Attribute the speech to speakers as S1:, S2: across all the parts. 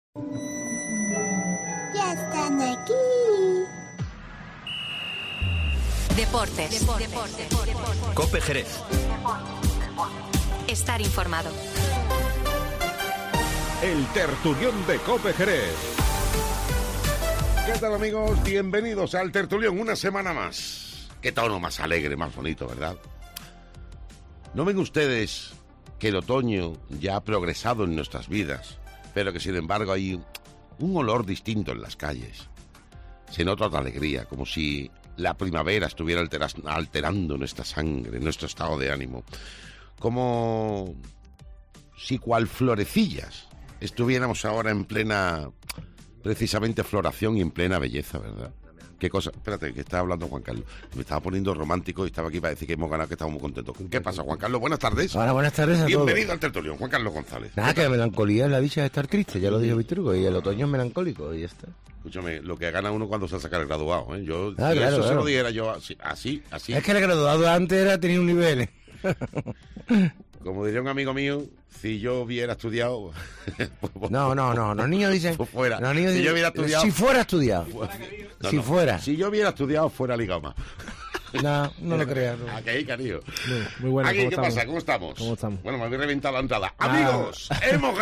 S1: Ya están aquí.
S2: Deportes.
S3: COPE Jerez.
S2: Estar informado.
S4: El tertulión de COPE Jerez. ¿Qué tal, amigos? Bienvenidos al tertulión, una semana más. Qué tono más alegre, más bonito, ¿verdad? ¿No ven ustedes que el otoño ya ha progresado en nuestras vidas, pero que sin embargo hay un olor distinto en las calles? Se nota otra alegría, como si la primavera estuviera alterando nuestra sangre, nuestro estado de ánimo. Como si cual florecillas estuviéramos ahora en plena, precisamente, floración y en plena belleza, ¿verdad? Qué cosa. Espérate, que estaba hablando Juan Carlos. Me estaba poniendo romántico y estaba aquí para decir que hemos ganado, que estamos muy contentos. ¿Qué pasa, Juan Carlos? Buenas tardes.
S5: Hola, buenas tardes a todos.
S4: Bienvenido al tertulión, Juan Carlos González.
S5: Nada, que la melancolía es la dicha de estar triste, ya lo dijo Víctor Hugo, y el otoño es melancólico, y ya está.
S4: Escúchame, lo que gana uno cuando se saca el graduado, ¿eh? Yo,
S5: claro,
S4: eso
S5: claro.
S4: se lo dijera yo así.
S5: Es que el graduado antes tenía un nivel.
S4: Como diría un amigo mío, si yo hubiera estudiado...
S5: No, los niños dicen...
S4: fuera.
S5: Los niños
S4: Si yo hubiera estudiado...
S5: Si fuera estudiado. Fuera.
S4: Si yo hubiera estudiado, fuera ligama.
S5: No lo creas. No.
S4: Aquí, cariño.
S6: Muy bueno.
S4: Aquí, ¿qué pasa? ¿Cómo estamos? Bueno, me habéis reventado la entrada. Amigos, hemos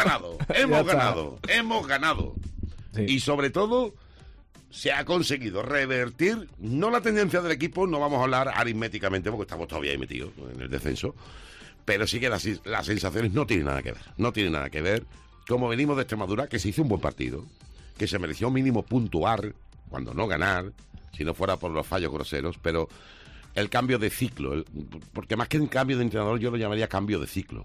S4: ganado.
S6: Sí.
S4: Y sobre todo, se ha conseguido revertir, no la tendencia del equipo, no vamos a hablar aritméticamente, porque estamos todavía ahí metidos en el descenso, pero sí que las sensaciones no tienen nada que ver. Como venimos de Extremadura, que se hizo un buen partido, que se mereció mínimo puntuar, cuando no ganar, si no fuera por los fallos groseros, pero el cambio de ciclo, porque más que un cambio de entrenador, yo lo llamaría cambio de ciclo,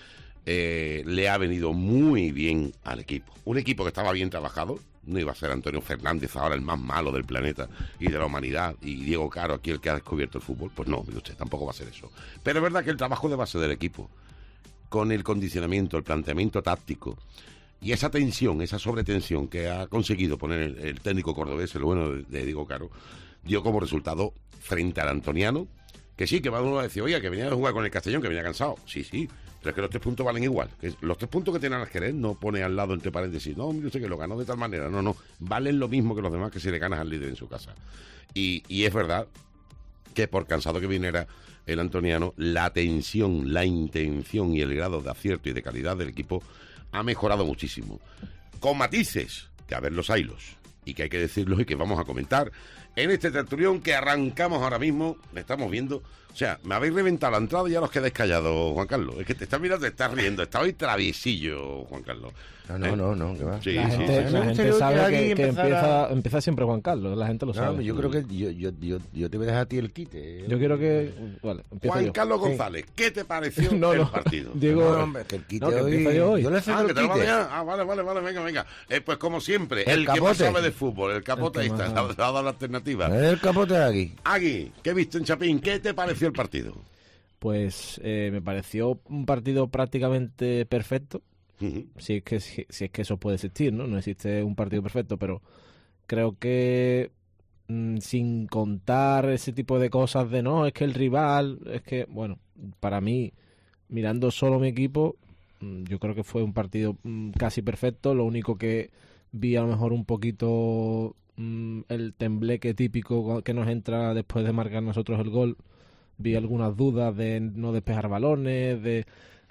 S4: le ha venido muy bien al equipo. Un equipo que estaba bien trabajado, no iba a ser Antonio Fernández ahora el más malo del planeta y de la humanidad, y Diego Caro aquí el que ha descubierto el fútbol, pues no, mire usted, tampoco va a ser eso. Pero es verdad que el trabajo de base del equipo, con el condicionamiento, el planteamiento táctico y esa tensión, esa sobretensión que ha conseguido poner el técnico cordobés, el bueno de Diego Caro, dio como resultado frente al antoniano, que sí, que va uno a decir, oiga, que venía a jugar con el Castellón, que venía cansado. Sí, pero es que los 3 puntos valen igual. Que los 3 puntos que tiene al Jerez no pone al lado, entre paréntesis, no, mire usted que lo ganó de tal manera. No, valen lo mismo que los demás, que si le ganas al líder en su casa. Y es verdad que por cansado que viniera el antoniano, la tensión, la intención y el grado de acierto y de calidad del equipo ha mejorado muchísimo. Con matices, que a ver los haylos, y que hay que decirlo y que vamos a comentar en este tertulión que arrancamos ahora mismo. Le estamos viendo, o sea, me habéis reventado la entrada y ya os quedáis callados, Juan Carlos. Es que te estás mirando, te estás riendo, está hoy traviesillo, Juan Carlos.
S5: No, que va.
S4: Sí,
S6: La
S4: sí,
S6: gente sabe que empieza siempre Juan Carlos, la gente lo sabe.
S5: Yo creo que yo te voy a dejar a ti el quite.
S6: Yo quiero que... Vale, empiezo
S4: Juan
S6: yo.
S4: Carlos González, ¿qué te pareció el partido?
S6: Diego...
S5: hombre, que el quite
S6: que empiezo yo hoy.
S5: Yo le cedo
S4: que
S5: el
S4: te lo vas a
S5: quite.
S4: dejar. Vale, venga. Pues como siempre,
S5: El
S4: el que más
S5: capote.
S4: sabe de fútbol, el capote, ahí está, le ha dado la alternativa.
S5: El capote de aquí.
S4: Agui, ¿qué viste en Chapín? ¿Qué te pareció el partido?
S6: Pues me pareció un partido prácticamente perfecto.
S4: Uh-huh.
S6: Si es que eso puede existir, ¿no? No existe un partido perfecto, pero creo que sin contar ese tipo de cosas de no, es que el rival, es que, bueno, para mí, mirando solo mi equipo, yo creo que fue un partido casi perfecto. Lo único que vi a lo mejor un poquito el tembleque típico que nos entra después de marcar nosotros el gol. Vi algunas dudas de no despejar balones, de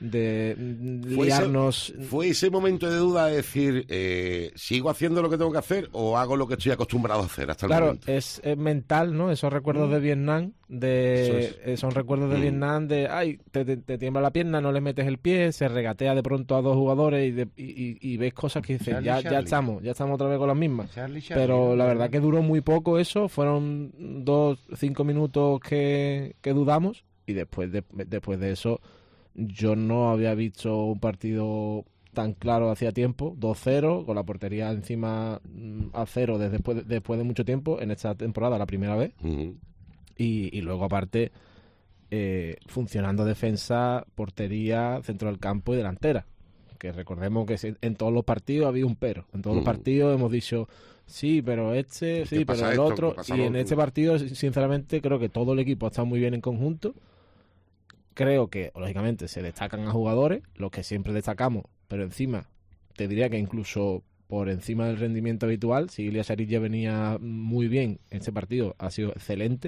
S6: liarnos.
S4: ¿Fue ese momento de duda de decir, sigo haciendo lo que tengo que hacer o hago lo que estoy acostumbrado a hacer hasta el momento?
S6: Claro, es mental, ¿no? Esos recuerdos de Vietnam, son recuerdos de Vietnam de, ay, te tiembla la pierna, no le metes el pie, se regatea de pronto a 2 jugadores y ves cosas que dices, ya estamos otra vez con las mismas.
S5: Charlie,
S6: pero la verdad que duró muy poco eso, fueron 5 minutos que dudamos y después de eso yo no había visto un partido tan claro hacía tiempo, 2-0, con la portería encima a 0 después de mucho tiempo, en esta temporada la primera vez.
S4: Uh-huh.
S6: Y luego aparte funcionando defensa, portería, centro del campo y delantera. Que recordemos que en todos los partidos había un pero. En todos los partidos hemos dicho, sí, pero sí, pero el otro. Y en este partido, sinceramente, creo que todo el equipo ha estado muy bien en conjunto. Creo que, lógicamente, se destacan a jugadores, los que siempre destacamos, pero encima te diría que incluso por encima del rendimiento habitual. Si Ilia Saric ya venía muy bien, este partido ha sido excelente.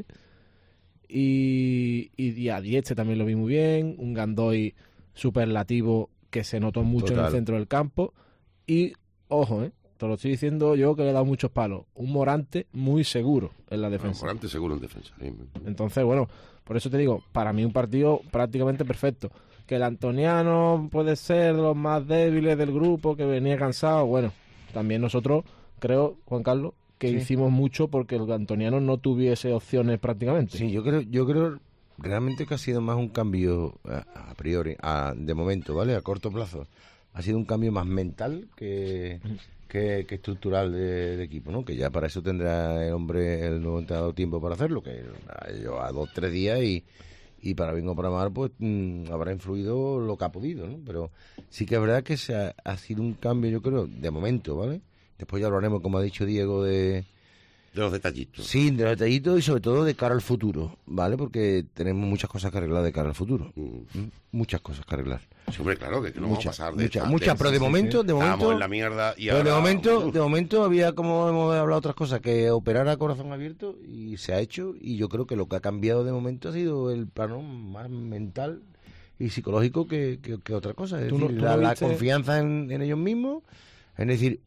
S6: Y a Dieste también lo vi muy bien, un Gandoy superlativo que se notó mucho en el centro del campo. Y, ojo, te lo estoy diciendo yo que le he dado muchos palos, un Morante muy seguro en la defensa.
S4: Morante seguro en defensa.
S6: Entonces, bueno, por eso te digo, para mí un partido prácticamente perfecto. Que el antoniano puede ser de los más débiles del grupo, que venía cansado, bueno, también nosotros, creo, Juan Carlos, que hicimos mucho porque el antoniano no tuviese opciones prácticamente.
S5: Sí, yo creo realmente que ha sido más un cambio a priori, de momento, ¿vale? A corto plazo. Ha sido un cambio más mental que estructural de equipo, ¿no? Que ya para eso tendrá el hombre el nuevo entrenador tiempo para hacerlo, que lleva 2-3 días y para bien o para mal, pues habrá influido lo que ha podido, ¿no? Pero sí que es verdad que ha sido un cambio, yo creo, de momento, ¿vale? Después ya hablaremos, como ha dicho Diego, de
S4: los detallitos.
S5: Sí, de los detallitos y sobre todo de cara al futuro, ¿vale? Porque tenemos muchas cosas que arreglar de cara al futuro. Muchas cosas que arreglar.
S4: Sí, hombre, claro, que no vamos a pasar de
S5: muchas, pero de momento...
S4: Estábamos en la mierda y
S5: pero
S4: ahora...
S5: de momento había, como hemos hablado, otras cosas, que operar a corazón abierto y se ha hecho, y yo creo que lo que ha cambiado de momento ha sido el plano más mental y psicológico que otra cosa. Es decir, la confianza en ellos mismos, es decir,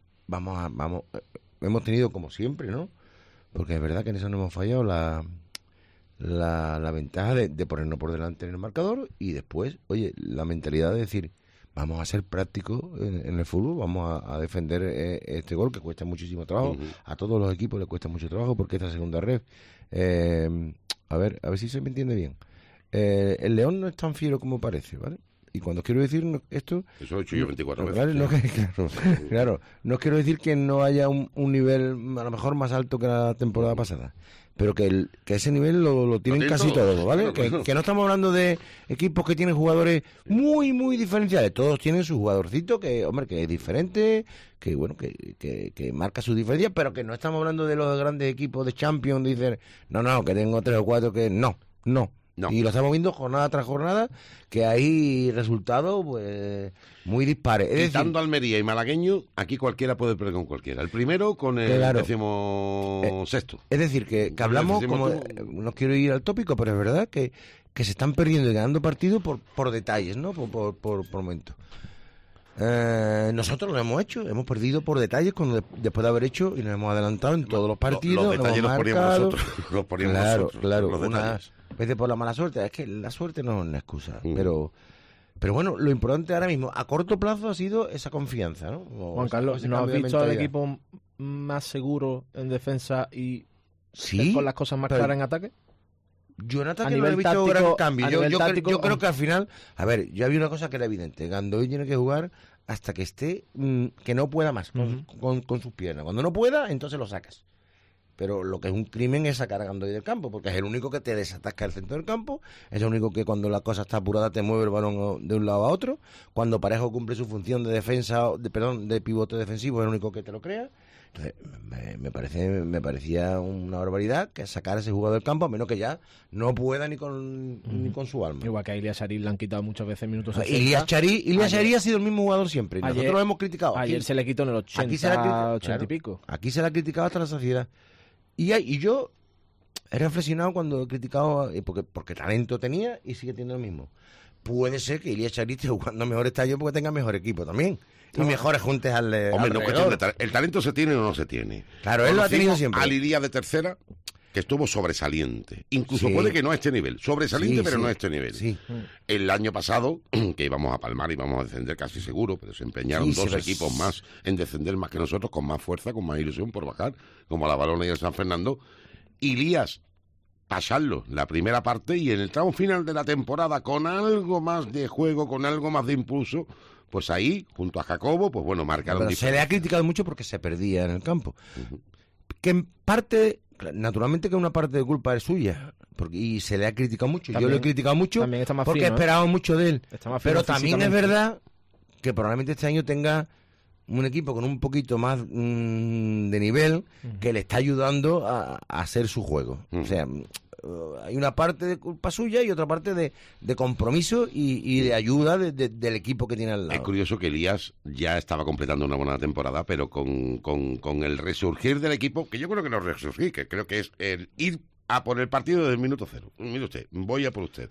S5: hemos tenido como siempre, ¿no? Porque es verdad que en eso no hemos fallado la ventaja de ponernos por delante en el marcador y después, oye, la mentalidad de decir, vamos a ser prácticos en el fútbol, vamos a defender este gol que cuesta muchísimo trabajo, a todos los equipos les cuesta mucho trabajo porque esta segunda red, a ver si se me entiende bien, el León no es tan fiero como parece, ¿vale? Y cuando quiero decir esto...
S4: Eso lo he hecho yo 24 veces.
S5: ¿Vale? Claro, no quiero decir que no haya un nivel a lo mejor más alto que la temporada pasada, pero que ese nivel lo tienen casi todos, ¿vale? Que no estamos hablando de equipos que tienen jugadores muy, muy diferenciales. Todos tienen su jugadorcito que, hombre, que es diferente, que bueno, que marca su diferencia, pero que no estamos hablando de los grandes equipos de Champions, dicen, no, que tengo 3 o 4 que... No. Y lo estamos viendo jornada tras jornada, que hay resultados pues muy dispares.
S4: Quitando Almería y Malagueño, aquí cualquiera puede perder con cualquiera. El primero con el 16º.
S5: Es decir, que hablamos, como no quiero ir al tópico, pero es verdad que se están perdiendo y ganando partidos por detalles, ¿no? Por momentos. Nosotros lo hemos hecho, hemos perdido por detalles después de haber hecho y nos hemos adelantado en todos los partidos.
S4: Los detalles los poníamos nosotros. Los poníamos nosotros.
S5: Claro. A veces por la mala suerte, es que la suerte no es una excusa, pero bueno, lo importante ahora mismo, a corto plazo, ha sido esa confianza, ¿no?
S6: Juan Carlos, ¿no has visto al equipo más seguro en defensa y con las cosas más claras en ataque?
S5: Yo en ataque no he visto gran cambio. Yo creo que al final, a ver, yo había una cosa que era evidente, Gandoy tiene que jugar hasta que esté, que no pueda más con sus piernas. Cuando no pueda, entonces lo sacas. Pero lo que es un crimen es sacar a Gandoy del campo, porque es el único que te desatasca el centro del campo, es el único que cuando la cosa está apurada te mueve el balón de un lado a otro, cuando Parejo cumple su función de defensa, de pivote defensivo, es el único que te lo crea. Entonces, me parecía una barbaridad que sacar a ese jugador del campo, a menos que ya no pueda ni con su alma.
S6: Igual que a Ilia Saric le han quitado muchas veces minutos.
S5: Ilia Saric ha sido el mismo jugador siempre. Nosotros lo hemos criticado.
S6: Ayer se le quitó en el 80 y pico.
S5: Aquí se le ha criticado hasta la saciedad. Y yo he reflexionado cuando he criticado, porque talento tenía y sigue teniendo lo mismo. Puede ser que Ilia Saric esté jugando mejor estadio porque tenga mejor equipo también. Y mejores juntes
S4: Hombre, no cuestión de el talento se tiene o no se tiene.
S5: Claro, él lo ha tenido siempre.
S4: Al Ilia de tercera, que estuvo sobresaliente. Incluso puede que no a este nivel. Sobresaliente, pero no a este nivel. Sí. El año pasado, que íbamos a palmar, íbamos a descender casi seguro, pero se empeñaron dos equipos más en descender más que nosotros, con más fuerza, con más ilusión por bajar, como la Balona y el San Fernando. Ilías, pasarlo la primera parte y en el tramo final de la temporada, con algo más de juego, con algo más de impulso, pues ahí, junto a Jacobo, pues bueno, marcaron diferencia.
S5: Se le ha criticado mucho porque se perdía en el campo. Que en parte, naturalmente que una parte de culpa es suya, y se le ha criticado mucho. Yo lo he criticado mucho porque esperaba mucho de él. Pero también es verdad que probablemente este año tenga un equipo con un poquito más de nivel que le está ayudando a hacer su juego. O sea, hay una parte de culpa suya y otra parte de compromiso y de ayuda del equipo que tiene al lado.
S4: Es curioso que Elías ya estaba completando una buena temporada, pero con el resurgir del equipo, que yo creo que no resurgir, que creo que es el ir a por el partido desde el minuto cero. Mire usted, voy a por usted.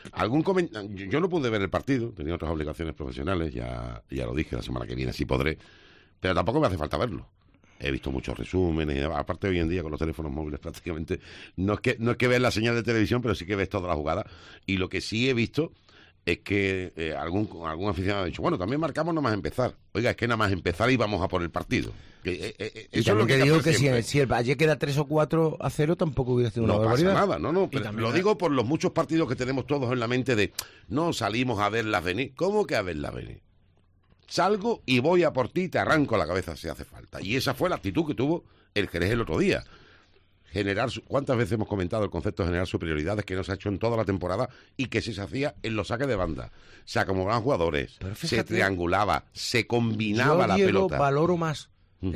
S4: Yo no pude ver el partido, tenía otras obligaciones profesionales, ya lo dije, la semana que viene sí podré, pero tampoco me hace falta verlo. He visto muchos resúmenes, aparte hoy en día con los teléfonos móviles prácticamente, no es que veas la señal de televisión, pero sí que ves toda la jugada, y lo que sí he visto es que algún aficionado ha dicho, bueno, también marcamos nada más empezar. Oiga, es que nada más empezar y vamos a por el partido.
S5: Eso es lo que digo, que si el Valle queda 3 o 4-0 tampoco hubiera sido una barbaridad.
S4: No pasa nada, no, pero lo digo por los muchos partidos que tenemos todos en la mente de, no salimos a verlas venir. ¿Cómo que a verlas venir? Salgo y voy a por ti y te arranco la cabeza si hace falta. Y esa fue la actitud que tuvo el Jerez el otro día. ¿Cuántas veces hemos comentado el concepto de generar superioridades que no se ha hecho en toda la temporada y que se hacía en los saques de banda? Se acomodaban jugadores, se triangulaba, se combinaba la pelota.
S5: Yo valoro más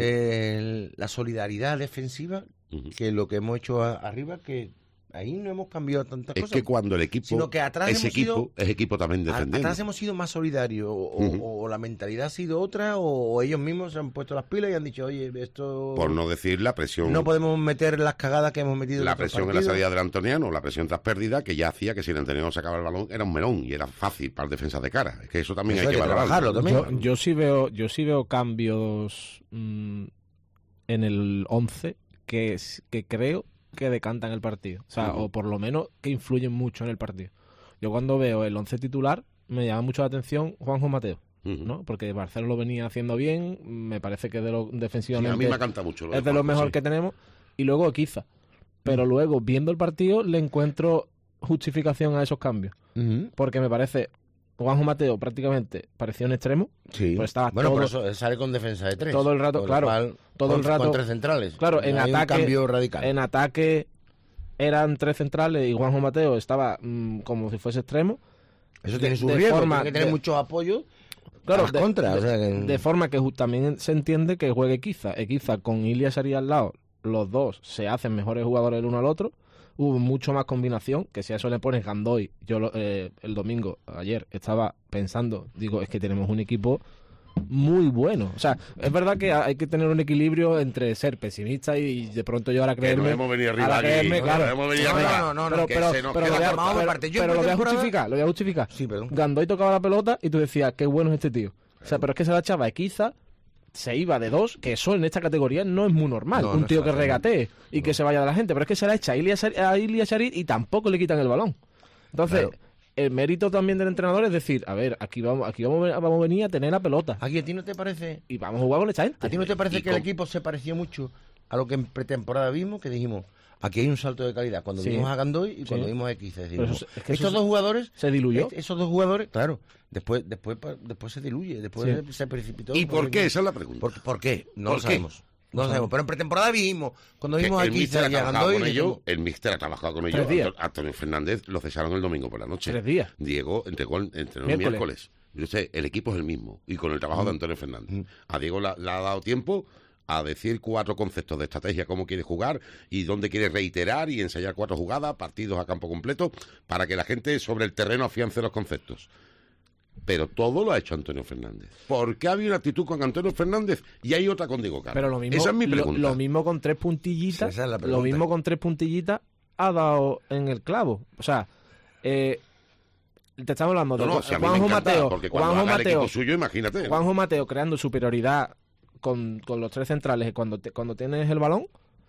S5: la solidaridad defensiva que lo que hemos hecho arriba, que ahí no hemos cambiado tantas cosas.
S4: Es que cuando el equipo,
S5: sino que atrás
S4: es equipo también defendiendo.
S5: Atrás hemos sido más solidarios, o la mentalidad ha sido otra, o ellos mismos se han puesto las pilas y han dicho, oye, esto...
S4: Por no decir la presión...
S5: No podemos meter las cagadas que hemos metido.
S4: La presión en la salida del Antoniano, la presión tras pérdida, que ya hacía que si el Antoniano sacaba el balón era un melón y era fácil para el defensa de cara. Es que eso también hay que valorarlo
S6: también. Yo sí veo cambios en el 11 que creo que decantan el partido, o sea, o por lo menos que influyen mucho en el partido. Yo cuando veo el 11 titular me llama mucho la atención Juanjo Mateo, ¿no? Porque Barcelona lo venía haciendo bien, me parece que defensivamente
S4: a mí me encanta mucho
S6: es de lo mejor que tenemos, y luego Equiza, pero luego viendo el partido le encuentro justificación a esos cambios, porque me parece Juanjo Mateo prácticamente parecía un extremo.
S5: Sí.
S6: Pues estaba
S5: por eso sale con defensa de 3.
S6: Todo el rato, claro. Todo el rato.
S5: Con 3 centrales.
S6: Claro, en ataque.
S5: Un cambio radical.
S6: En ataque eran 3 centrales y Juanjo Mateo estaba como si fuese extremo.
S5: Eso tiene su riesgo, tiene que tener muchos apoyos. Claro,
S6: de forma que también se entiende que juegue Equiza con Ilia Sarí al lado. Los dos se hacen mejores jugadores el uno al otro. Hubo mucho más combinación, que si a eso le pones Gandoy, yo el domingo, ayer, estaba pensando, digo, es que tenemos un equipo muy bueno. O sea, es verdad que hay que tener un equilibrio entre ser pesimista y de pronto yo ahora creerme...
S4: Que no hemos venido arriba aquí.
S6: Claro. Pero lo voy a justificar.
S5: Sí, perdón.
S6: Gandoy tocaba la pelota y tú decías, qué bueno es este tío. O sea, pero es que se la echaba Equiza, se iba de 2, que eso en esta categoría no es muy normal. Un tío que regatee y que se vaya de la gente, pero es que se la echa a Ilia Sarí y tampoco le quitan el balón. Entonces, el mérito también del entrenador es decir, a ver, aquí vamos a venir a tener la pelota.
S5: ¿A ti no te parece?
S6: Y vamos a jugar con esta gente.
S5: ¿A ti no te parece que el equipo se pareció mucho a lo que en pretemporada vimos, que dijimos, aquí hay un salto de calidad Cuando vimos a Gandoy y cuando vimos a X? Estos dos jugadores...
S6: Se diluyó.
S5: Esos dos jugadores, claro, después se diluye, después se precipitó.
S4: ¿Y por qué? Esa es la pregunta.
S5: ¿Por qué? No lo sabemos. No lo sabemos, pero en pretemporada cuando vimos aquí a Gandoy,
S4: el míster ha trabajado con ellos. Antonio Fernández lo cesaron el domingo por la noche.
S6: 3 días.
S4: Diego entrenó el miércoles. Yo sé, el equipo es el mismo y con el trabajo de Antonio Fernández. A Diego le ha dado tiempo a decir 4 conceptos de estrategia, cómo quiere jugar y dónde quiere reiterar y ensayar 4 jugadas, partidos a campo completo, para que la gente sobre el terreno afiance los conceptos. Pero todo lo ha hecho Antonio Fernández. ¿Por qué había una actitud con Antonio Fernández y hay otra con Diego Carlos?
S6: Pero lo mismo,
S4: esa es mi pregunta.
S6: Lo mismo con 3 puntillitas.
S5: Esa es la pregunta.
S6: Lo mismo con 3 puntillitas ha dado en el clavo. O sea, te estamos hablando de
S4: Juanjo Mateo. Porque cuando haga el equipo suyo, imagínate.
S6: Juanjo Mateo creando superioridad con los 3 centrales cuando tienes el balón.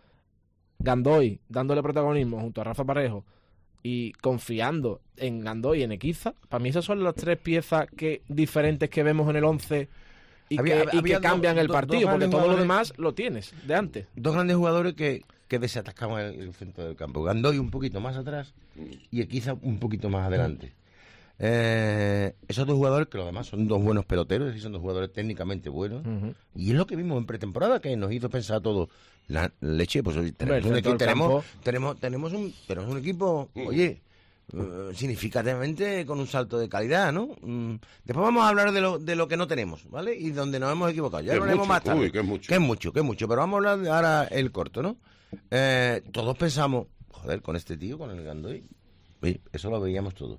S6: Gandoy dándole protagonismo junto a Rafa Parejo y confiando en Gandoy y en Equiza. Para mí esas son las 3 piezas diferentes que vemos en el 11 y que cambian el partido, porque todo lo demás lo tienes de antes.
S5: 2 grandes jugadores que desatascaban el centro del campo. Gandoy un poquito más atrás y Equiza un poquito más adelante. Esos 2 jugadores, que los demás son 2 buenos peloteros, y son 2 jugadores técnicamente buenos, y es lo que vimos en pretemporada, que nos hizo pensar a todos, la leche, pues tenemos un equipo, oye, significativamente con un salto de calidad, ¿no? Después vamos a hablar de lo que no tenemos, ¿vale? Y donde nos hemos equivocado. Ya hablaremos más tarde.
S4: Que es mucho.
S5: Que es mucho. Pero vamos a hablar de ahora el corto, ¿no? Todos pensamos, joder, con este tío, con el Gandoy, eso lo veíamos todo.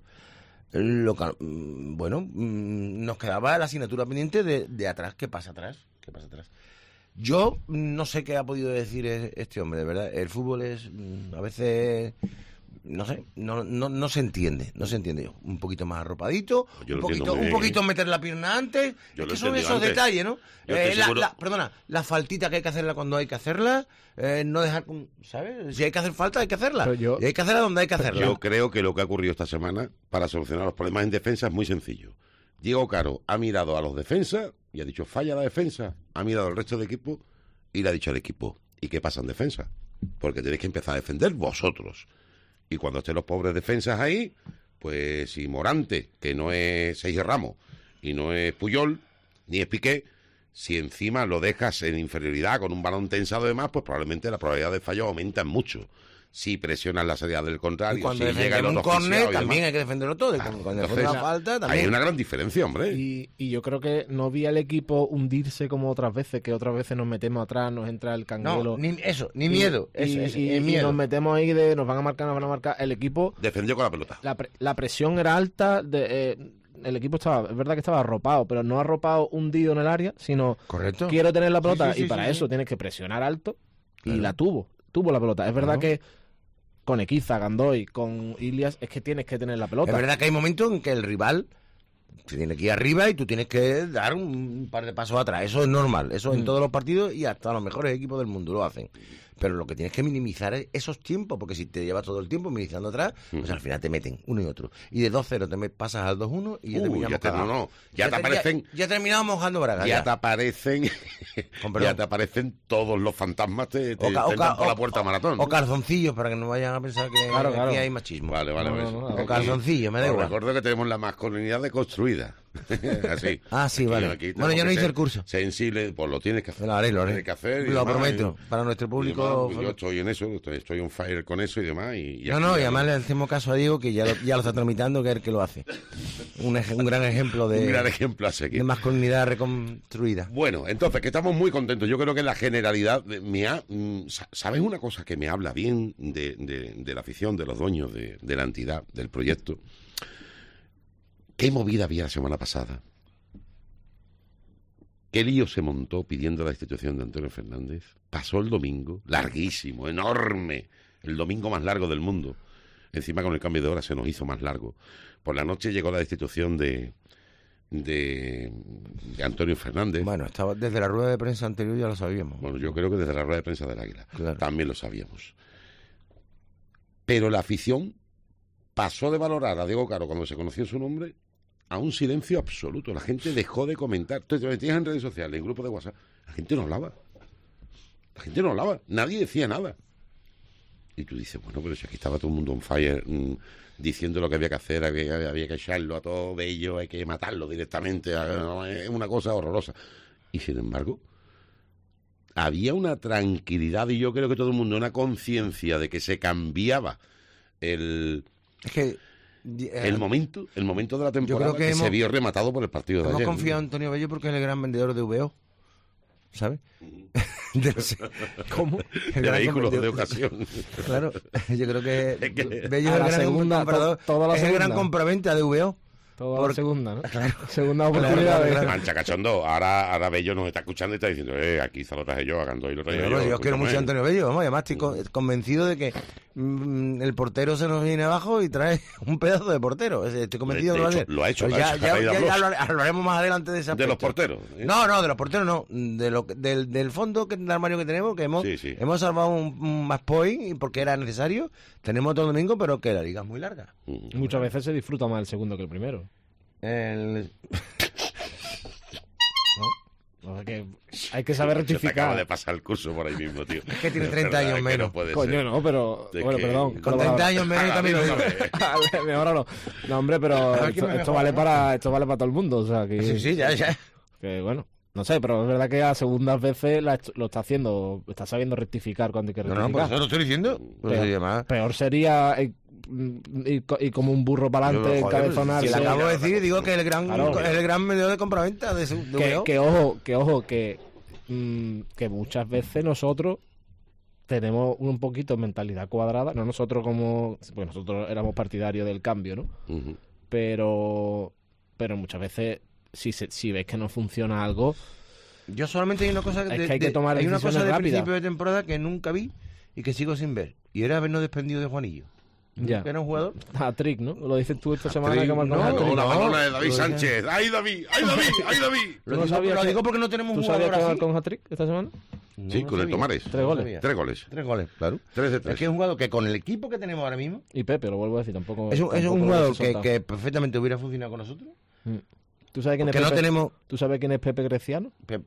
S5: Bueno, nos quedaba la asignatura pendiente de atrás. ¿Qué pasa atrás? Yo no sé qué ha podido decir este hombre, de verdad. El fútbol es a veces, no sé, no se entiende. Un poquito más arropadito, un poquito meter la pierna antes. Es que son esos detalles, ¿no? La faltita que hay que hacerla cuando hay que hacerla, no dejar, ¿sabes? Si hay que hacer falta, hay que hacerla. Y hay que hacerla donde hay que hacerla.
S4: Yo creo que lo que ha ocurrido esta semana para solucionar los problemas en defensa es muy sencillo. Diego Caro ha mirado a los defensas y ha dicho, falla la defensa. Ha mirado al resto del equipo y le ha dicho al equipo, ¿y qué pasa en defensa? Porque tenéis que empezar a defender vosotros. Y cuando estén los pobres defensas ahí, pues si Morante, que no es Sergio Ramos, y no es Puyol, ni es Piqué, si encima lo dejas en inferioridad con un balón tensado y demás, pues probablemente la probabilidad de fallo aumenta mucho. Si presionas la salida del contrario,
S5: y cuando
S4: si llega
S5: un córner, también hay que defenderlo todo. Cuando entonces, la falta, también.
S4: Hay una gran diferencia, hombre.
S6: Y yo creo que no vi al equipo hundirse como otras veces, que otras veces nos metemos atrás, nos entra el canguelo.
S5: No, ni miedo.
S6: Y nos metemos ahí nos van a marcar. El equipo
S4: defendió con la pelota.
S6: La presión era alta. El equipo es verdad que estaba arropado, pero no arropado hundido en el área, sino
S5: correcto.
S6: Quiero tener la pelota y para eso tienes que presionar alto y la tuvo la pelota. Es verdad que con Equiza, Gandoy, con Ilias, es que tienes que tener la pelota.
S5: Es verdad que hay momentos en que el rival se tiene que ir arriba y tú tienes que dar un par de pasos atrás. Eso es normal, eso en todos los partidos y hasta los mejores equipos del mundo lo hacen. Pero lo que tienes que minimizar es esos tiempos, porque si te llevas todo el tiempo minimizando atrás, pues al final te meten uno y otro. Y de 2-0 te pasas al 2-1 y ya te aparecen. Ya terminamos mojando bragas.
S4: Ya te aparecen todos los fantasmas te por la puerta maratón.
S5: O calzoncillos, para que no vayan a pensar que aquí hay machismo.
S4: Vale.
S5: O calzoncillos, me da igual.
S4: Recuerdo que tenemos la masculinidad deconstruida. Así.
S5: Ah, sí, vale. Bueno, yo no hice el curso.
S4: Sensible, pues lo tienes que hacer.
S5: Lo haré.
S4: Tienes que hacer.
S5: Lo prometo. Para nuestro público.
S4: Yo estoy en eso, estoy on fire con eso y demás. Y
S5: además le hacemos caso a Diego, que ya lo está tramitando, que es el que lo hace. Un gran ejemplo de.
S4: Un gran ejemplo a seguir.
S5: De masculinidad reconstruida.
S4: Bueno, entonces, que estamos muy contentos. Yo creo que la generalidad ¿sabes una cosa que me habla bien de la afición, de los dueños de la entidad, del proyecto? ¿Qué movida había la semana pasada? ¿Qué lío se montó pidiendo la destitución de Antonio Fernández? Pasó el domingo, larguísimo, enorme, el domingo más largo del mundo. Encima con el cambio de hora se nos hizo más largo. Por la noche llegó la destitución de Antonio Fernández.
S5: Bueno, estaba desde la rueda de prensa anterior ya lo sabíamos.
S4: Bueno, yo creo que desde la rueda de prensa del Águila también lo sabíamos. Pero la afición pasó de valorar a Diego Caro cuando se conoció su nombre a un silencio absoluto. La gente dejó de comentar. Entonces te metías en redes sociales, en grupos de WhatsApp, la gente no hablaba. Nadie decía nada. Y tú dices, bueno, pero si aquí estaba todo el mundo on fire diciendo lo que había que hacer, había que echarlo a todo Bello, hay que matarlo directamente, es una cosa horrorosa. Y sin embargo, había una tranquilidad y yo creo que todo el mundo, una conciencia de que se cambiaba el momento de la temporada que se vio rematado por el partido de ayer.
S5: Hemos confiado en Antonio Bello porque es el gran vendedor de VO, ¿sabes?
S6: ¿Cómo?
S4: De vehículos de ocasión.
S5: Claro, yo creo que Bello es el gran comprador, es el gran compraventa de VO.
S6: La segunda, ¿no?
S5: Claro.
S6: Segunda oportunidad.
S5: Claro.
S4: Mancha cachondo. Ahora Bello nos está escuchando y está diciendo, aquí se lo traje yo, a Gandoy lo traje yo.
S5: Yo quiero mucho a Antonio Bello, vamos, además estoy convencido de que el portero se nos viene abajo y trae un pedazo de portero. Estoy convencido de que lo va a hacer.
S4: Lo ha hecho.
S5: Ya hablaremos más adelante de ese aspecto.
S4: ¿De los porteros?
S5: No, de los porteros no. Del fondo del armario que tenemos, que hemos salvado un más point porque era necesario. Tenemos todo el domingo, pero que la liga es muy larga.
S6: Muchas veces se disfruta más el segundo que el primero. No, que hay que saber rectificar.
S4: Se te acaba de pasar el curso por ahí mismo, tío.
S5: Es que tiene 30 años menos.
S6: Coño, no, pero... Bueno, perdón.
S5: Con 30 años menos también lo digo.
S6: Mejor no. No, hombre, pero esto vale para todo el mundo. O sea, que...
S5: Sí, ya.
S6: Que bueno... No sé, pero es verdad que a segundas veces lo está haciendo, está sabiendo rectificar cuando hay que rectificar.
S5: No, pues eso lo estoy diciendo.
S6: Peor sería ir como un burro para adelante, encabezonarse.
S5: Si le acabo de decir, digo que es el gran medidor de compraventa de
S6: que ojo, que muchas veces nosotros tenemos un poquito mentalidad cuadrada, no nosotros pues nosotros éramos partidarios del cambio, ¿no?
S4: Uh-huh.
S6: Pero muchas veces si ves que no funciona algo,
S5: yo solamente hay una cosa
S6: que hay que tomar
S5: hay una cosa de
S6: rápidas.
S5: Principio de temporada que nunca vi y que sigo sin ver, y era habernos desprendido de Juanillo.
S6: Ya.
S5: Que era un jugador.
S6: Hat-trick, ¿no? Lo dices tú esta semana que marcó
S4: la balona de David
S5: lo
S4: Sánchez. ¡Ay, David! ¡Ay, David! ¡Ay, David!
S5: Lo digo porque no tenemos un
S6: ¿Tú sabías
S5: jugador
S6: que
S5: así.
S6: marcó un hat-trick esta semana?
S4: Sí,
S5: No
S4: con el
S5: sabía.
S4: Tomares.
S6: 3 goles.
S4: 3 goles.
S5: 3 goles, claro.
S4: 3 de 3.
S5: Es que es un jugador que con el equipo que tenemos ahora mismo
S6: Y Pepe, lo vuelvo a decir, tampoco...
S5: es
S6: tampoco
S5: un
S6: lo
S5: jugador
S6: hubiese soltado.
S5: que perfectamente hubiera funcionado con nosotros.
S6: ¿Tú sabes quién es
S5: Porque
S6: Pepe?
S5: no tenemos...
S6: ¿Tú sabes quién es Pepe Greciano?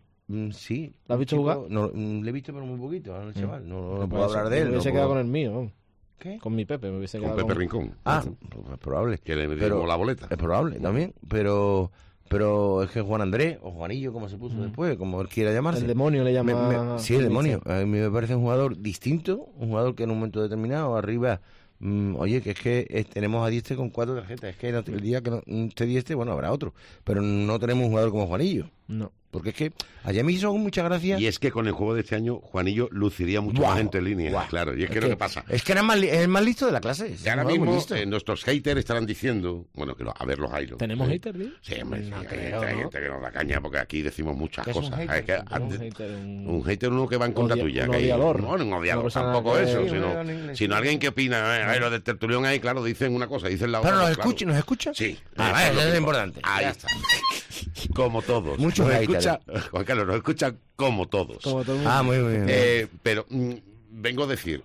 S5: Sí.
S6: ¿Lo has visto jugar?
S5: No, le he visto pero muy poquito al chaval. No
S6: Pues
S5: puedo hablar de él.
S6: Me hubiese
S5: no
S6: quedado
S5: puedo-
S6: con el mío, vamos.
S5: ¿Qué?
S6: Con mi Pepe, me hubiese
S4: Con
S6: quedado
S4: Pepe Rincón.
S5: Ah, pues es probable.
S4: Que le
S5: Pero-
S4: dimos la boleta.
S5: Es probable también, pero es que Juan Andrés, o Juanillo, como se puso después, como él quiera llamarse.
S6: El demonio le llama...
S5: Sí, el demonio. A mí me parece un jugador distinto, un jugador que en un momento determinado arriba, oye, que es que tenemos a Diestre con 4 tarjetas. Es que el día que no esté Diestre, bueno, habrá otro. Pero no tenemos un jugador como Juanillo.
S6: No.
S5: Porque es que ayer me hizo mucha gracia.
S4: Y es que con el juego de este año, Juanillo luciría mucho
S5: Guau,
S4: más entre líneas.
S5: guau.
S4: Claro, y es que lo que pasa.
S5: Es que era es el más listo de la clase. Es
S4: Y ahora
S5: un jugador muy
S4: mismo
S5: listo.
S4: nuestros haters estarán diciendo, bueno, que a ver los haylos.
S6: ¿Tenemos haters, tío?
S4: Sí, hombre, sí,
S6: No
S4: hay
S6: creo,
S4: hay
S6: ¿no?
S4: gente que nos da caña porque aquí decimos muchas
S5: ¿Qué es un
S4: cosas.
S5: hater?
S4: Es que
S6: Un hater,
S4: un hater uno que va en contra tuya.
S6: un
S4: que hay-
S6: odiador.
S4: No, un odiador,
S6: Una persona
S4: tampoco
S6: que-
S4: eso,
S6: Sí,
S4: sino alguien que opina. Los del tertulión ahí, claro, dicen una cosa, dicen la otra.
S5: Pero
S4: pues, claro.
S5: ¿nos escucha?
S4: Sí.
S5: Ah,
S4: eso
S5: vale, eso es
S4: que
S5: importante.
S4: Ahí
S5: Ya.
S4: está. Como todos.
S5: Muchos
S4: nos
S5: haters.
S4: escucha, Juan Carlos, nos escuchan como todos.
S6: Como todo el mundo.
S5: Ah, muy bien.
S4: Pero vengo a decir,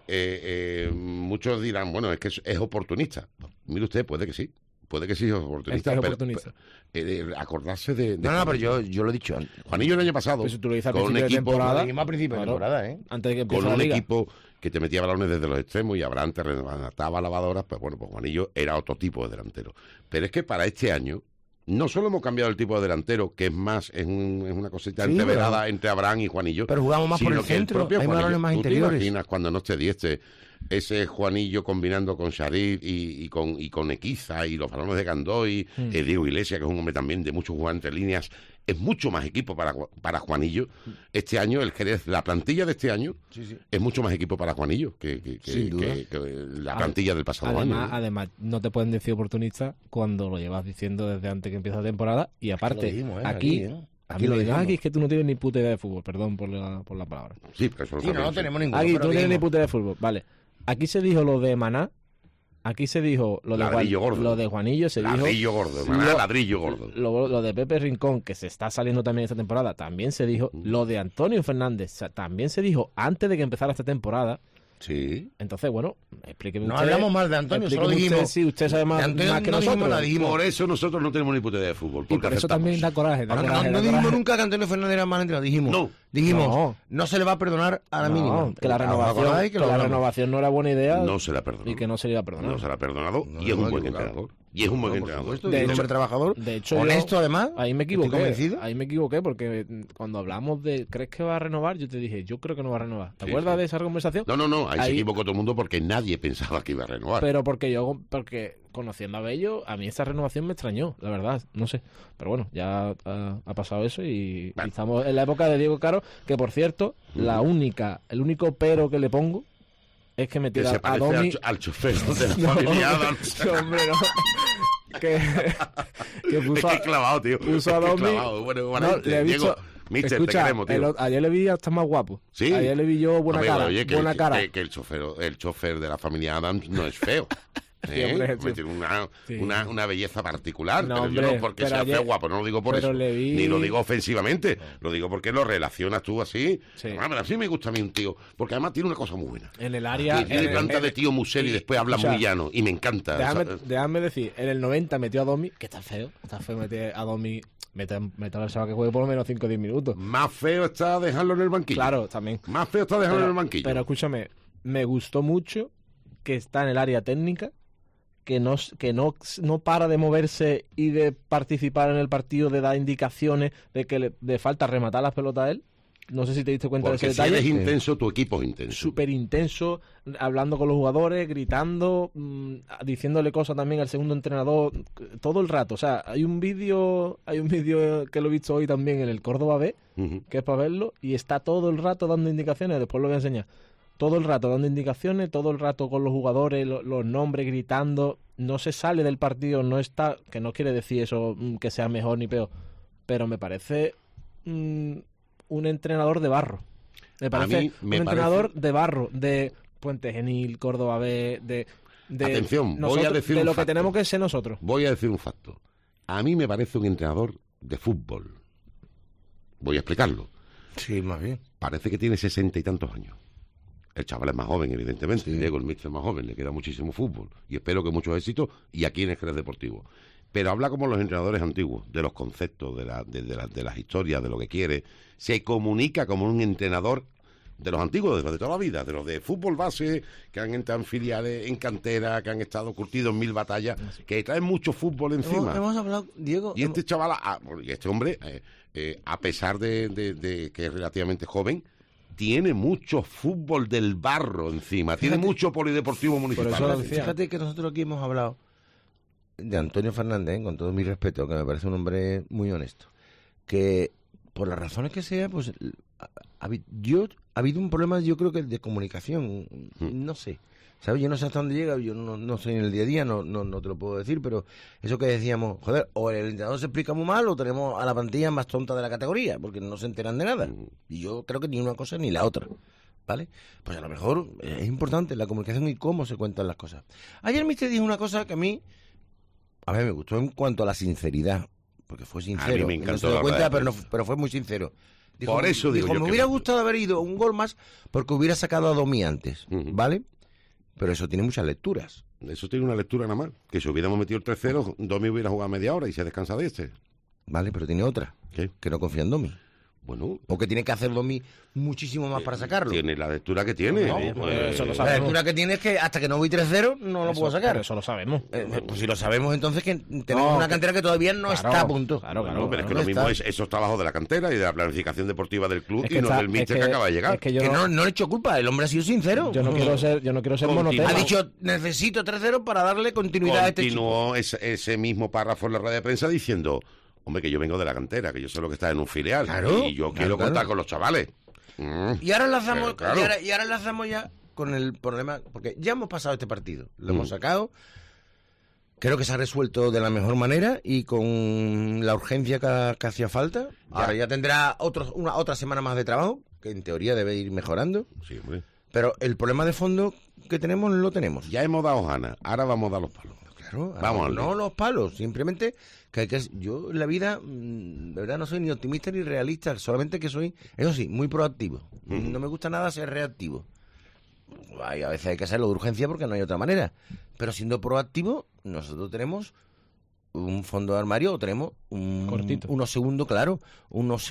S4: muchos dirán, bueno, es que es oportunista. Mire usted, puede que sí es oportunista.
S6: Es
S4: pero,
S6: oportunista.
S4: acordarse de
S5: No, pero yo lo he dicho antes.
S4: Juanillo el año pasado,
S6: Pues si tú lo dices a
S4: con un
S6: principio de
S4: equipo,
S6: temporada,
S5: Lo dijimos a principio de
S6: Claro.
S5: temporada, ¿eh?
S6: Antes de que
S4: con
S6: empiece la
S4: un
S6: liga.
S4: equipo que te metía balones desde los extremos y Abraham te remataba lavadoras, pues bueno, pues Juanillo era otro tipo de delantero. Pero es que para este año no solo hemos cambiado el tipo de delantero, que es más, es una cosita
S5: Sí,
S4: entreverada entre Abraham y Juanillo.
S5: Pero jugamos más por
S4: sino
S5: el
S4: que
S5: centro,
S4: propio
S5: hay
S4: Juanillo,
S5: balones más
S4: ¿tú te
S5: interiores.
S4: imaginas cuando no esté Diestre, ese Juanillo combinando con Sharif y con Equiza y los balones de Gandoy, Diego Iglesias, que es un hombre también de muchos jugadores entre líneas, es mucho más equipo para Juanillo. Este año, el Jerez, la plantilla de este año es mucho más equipo para Juanillo
S5: Sin duda.
S4: que la plantilla del pasado año. ¿no?
S6: Además, no te pueden decir oportunista cuando lo llevas diciendo desde antes que empieza la temporada. Y aparte,
S5: Lo dijimos,
S6: aquí
S5: Aquí
S6: lo
S5: lo dijimos.
S6: Aquí es que tú no tienes ni puta idea de fútbol, perdón por la palabra.
S4: Sí, pero eso lo
S5: Sí, no
S4: sabemos, sí.
S5: tenemos ninguno.
S6: Aquí tú
S5: pero
S6: no tienes ni
S5: dijimos.
S6: puta idea de fútbol, vale. Aquí se dijo lo de Maná, aquí se dijo lo de,
S4: Ladrillo gordo.
S6: lo de Juanillo, se
S4: Ladrillo
S6: dijo...
S4: gordo, maná, ladrillo gordo.
S6: Lo de Pepe Rincón, que se está saliendo también esta temporada, también se dijo. Lo de Antonio Fernández, también se dijo antes de que empezara esta temporada.
S5: Sí.
S6: Entonces, bueno, explíqueme
S5: No
S6: usted.
S5: hablamos mal de Antonio, solo
S6: explíqueme
S5: dijimos.
S6: Usted, sí, usted sabe más,
S5: De Antonio
S6: más que
S5: no dijimos
S6: nosotros.
S5: nada, dijimos.
S4: Por eso nosotros no tenemos ni puta idea de fútbol.
S6: Y
S4: Porque
S6: por eso
S4: aceptamos.
S6: también da coraje. Da
S5: No,
S6: coraje,
S5: no
S6: da
S5: dijimos
S6: coraje.
S5: nunca que Antonio Fernández era mal entrenador. Dijimos,
S6: No.
S5: no se le va a perdonar a la
S6: No,
S5: mínima.
S6: que la
S5: ¿Os
S6: renovación,
S5: acordáis
S6: que
S5: lo
S6: la
S5: hablamos?
S6: renovación no era buena idea
S4: No se la perdonó.
S6: y que no se le iba a perdonar.
S4: No se la ha perdonado
S5: No,
S4: y es
S5: no,
S4: un buen
S5: equivocado.
S4: entrenador. Y es un buen
S5: Por
S4: entrenador.
S5: supuesto,
S6: De
S5: y un
S6: hecho-
S5: hombre trabajador.
S6: De hecho,
S5: honesto, además.
S6: Ahí me
S5: Estoy
S6: equivoqué.
S5: convencido.
S6: Ahí me equivoqué porque cuando hablamos de ¿crees que va a renovar? Yo te dije, yo creo que no va a renovar. ¿Te
S4: Sí,
S6: acuerdas
S4: sí.
S6: de esa conversación?
S4: No, ahí se
S6: Ahí-
S4: equivocó todo el mundo porque nadie pensaba que iba a renovar.
S6: Pero porque conociendo a Bello, a mí esa renovación me extrañó, la verdad, no sé. Pero bueno, ya ha pasado eso y
S4: Bueno.
S6: estamos en la época de Diego Caro, que por cierto, el único pero que le pongo es que me
S4: que
S6: tira
S4: se
S6: a
S4: parece
S6: Domi.
S4: al chofer de la
S6: No,
S4: familia Adams.
S6: no, hombre, no. que
S4: Es
S6: puso
S4: que es clavado, tío.
S6: puso a
S4: Es que es
S6: Domi.
S4: clavado. Bueno,
S6: No,
S4: valiente.
S6: le he
S4: Diego,
S6: visto.
S4: mister,
S6: Escucha,
S4: te queremos, tío.
S6: ayer le vi hasta más guapo.
S4: Sí.
S6: Ayer le vi yo buena
S4: Amigo,
S6: cara.
S4: oye, que,
S6: buena
S4: que-
S6: cara.
S4: que el chofer de la familia Adams no es feo.
S6: hombre, sí.
S4: Tiene
S6: Sí.
S4: una belleza particular,
S6: No,
S4: pero yo
S6: hombre,
S4: no porque
S6: pero
S4: sea
S6: ayer-
S4: feo guapo, no lo digo por
S6: pero
S4: eso,
S6: le vi-
S4: ni lo digo ofensivamente, lo digo porque lo relacionas tú así.
S6: Sí.
S4: Ah, pero así me gusta a mí un tío, porque además tiene una cosa muy buena.
S6: En el área.
S4: Tiene planta de tío musel y después habla
S6: escucha,
S4: muy llano, y me encanta.
S6: Déjame decir, en el 90 metió a Domi, que está feo meter a Domi, meter a la Saba que juegue por lo menos 5 o 10 minutos.
S4: Más feo está dejarlo en el banquillo.
S6: Claro, también.
S4: Más feo está dejarlo en el banquillo.
S6: Pero escúchame, me gustó mucho que está en el área técnica, que no para de moverse y de participar en el partido, de dar indicaciones, de que le falta rematar las pelotas a él. No sé si te diste cuenta
S4: porque
S6: de
S4: si
S6: ese detalle.
S4: eres intenso, tu equipo es intenso.
S6: Súper intenso, hablando con los jugadores, gritando, diciéndole cosas también al segundo entrenador, todo el rato. O sea, hay un vídeo que lo he visto hoy también en el Córdoba B,
S4: Ujú.
S6: que es para verlo, y está todo el rato dando indicaciones, después lo voy a enseñar. todo el rato dando indicaciones, todo el rato con los jugadores, los nombres, gritando, no se sale del partido, no está, que no quiere decir eso que sea mejor ni peor, pero me parece un entrenador de barro. Me parece entrenador de barro, de Puente Genil, Córdoba B,
S4: Atención,
S6: voy a decir de lo que tenemos que ser nosotros.
S4: Voy a decir un facto. A mí me parece un entrenador de fútbol. Voy a explicarlo.
S5: Sí, más bien.
S4: Parece que tiene 60 y tantos años. El chaval es más joven, evidentemente. Sí. Diego, el míster es más joven, le queda muchísimo fútbol. Y espero que muchos éxitos, y aquí en el Jerez Deportivo. Pero habla como los entrenadores antiguos, de los conceptos, de las historias, de lo que quiere. Se comunica como un entrenador de los antiguos, de toda la vida, de los de fútbol base, que han entrado en filiales, en cantera, que han estado curtidos en 1000 batallas, que traen mucho fútbol encima.
S5: Hemos hablado, Diego...
S4: Y este chaval, este hombre, a pesar de que es relativamente joven, tiene mucho fútbol del barro encima, tiene mucho polideportivo municipal.
S5: Fíjate que nosotros aquí hemos hablado de Antonio Fernández, con todo mi respeto, que me parece un hombre muy honesto, que por las razones que sea, pues ha habido un problema, yo creo que de comunicación, no sé, ¿sabes? Yo no sé hasta dónde llega, yo no soy en el día a día, no te lo puedo decir, pero eso que decíamos, joder, o el entrenador se explica muy mal o tenemos a la plantilla más tonta de la categoría, porque no se enteran de nada. Y yo creo que ni una cosa ni la otra, ¿vale? Pues a lo mejor es importante la comunicación y cómo se cuentan las cosas. Ayer Mister dijo una cosa que a mí me gustó en cuanto a la sinceridad, porque fue sincero.
S4: A mí me encantó,
S5: no se dio cuenta, pero fue muy sincero. Dijo,
S4: por eso digo
S5: me hubiera gustado haber ido un gol más porque hubiera sacado a Domi antes, ¿vale? Pero eso tiene muchas lecturas.
S4: Eso tiene una lectura nada más. Que si hubiéramos metido el 3-0, Domi hubiera jugado media hora y se descansa de este.
S5: Vale, pero tiene otra.
S4: ¿Qué?
S5: Que no confía en Domi.
S4: Bueno,
S5: porque tiene que hacer Domi muchísimo más para sacarlo.
S4: Tiene la lectura que tiene.
S6: Eso lo sabemos.
S5: La lectura que tiene es que hasta que no voy 3-0 no lo puedo sacar.
S6: Eso lo sabemos.
S5: Pues si lo sabemos, entonces que tenemos una cantera que todavía no está a punto.
S4: Claro, pero es que lo mismo es esos trabajos de la cantera y de la planificación deportiva del club y no del míster que acaba de llegar.
S5: Que no le he hecho culpa, el hombre ha sido sincero.
S6: Yo no quiero ser monotema.
S5: Ha dicho, necesito 3-0 para darle continuidad a este chico.
S4: Continuó ese mismo párrafo en la radio de prensa diciendo... Hombre, que yo vengo de la cantera, que yo sé lo que está en un filial.
S5: Claro,
S4: y yo quiero contar con los chavales.
S5: Y ahora enlazamos, y ahora enlazamos ya con el problema, porque ya hemos pasado este partido, lo hemos sacado, creo que se ha resuelto de la mejor manera y con la urgencia que hacía falta. Ahora ya tendrá otra semana más de trabajo, que en teoría debe ir mejorando.
S4: Sí, hombre.
S5: Pero el problema de fondo que tenemos lo tenemos.
S4: Ya hemos dado gana, ahora vamos a dar los palos.
S5: Claro, vamos no los palos, simplemente que yo en la vida, de verdad, no soy ni optimista ni realista, solamente que soy, eso sí, muy proactivo. No me gusta nada ser reactivo. A veces hay que hacerlo de urgencia porque no hay otra manera. Pero siendo proactivo, nosotros tenemos un fondo de armario, o tenemos unos segundos, claro, unos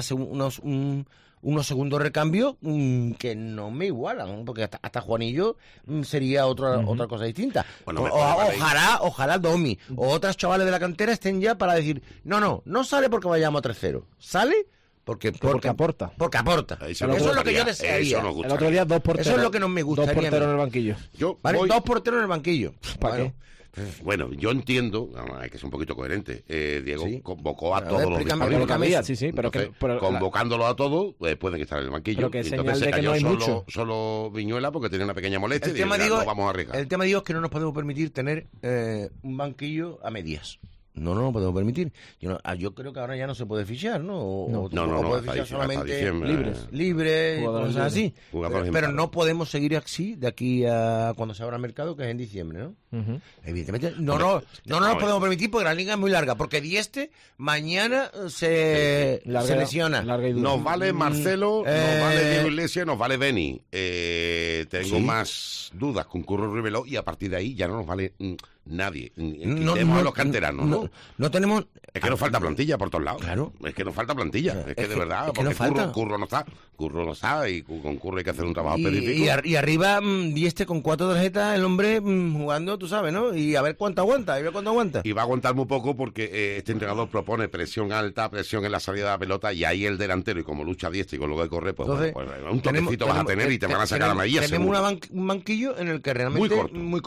S5: segundos recambios que no me igualan, porque hasta Juanillo sería otra cosa distinta. Bueno, ojalá Domi o otros chavales de la cantera estén ya para decir, no sale porque vayamos a 3-0, sale porque
S6: aporta.
S5: Porque aporta. Eso es lo que yo desearía.
S6: El otro día 2 porteros.
S5: Eso es lo que no me gustaría.
S6: 2 porteros en el banquillo.
S5: 2 porteros en el banquillo.
S6: ¿Para qué?
S4: Bueno, yo entiendo, hay que ser un poquito coherente. Diego convocó a todos los
S6: disponibles. Sí, pero
S4: convocándolo a todos, pueden estar en el banquillo.
S6: Pero que entonces se cayó que no
S4: solo Viñuela porque tenía una pequeña molestia y no vamos a arriesgar.
S5: El tema digo es que no nos podemos permitir tener un banquillo a medias. No lo podemos permitir. Yo creo que ahora ya no se puede fichar, ¿no? O puede fichar solamente libre, cosas así. Pero no podemos seguir así de aquí a cuando se abra el mercado, que es en diciembre, ¿no? Evidentemente, no nos podemos permitir porque la liga es muy larga. Porque Dieste mañana se lesiona.
S4: Nos vale Marcelo, nos vale Diego Iglesias, nos vale Beni. Tengo más dudas con Curro Riveló y a partir de ahí ya no nos vale nadie. Quitemos a los canteranos,
S5: no tenemos...
S4: Es que nos falta plantilla por todos lados.
S5: Claro.
S4: Es que nos falta plantilla. Es que de verdad,
S5: es que
S4: porque Curro no está. Curro no está y con Curro hay que hacer un trabajo específico.
S5: Y arriba, Dieste con 4 tarjetas, el hombre jugando, tú sabes, ¿no? Y a ver cuánto aguanta,
S4: Y va a aguantar muy poco porque este entrenador propone presión alta, presión en la salida de la pelota y ahí el delantero, y como lucha Dieste y con lo que corre, pues, entonces, un toquecito vas a tener y te van a sacar a María.
S5: Tenemos un banquillo en el que realmente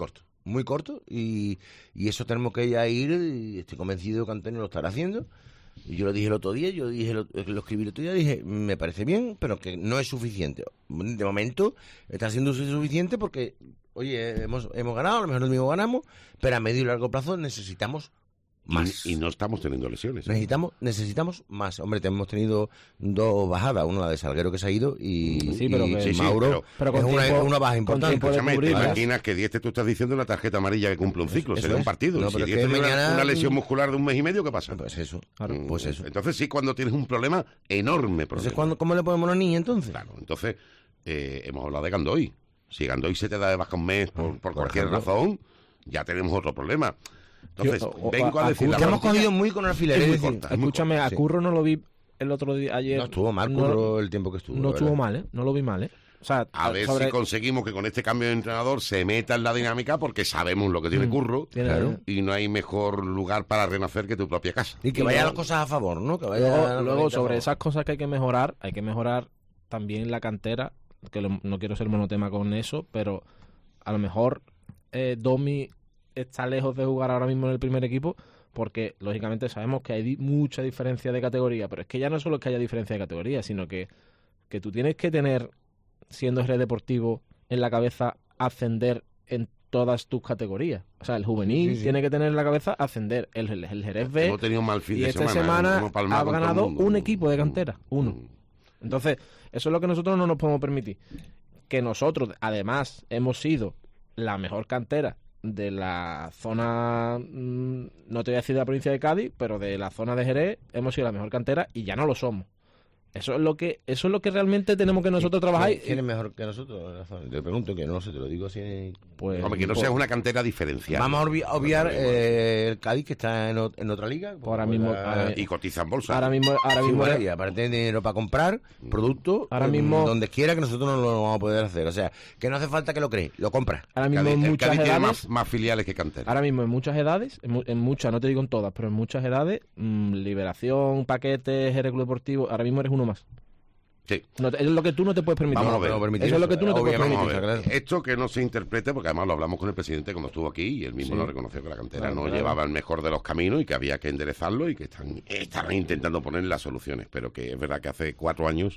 S5: muy corto y eso tenemos que ya ir, y estoy convencido que Antonio lo estará haciendo, Y yo lo dije el otro día, lo escribí el otro día, dije, me parece bien, pero que no es suficiente. De momento está siendo suficiente porque, oye, hemos ganado, a lo mejor el mismo ganamos, pero a medio y largo plazo necesitamos más.
S4: Y no estamos teniendo lesiones.
S5: Necesitamos más. Hombre, hemos tenido 2 bajadas, una la de Salguero que se ha ido y,
S6: sí, pero que,
S5: Mauro
S6: pero
S5: es una baja importante.
S4: Escúchame, te imaginas que Dieste tú estás diciendo una tarjeta amarilla que cumple un ciclo, sería un partido.
S5: No,
S4: si
S5: pero
S4: Dieste tiene
S5: mañana...
S4: una lesión muscular de 1 mes y medio, ¿qué pasa?
S5: Pues eso.
S4: Entonces sí, cuando tienes un problema, enorme problema.
S5: Entonces, ¿cómo le ponemos a los niños entonces?
S4: Claro, entonces hemos hablado de Gandoy. Si Gandoy se te da de baja un mes por cualquier razón, ya tenemos otro problema. Entonces, vengo a decir...
S5: Que hemos cogido muy con alfileres.
S6: Escúchame, a Curro no lo vi el otro día, ayer...
S5: No estuvo mal, Curro, el tiempo que estuvo.
S6: No estuvo mal, ¿eh? No lo vi mal, ¿eh? O sea,
S4: a ver si conseguimos que con este cambio de entrenador se meta en la dinámica, porque sabemos lo que tiene Curro, y no hay mejor lugar para renacer que tu propia casa.
S5: Y que vayan las cosas a favor, ¿no? Que vaya
S6: luego sobre esas cosas que hay que mejorar también la cantera, que no quiero ser monotema con eso, pero a lo mejor Domi está lejos de jugar ahora mismo en el primer equipo, porque lógicamente sabemos que hay mucha diferencia de categoría, pero es que ya no solo es que haya diferencia de categoría, sino que tú tienes que tener, siendo Jerez Deportivo, en la cabeza ascender en todas tus categorías. O sea, el juvenil tiene que tener en la cabeza ascender, el Jerez B,
S4: hemos tenido un mal fin
S6: y
S4: de
S6: esta semana ha ganado un equipo de cantera, uno. Entonces, eso es lo que nosotros no nos podemos permitir. Que nosotros, además, hemos sido la mejor cantera de la zona, no te voy a decir de la provincia de Cádiz, pero de la zona de Jerez hemos sido la mejor cantera y ya no lo somos. Eso es lo que realmente tenemos que nosotros trabajar.
S5: ¿Quién es mejor que nosotros? Te pregunto, que no sé, te lo digo así.
S4: Pues, hombre, que no sea una cantera diferenciada.
S5: Vamos a obviar el Cádiz, que está en otra liga.
S6: Ahora mismo,
S4: y cotiza en bolsa.
S6: Ahora mismo
S5: y aparte de dinero para comprar productos,
S6: ahora mismo
S5: donde quiera, que nosotros no lo vamos a poder hacer. O sea, que no hace falta que lo crees, lo compras.
S6: Ahora mismo en muchas
S4: Cádiz
S6: edades
S4: tiene más filiales que cantera.
S6: Ahora mismo en muchas edades, en muchas, no te digo en todas, pero en muchas edades, Liberación, Paquetes, Jerez Club Deportivo, ahora mismo eres uno más.
S4: Sí.
S6: No, es lo que tú no te puedes permitir.
S4: Vamos a ver.
S6: Eso es lo que tú no te puedes permitir.
S4: Esto que no se interprete, porque además lo hablamos con el presidente cuando estuvo aquí y él mismo lo reconoció, que la cantera no llevaba el mejor de los caminos y que había que enderezarlo y que están intentando poner las soluciones. Pero que es verdad que hace 4 años,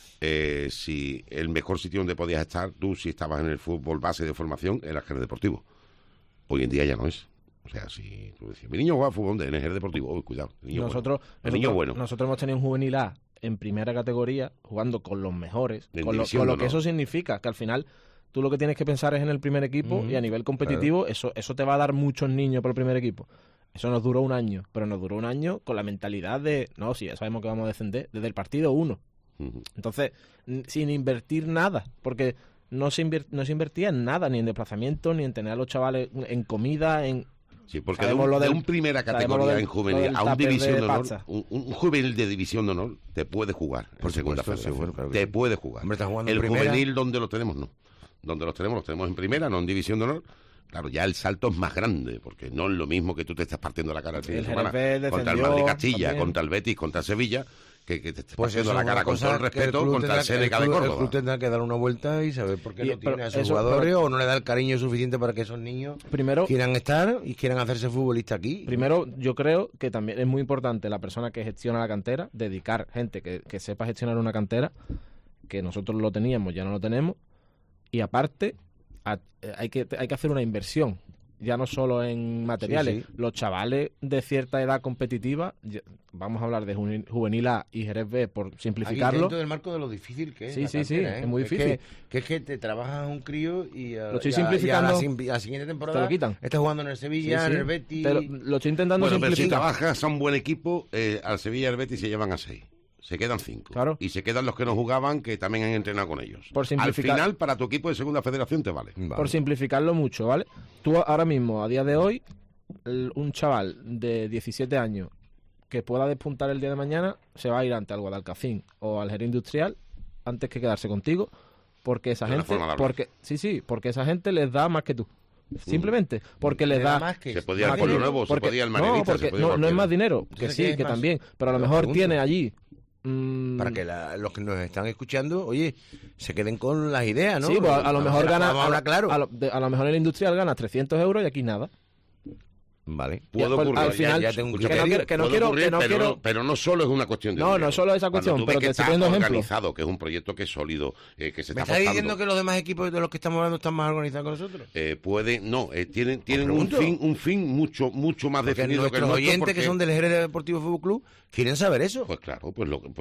S4: si el mejor sitio donde podías estar, tú si estabas en el fútbol base de formación, era el Jerez Deportivo. Hoy en día ya no es. O sea, si tú decías, mi niño juega fútbol en el Jerez Deportivo, cuidado,
S6: nosotros hemos tenido un juvenil A en primera categoría, jugando con los mejores, con lo que eso significa, que al final tú lo que tienes que pensar es en el primer equipo y a nivel competitivo, eso te va a dar muchos niños por el primer equipo. Eso nos duró 1 año, pero nos duró 1 año con la mentalidad de, no, si ya sabemos que vamos a descender desde el partido 1. Entonces, sin invertir nada, porque no se invertía en nada, ni en desplazamiento, ni en tener a los chavales en comida, en...
S4: Sí, porque de un primera categoría en juvenil a un división de honor, un juvenil de división de honor te puede jugar por segunda federación. Claro, te puede jugar.
S5: Hombre,
S4: el juvenil donde lo tenemos no. Donde los tenemos en primera, no en división de honor. Claro, ya el salto es más grande, porque no es lo mismo que tú te estás partiendo la cara el fin de semana contra el Madrid Castilla, también, contra el Betis, contra el Sevilla, que te estás partiendo la cara con todo el respeto contra el Seneca de Córdoba.
S5: El club tendrá que dar una vuelta y saber por qué no tiene a sus jugadores o no le da el cariño suficiente para que esos niños quieran estar y quieran hacerse futbolistas aquí.
S6: Primero, yo creo que también es muy importante la persona que gestiona la cantera, dedicar gente que sepa gestionar una cantera, que nosotros lo teníamos, ya no lo tenemos, y aparte hay que hacer una inversión, ya no solo en materiales. Sí. Los chavales de cierta edad competitiva, vamos a hablar de Juvenil A y Jerez B por simplificarlo.
S5: Dentro del marco de lo difícil que es.
S6: Sí, es muy difícil.
S5: Es que te trabajas un crío y
S6: lo estoy simplificando.
S5: A la siguiente temporada
S6: te lo quitan.
S5: Estás jugando en el Sevilla, en el Betis.
S6: Lo estoy intentando simplificar.
S4: Pero si trabajas a un buen equipo, al Sevilla y al Betis se llevan a 6. Se quedan 5.
S6: Claro.
S4: Y se quedan los que no jugaban, que también han entrenado con ellos.
S6: Por simplificar,
S4: al final, para tu equipo de segunda federación te vale.
S6: Por simplificarlo mucho, ¿vale? Tú ahora mismo, a día de hoy, un chaval de 17 años que pueda despuntar el día de mañana, se va a ir ante al Guadalcacín o al Jerez Industrial antes que quedarse contigo, porque esa gente... porque esa gente les da más que tú. Simplemente porque les da
S5: más que
S4: se podía el Pueblo Nuevo, se podía el Marinista,
S6: no es más dinero, que sí, que también, pero a lo mejor tiene allí
S5: para que los que nos están escuchando, oye, se queden con las ideas, ¿no?
S6: Sí, pues a lo mejor gana,
S5: claro.
S6: a lo mejor el Industrial gana 300 euros y aquí nada.
S5: Vale.
S4: Puede ocurrir.
S6: Al final,
S5: ya tengo un
S4: pero no solo es una cuestión de dinero.
S6: No solo esa cuestión, pero te estoy poniendo ejemplo.
S4: Organizado, que es un proyecto que es sólido, que se está
S5: ¿Me estás diciendo que los demás equipos de los que estamos hablando están más organizados que nosotros?
S4: Tienen un fin mucho más
S5: porque
S4: definido que el
S5: nuestros
S4: nuestro.
S5: oyentes que son del Jerez Deportivo Fútbol Club quieren saber eso.
S4: Pues claro,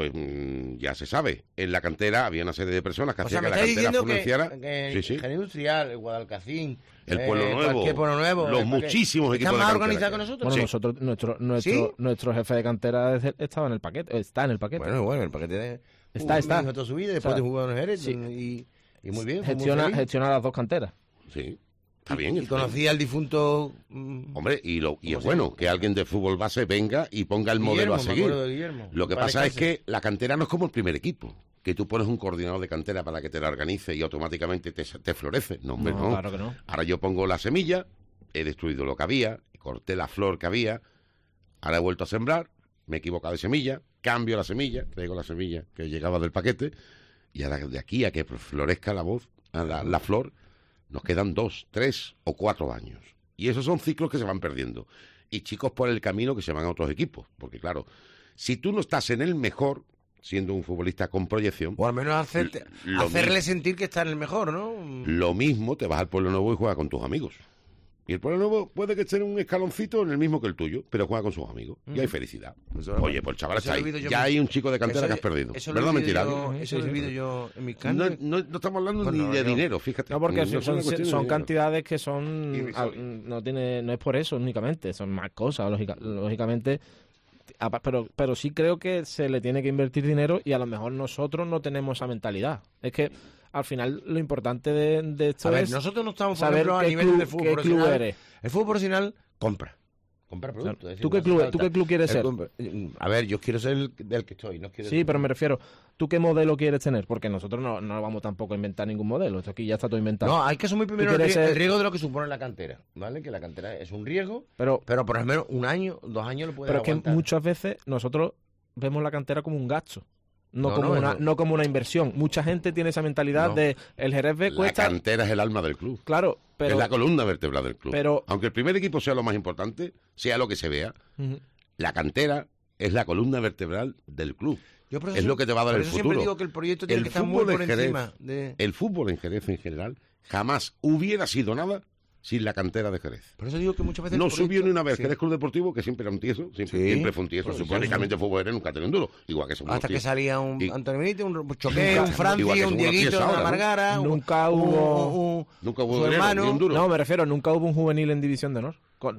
S4: ya se sabe. En la cantera había una serie de personas que hacían que la
S5: ¿me estás
S4: cantera
S5: diciendo
S4: financiara.
S5: que Jerez Industrial, el Guadalcacín,
S4: el Pueblo Nuevo, los muchísimos equipos
S5: están
S4: de
S5: más
S4: cantera
S5: organizados que nosotros?
S6: Bueno, nosotros, nuestro jefe de cantera estaba en el paquete, está en el paquete.
S5: Bueno, el paquete de...
S6: Está.
S5: toda su vida, después de jugar en Jerez, y muy bien.
S6: Gestiona las dos canteras.
S4: Sí. Está bien.
S5: Y conocía al difunto...
S4: Hombre, y es bueno que alguien de fútbol base venga y ponga el modelo a seguir. Lo que pasa es que la cantera no es como el primer equipo, que tú pones un coordinador de cantera para que te la organice y automáticamente te florece. No, hombre, no.
S6: Claro que no.
S4: Ahora yo pongo la semilla, he destruido lo que había, corté la flor que había, ahora he vuelto a sembrar, me he equivocado de semilla, cambio la semilla, traigo la semilla que llegaba del paquete, y ahora de aquí a que florezca la flor, nos quedan 2, 3 o 4 años. Y esos son ciclos que se van perdiendo. Y chicos por el camino que se van a otros equipos. Porque claro, si tú no estás en el mejor, siendo un futbolista con proyección...
S5: O al menos hacerle sentir que está en el mejor, ¿no?
S4: Lo mismo, te vas al Pueblo Nuevo y juegas con tus amigos. Y el Pueblo Nuevo puede que esté en un escaloncito en el mismo que el tuyo, pero juega con sus amigos. Y hay felicidad. Oye, pues el chaval está ahí. Ya hay un chico de cantera que has perdido. ¿Verdad o mentira?
S5: Eso lo he vivido yo en mis carnes.
S4: No estamos hablando ni de dinero, fíjate.
S6: No, porque son cantidades que son... No es por eso únicamente, son más cosas, lógicamente... Pero sí creo que se le tiene que invertir dinero y a lo mejor nosotros no tenemos esa mentalidad. Es que al final lo importante de esto es
S5: nosotros no estamos
S6: saber
S5: a nivel del fútbol
S6: profesional. Club eres.
S5: El fútbol profesional compra productos.
S6: O sea, ¿Tú qué club quieres ser?
S5: A ver, yo quiero ser del que estoy.
S6: Pero me refiero, ¿tú qué modelo quieres tener? Porque nosotros no vamos tampoco a inventar ningún modelo. Esto aquí ya está todo inventado.
S5: No, hay que asumir primero el riesgo de lo que supone la cantera, ¿vale? Que la cantera es un riesgo, pero por lo menos 1 año, 2 años lo puedes aguantar.
S6: Pero es que muchas veces nosotros vemos la cantera como un gasto. No como una inversión. Mucha gente tiene esa mentalidad de el Jerez B cuesta...
S4: La cantera es el alma del club.
S6: Claro, pero...
S4: Es la columna vertebral del club.
S6: Pero...
S4: Aunque el primer equipo sea lo más importante, sea lo que se vea, la cantera es la columna vertebral del club. Es lo que te va a dar el futuro.
S5: Siempre digo que el proyecto tiene que estar muy por encima de...
S4: El fútbol en Jerez en general jamás hubiera sido nada sin la cantera de Jerez.
S5: Por eso digo que muchas veces...
S4: No subió ni una vez. Jerez Club Deportivo, que siempre era un tieso, siempre fue un tieso. Históricamente el fútbol nunca tenía un duro. Igual que somos
S5: hasta que salía un Antonio Benítez, un Choqué, un Franci, un Dieguito, una Margara...
S6: Nunca hubo
S5: su hermano.
S6: Un duro. No, me refiero, nunca hubo un juvenil en División de Honor.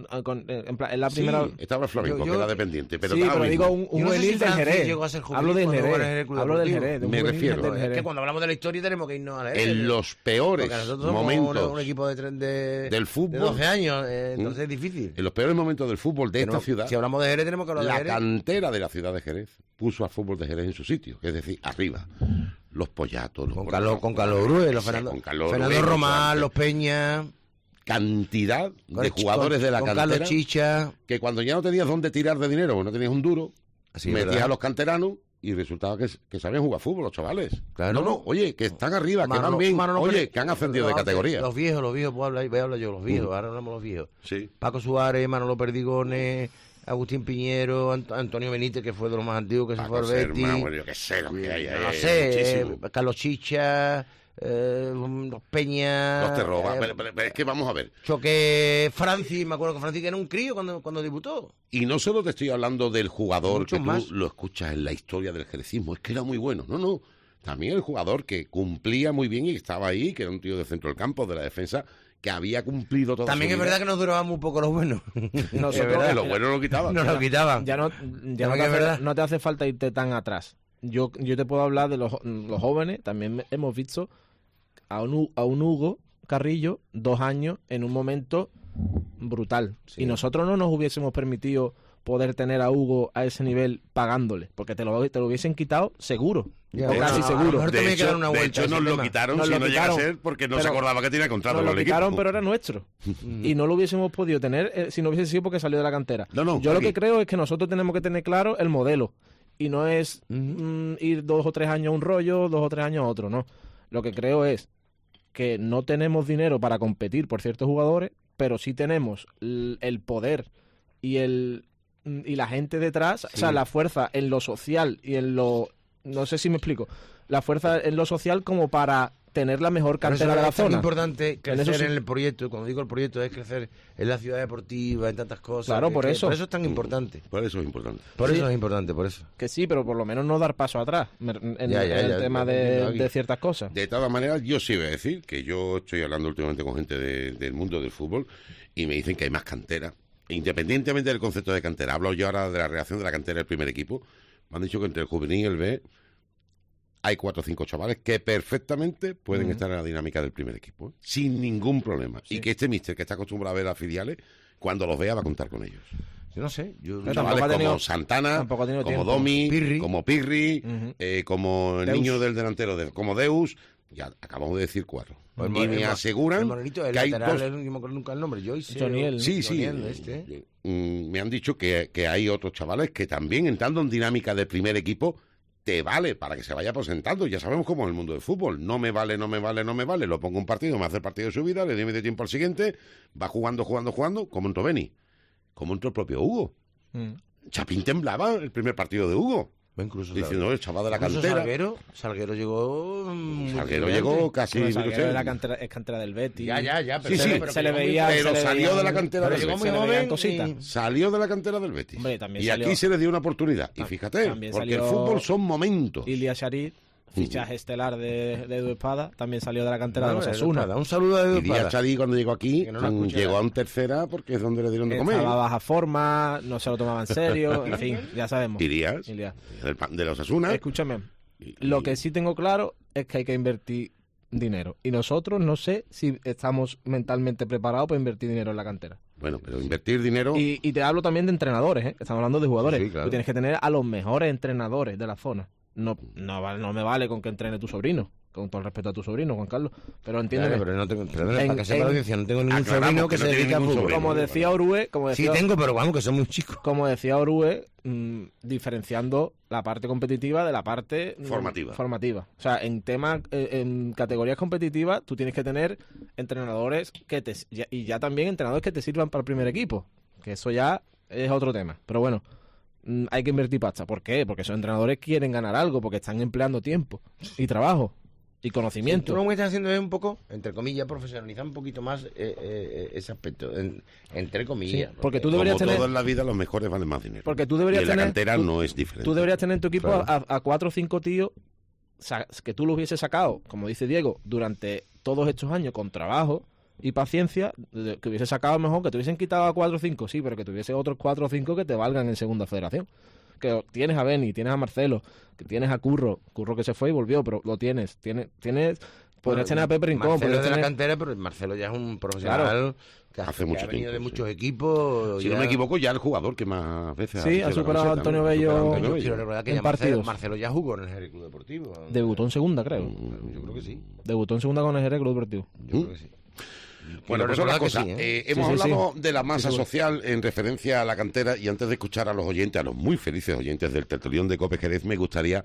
S6: En la primera...
S4: Sí, estaba el Flamenco, que era dependiente. Pero
S6: digo un juvenil del Jerez. Hablo del Jerez.
S4: Me refiero.
S5: Es que cuando hablamos de la historia tenemos que irnos a la
S4: en los peores momentos
S5: un equipo del
S4: fútbol
S5: de 12 años, entonces es difícil.
S4: En los peores momentos del fútbol de esta ciudad...
S5: Si hablamos de Jerez tenemos que hablar de Jerez.
S4: La cantera de la ciudad de Jerez puso al fútbol de Jerez en su sitio, es decir, arriba. Los Pollatos,
S5: con Carlos Bruel, los Fernando Román, los Peña...
S4: Cantidad de jugadores de la cantera,
S5: Carlos Chicha,
S4: que cuando ya no tenías dónde tirar de dinero, o no tenías un duro, metías a los canteranos y resultaba que sabían jugar fútbol los chavales.
S5: Claro.
S4: No, oye, que están arriba, que van bien, que han ascendido de categoría.
S5: Los viejos, voy a hablar yo, los viejos, ahora hablamos los viejos.
S4: Sí.
S5: Paco Suárez, Manolo Perdigones, Agustín Piñero, Antonio Benítez, que fue de los más antiguos, que se fue al Betis.
S4: Yo qué sé, lo que hay ahí.
S5: No sé, Carlos Chicha... los Peña,
S4: los Terroba, pero es que vamos a ver.
S5: Choque Franci, me acuerdo que Franci era un crío cuando debutó.
S4: Y no solo te estoy hablando del jugador que
S5: más.
S4: tú lo escuchas en la historia del jerecismo, es que era muy bueno. No. También el jugador que cumplía muy bien y estaba ahí, que era un tío de centro del campo, de la defensa, que había cumplido todo.
S5: También es verdad que nos duraba muy poco los buenos.
S4: Nosotros, los buenos lo quitaban.
S5: Nos lo quitaban.
S6: Ya no te hace falta irte tan atrás. Yo te puedo hablar de los jóvenes. También hemos visto a un Hugo Carrillo 2 años en un momento brutal. Sí. Y nosotros no nos hubiésemos permitido poder tener a Hugo a ese nivel pagándole, porque te lo hubiesen quitado seguro. Casi seguro.
S4: De hecho nos lo quitaron si no llega a ser porque no se acordaba que tenía contrato con el equipo. Nos lo quitaron,
S6: pero era nuestro. Y no lo hubiésemos podido tener si no hubiese sido porque salió de la cantera. Yo lo que creo es que nosotros tenemos que tener claro el modelo. Y no es ir 2 o 3 años a un rollo, 2 o 3 años a otro, no. Lo que creo es que no tenemos dinero para competir por ciertos jugadores pero sí tenemos el poder y la gente detrás, o sea, la fuerza en lo social y en lo... No sé si me explico. La fuerza en lo social como para tener la mejor cantera de la zona.
S5: Es importante crecer
S6: en
S5: el proyecto. Cuando digo el proyecto es crecer en la ciudad deportiva, en tantas cosas.
S6: Claro, por eso.
S5: Por eso es tan importante.
S4: Por eso es importante.
S5: Por eso es importante, por eso.
S6: Que sí, pero por lo menos no dar paso atrás en el tema de ciertas cosas.
S4: De todas maneras, yo sí voy a decir que yo estoy hablando últimamente con gente del mundo del fútbol y me dicen que hay más cantera. Independientemente del concepto de cantera, hablo yo ahora de la reacción de la cantera del primer equipo. Me han dicho que entre el juvenil y el B hay 4 o 5 chavales que perfectamente pueden estar en la dinámica del primer equipo, sin ningún problema. Sí. Y que este míster, que está acostumbrado a ver a filiales, cuando los vea va a contar con ellos.
S5: Yo no sé.
S4: Chavales como Santana, como Domi, como Pirri, como el niño del delantero, como Deus. Ya acabamos de decir 4. Y me aseguran que hay dos...
S5: No me acuerdo nunca el nombre.
S4: Joniel. Sí. Me han dicho que hay otros chavales que también, entrando en dinámica del primer equipo, te vale para que se vaya presentando. Ya sabemos cómo es el mundo del fútbol. No me vale. Lo pongo un partido, me hace el partido de su vida, le doy medio tiempo al siguiente, va jugando, como entró Beni, como entró el propio Hugo. Chapín temblaba el primer partido de Hugo.
S5: Incluso
S4: diciendo el chaval de la cantera.
S5: Salguero llegó.
S4: Salguero llegó casi.
S6: Bueno, Salguero es cantera del Betis.
S5: Ya.
S4: Pero
S6: se le veía.
S4: Pero salió de la cantera del
S6: Betis.
S4: Salió de la cantera del Betis.
S6: Hombre, también
S4: y aquí se le dio una oportunidad. Y fíjate, porque el fútbol son momentos.
S6: Ilia Sharid, fichaje estelar de Edu Espada, también salió de la cantera de los Osasuna.
S5: Un saludo a Edu Espada.
S4: Ilia Sharid, cuando llegó aquí, llegó a un tercera porque es donde le dieron de comer.
S6: Estaba baja forma, no se lo tomaba en serio, en fin, ya sabemos.
S4: Irías de los Osasuna.
S6: Escúchame, lo que sí tengo claro es que hay que invertir dinero. Y nosotros no sé si estamos mentalmente preparados para invertir dinero en la cantera.
S4: Bueno, pero invertir dinero...
S6: Y te hablo también de entrenadores, ¿eh? Estamos hablando de jugadores.
S4: Sí, claro.
S6: Tú tienes que tener a los mejores entrenadores de la zona. No me vale con que entrene tu sobrino, con todo el respeto a tu sobrino, Juan Carlos, pero entiéndeme.
S5: Claro, pero no tengo, para que sepa la audiencia, no tengo ningún sobrino que se dedique a fútbol.
S6: Como decía Orue,
S5: sí tengo, pero vamos, que son muy chicos.
S6: Como decía Orue, diferenciando la parte competitiva de la parte formativa. O sea, en categorías competitivas, tú tienes que tener entrenadores y ya también entrenadores que te sirvan para el primer equipo, que eso ya es otro tema. Pero bueno, hay que invertir pasta. ¿Por qué? Porque esos entrenadores quieren ganar algo, porque están empleando tiempo y trabajo y conocimiento.
S5: Tú lo que estás haciendo es un poco, entre comillas, profesionalizar un poquito más ese aspecto, entre comillas.
S6: Sí, porque tú deberías
S4: tener... todo en la vida, los mejores valen más dinero.
S6: Porque tú deberías
S4: y en la cantera no es diferente.
S6: Tú deberías tener en tu equipo a 4 o 5 tíos que tú los hubieses sacado, como dice Diego, durante todos estos años con trabajo y paciencia, que hubiese sacado mejor, que te hubiesen quitado a 4 o 5, sí, pero que tuviese otros 4 o 5 que te valgan en segunda federación. Que tienes a Beni, tienes a Marcelo, que tienes a Curro que se fue y volvió, pero lo tienes, podrías tener a Pepe Rincón.
S5: Marcelo de la cantera, pero Marcelo ya es un profesional que
S4: hace mucho
S5: ha venido
S4: tiempo,
S5: de muchos equipos.
S4: Si no me equivoco, ya el jugador que más veces
S6: ha superado a Antonio Bello
S5: quiero recordar que
S6: en partidos.
S5: Marcelo ya jugó en el Jerez Club Deportivo.
S6: Debutó en segunda, creo.
S5: Yo creo que sí.
S6: Debutó en segunda con el Jerez Club Deportivo.
S5: Yo creo que sí.
S4: Bueno, pues otra cosa, hemos hablado de la masa social en referencia a la cantera, y antes de escuchar a los oyentes, a los muy felices oyentes del tertulión de Cope Jerez, me gustaría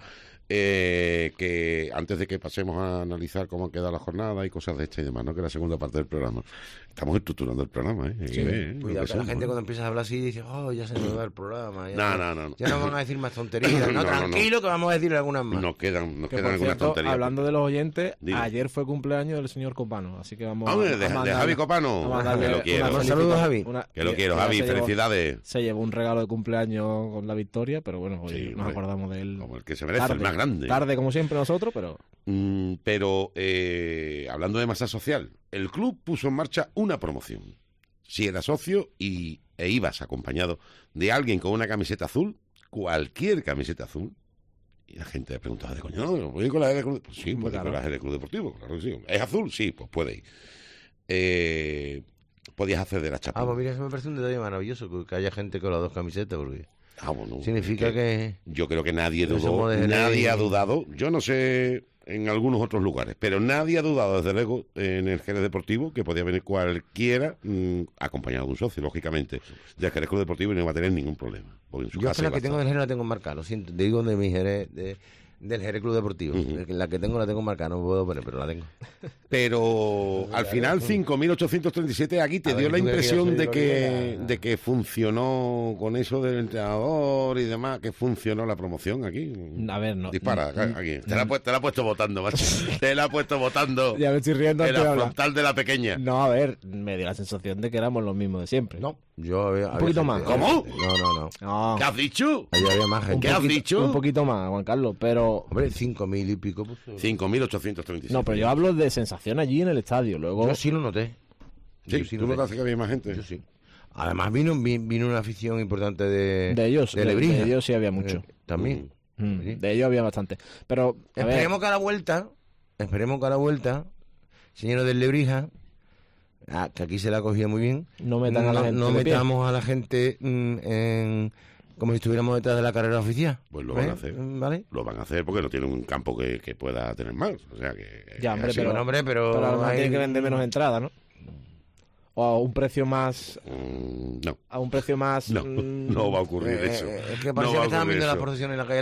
S4: que antes de que pasemos a analizar cómo queda la jornada y cosas de esta y demás, ¿no? Que es la segunda parte del programa. Estamos estructurando el programa, ¿eh?
S5: Cuidado que la gente cuando empieza a hablar así dice, ya se nos va el programa.
S4: No.
S5: Ya no van a decir más tonterías. Tranquilo, que vamos a decir algunas más.
S4: Nos quedan
S6: algunas
S4: cierto, tonterías.
S6: Hablando de los oyentes, ayer fue cumpleaños del señor Copano, así que vamos
S4: de Javi Copano.
S5: Que lo quiero. Saludos, Javi.
S4: Que lo quiero, Javi. Felicidades.
S6: Se llevó un regalo de cumpleaños con la victoria, pero bueno, hoy nos acordamos de él.
S4: Como el que se merece, el más grande.
S6: Tarde, como siempre nosotros, pero...
S4: Hablando de masa social, el club puso en marcha una promoción. Si eras socio e ibas acompañado de alguien con una camiseta azul, cualquier camiseta azul, y la gente preguntaba de coño, ¿no? ¿Voy con la Jerez Club? Pues sí, puede ir con la Jerez Club Deportivo, claro que sí. ¿Es azul? Sí, pues puede ir. Podías acceder a Chapín.
S5: Pues mira, eso me parece un detalle maravilloso, que haya gente con las dos camisetas, porque
S4: bueno,
S5: significa que...
S4: Yo creo que nadie dudó, nadie ha dudado, yo no sé en algunos otros lugares, pero nadie ha dudado, desde luego, en el Jerez Deportivo, que podía venir cualquiera acompañado de un socio, lógicamente, del Jerez Club Deportivo, y no iba a tener ningún problema.
S5: Yo es que la que tengo del Jerez la tengo marcada, lo siento, digo de mi Jerez... del Jerez Club Deportivo. La que tengo la tengo marcada, no puedo poner, pero la tengo.
S4: Pero al final 5.837 aquí te dio la impresión de que funcionó con eso del entrenador y demás, que funcionó la promoción aquí.
S6: A ver, no.
S4: Dispara, aquí. Te la ha puesto votando, macho. Te la ha puesto votando.
S6: Ya me estoy riendo
S4: en la frontal de la pequeña.
S6: No, a ver, me dio la sensación de que éramos los mismos de siempre.
S5: No, yo había
S6: un poquito más.
S4: ¿Cómo?
S5: No.
S4: ¿Qué has dicho?
S5: Ahí había más gente.
S4: ¿Qué has dicho?
S6: Un poquito más, Juan Carlos, pero...
S5: Hombre, 5.000 y pico.
S4: 5.837.
S6: No, pero yo hablo de sensación allí en el estadio. Luego...
S5: Yo sí lo noté.
S4: Sí, tú notaste que había más gente.
S5: Yo sí. Además vino una afición importante de
S6: ellos.
S5: De Lebrija.
S6: De ellos sí había mucho.
S5: También.
S6: De ellos había bastante. Pero
S5: esperemos que a la vuelta, señores del Lebrija, que aquí se la cogía muy bien,
S6: no metan a la gente.
S5: No metamos a la gente como si estuviéramos detrás de la carrera oficial.
S4: Pues lo van a hacer.
S5: ¿Vale?
S4: Lo van a hacer porque no tienen un campo que pueda tener más. O sea que...
S6: Ya, hombre, pero
S5: a lo
S6: mejor tienen que vender menos entradas, ¿no? O a un precio más...
S4: no.
S6: A un precio más...
S4: No va a ocurrir eso.
S5: Es que parecía que estaban viendo las procesiones en la calle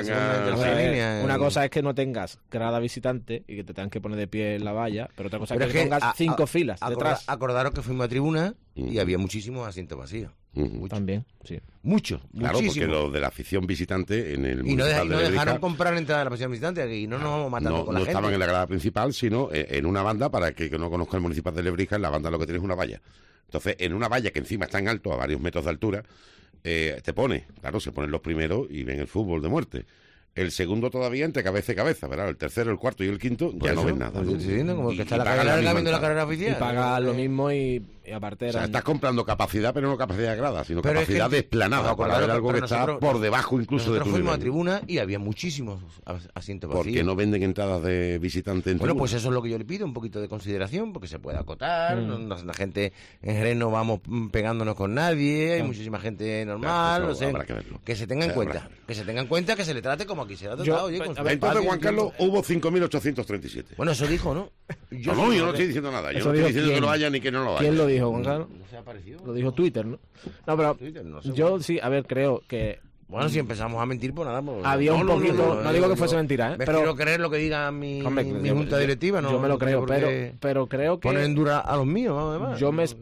S5: larga.
S6: Una cosa es que no tengas grada visitante y que te tengan que poner de pie en la valla, pero otra cosa es que tengas 5 filas detrás.
S5: Acordaros que fuimos a tribuna y había muchísimos asientos vacíos.
S6: También, sí.
S5: Muchos,
S4: claro,
S5: muchísimos.
S4: porque lo de la afición visitante en el
S5: y no
S4: municipal de Lebrija,
S5: dejaron comprar entrada de la afición visitante y no nos vamos matando con la gente.
S4: No estaban en la grada principal, sino en una banda, para el que no conozca el municipal de Lebrija, en la banda lo que tiene es una valla. Entonces, en una valla que encima está en alto, a varios metros de altura, se ponen los primeros y ven el fútbol de muerte. El segundo todavía entre cabeza y cabeza, ¿verdad? El tercero, el cuarto y el quinto ya no ven nada.
S5: Como que está la calle larga viendo la carrera oficial.
S6: Y paga lo mismo y aparte...
S4: O sea, estás comprando capacidad, pero no capacidad de grada, sino
S5: pero
S4: capacidad de esplanada, para ver algo que está por debajo incluso de tu nivel.
S5: Nosotros fuimos a tribuna y había muchísimos asientos vacíos.
S4: ¿Por qué no venden entradas de visitante en tribuna?
S5: Pues eso es lo que yo le pido, un poquito de consideración, porque se puede acotar, la gente en Jerez no vamos pegándonos con nadie, hay muchísima gente normal, no sé, que se tenga en cuenta, que se le trate como aquí se le ha tratado.
S4: Entonces, Juan Carlos, hubo 5.837.
S5: Bueno, eso dijo, ¿no?
S4: Yo no estoy diciendo nada, yo no estoy diciendo que lo haya ni que no lo haya.
S6: ¿Quién lo dijo, Juan Carlos? Lo dijo Twitter, ¿no? No, pero yo sí, a ver, creo que...
S5: Bueno, si empezamos a mentir, pues nada. Pues,
S6: había un poquito... No digo que fuese mentira, ¿eh?
S5: Pero quiero creer lo que diga mi junta directiva, ¿no?
S6: Yo me lo creo, pero creo que...
S5: Ponen dura a los míos, además.
S6: Yo me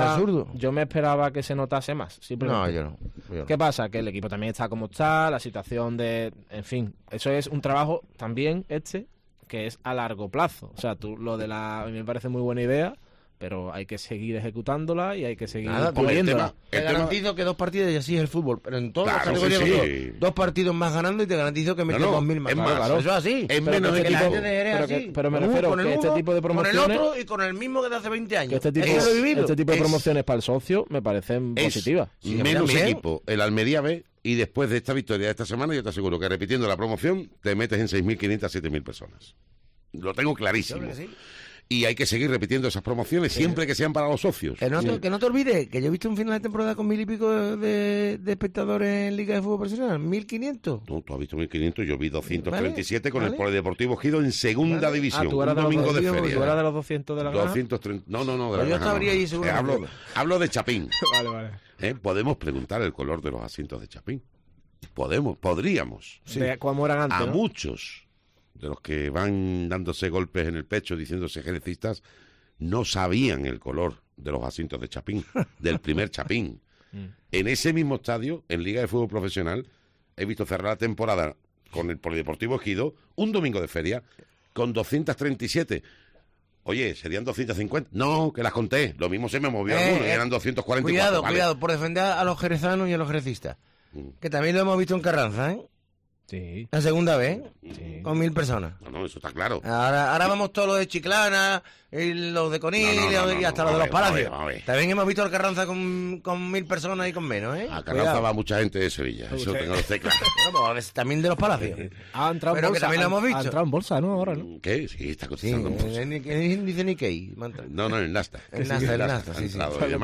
S6: esperaba que se notase más.
S5: No, yo no.
S6: ¿Qué pasa? Que el equipo también está como está, la situación de... En fin, eso es un trabajo también, que es a largo plazo. O sea, a mí me parece muy buena idea, pero hay que seguir ejecutándola y hay que seguir puliéndola.
S5: Te garantizo que 2 partidos y así es el fútbol, pero en todas las categorías 2 partidos más ganando y te garantizo que metes 2.000 más.
S4: Es más,
S5: claro. Eso es así.
S4: Es menos equipo.
S6: Pero me refiero que este tipo de promociones...
S5: Con el otro y con el mismo que de hace 20 años.
S6: Que este tipo de promociones para el socio me parecen positivas.
S4: Menos equipo. El Almería B. Y después de esta victoria de esta semana, yo te aseguro que repitiendo la promoción, te metes en 6.500 a 7.000 personas. Lo tengo clarísimo. Y hay que seguir repitiendo esas promociones siempre que sean para los socios.
S5: Que no te olvides, que yo he visto un final de temporada con 1.000 y pico de espectadores en Liga de Fútbol Profesional. 1.500.
S4: No, tú has visto 1.500, yo vi 237 con el Polideportivo Gido en segunda división.
S6: Tú eras
S4: un domingo de feria.
S6: ¿Tú eras de los 200 de la granja?
S4: 230, no, de la
S5: yo estaría ahí seguro.
S4: Hablo de Chapín.
S6: Vale.
S4: Podemos preguntar el color de los asientos de Chapín. Podríamos.
S6: Sí. ¿Cómo eran antes?
S4: A muchos de los que van dándose golpes en el pecho diciéndose jerecistas no sabían el color de los asientos de Chapín, del primer Chapín. En ese mismo estadio, en Liga de Fútbol Profesional, he visto cerrar la temporada con el Polideportivo Ejido, un domingo de feria, con 237. Oye, ¿serían 250? No, que las conté. Lo mismo se me movió alguno, eran 244.
S5: Cuidado, por defender a los jerezanos y a los jerecistas. Que también lo hemos visto en Carranza, ¿eh?
S6: Sí.
S5: La segunda vez,
S6: sí.
S5: Con 1.000 personas.
S4: No, eso está claro.
S5: Ahora vamos todos los de Chiclana, los de Conil y hasta los de los Palacios. También hemos visto al Carranza con 1.000 personas y con menos, ¿eh?
S4: A Carranza va mucha gente de Sevilla, eso tengo usted claro.
S5: Bueno, pues también de los Palacios.
S6: Ha entrado
S5: pero
S6: en bolsa,
S5: que también lo hemos visto.
S6: Ha entrado en bolsa, ¿no? Ahora, ¿no?
S4: ¿Qué? Sí, está cotizando en bolsa.
S5: Dice Nikkei.
S4: No, en el Nasdaq.
S5: El Nasdaq, sí.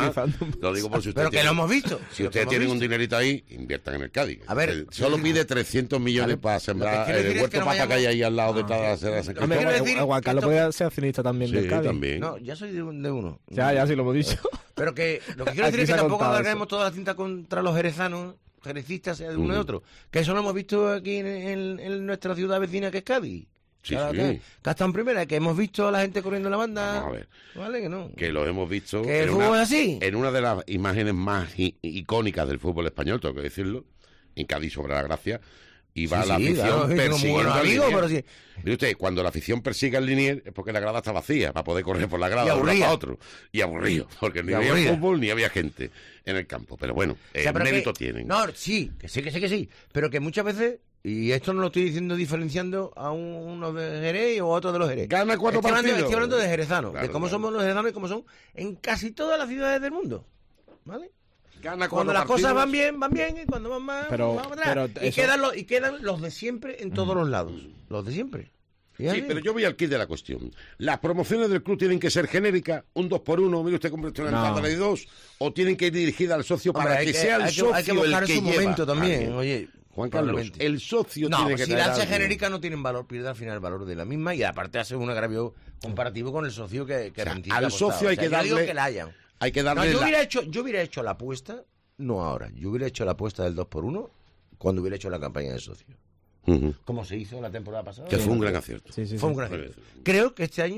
S4: Lo digo por si usted
S5: pero que lo hemos visto.
S4: Si ustedes tienen un dinerito ahí, inviertan en el Cádiz.
S5: A ver,
S4: solo pide 300 millones para sembrar el huerto papa que hay ahí al lado de todas las
S6: Juan Carlos puede ser accionista también del Cádiz.
S4: También.
S5: No, ya soy de uno.
S6: Ya sí lo hemos dicho.
S5: Pero que lo que quiero decir es que tampoco alargaremos toda la cinta contra los jerezanos jerecista sea de uno de otro. Que eso lo hemos visto aquí en nuestra ciudad vecina que es Cádiz.
S4: Sí,
S5: claro,
S4: sí.
S5: Que hasta en primera, que hemos visto a la gente corriendo en la banda.
S4: Vamos a ver.
S5: Vale, que no.
S4: Que lo hemos visto
S5: Que el fútbol es así.
S4: en una de las imágenes más icónicas del fútbol español, tengo que decirlo, en Cádiz sobre la Gracia, y va la afición
S5: claro,
S4: persiguiendo al
S5: amigos,
S4: Linier.
S5: pero sí.
S4: Mire usted, cuando la afición persigue al Linier es porque la grada está vacía para poder correr por la grada de uno para otro. Y aburrido, porque ni había fútbol ni había gente en el campo. Pero bueno, mérito tienen.
S5: No, sí, que sí. Pero que muchas veces, y esto no lo estoy diciendo diferenciando a uno de Jerez o a otro de los Jerez.
S4: Gana 4 partidos.
S5: Estoy hablando de jerezanos,
S4: Claro,
S5: de cómo somos los jerezanos y cómo son en casi todas las ciudades del mundo. ¿Vale?
S4: Gana
S5: Cuando las
S4: partidos.
S5: cosas van bien, y cuando van mal,
S6: Pero-
S5: van atrás.
S6: pero
S5: Y
S6: eso-
S5: quedan los de siempre en todos los lados. Los de siempre. ¿Y
S4: Sí,
S5: así?
S4: pero yo voy al kit de la cuestión. Las promociones del club tienen que ser genéricas, un 2x1, mire usted, compra una entrada de 2, o tienen que ir dirigidas al socio
S5: Hombre,
S4: para que sea el socio
S5: hay que buscar
S4: el que
S5: su
S4: lleva
S5: momento
S4: a
S5: también.
S4: alguien.
S5: Oye,
S4: Juan Carlos,
S5: probablemente.
S4: el socio
S5: No,
S4: tiene que
S5: si
S4: traer
S5: las
S4: a alguien.
S5: genéricas no tienen valor, pierde al final el valor de la misma y aparte hace un agravio comparativo con el socio que
S4: sea,
S5: rentista
S4: al
S5: ha apostado.
S4: socio hay que
S5: yo digo
S4: darle-
S5: que la hayan.
S4: Hay que
S5: No,
S4: darle
S5: yo hubiera hecho la apuesta, no ahora, yo hubiera hecho la apuesta del 2x1 cuando hubiera hecho la campaña de socio.
S4: Ujú.
S5: Como se hizo la temporada pasada.
S4: Que fue un gran acierto.
S6: Sí, sí,
S5: Fue
S6: sí.
S5: un gran acierto. Creo que este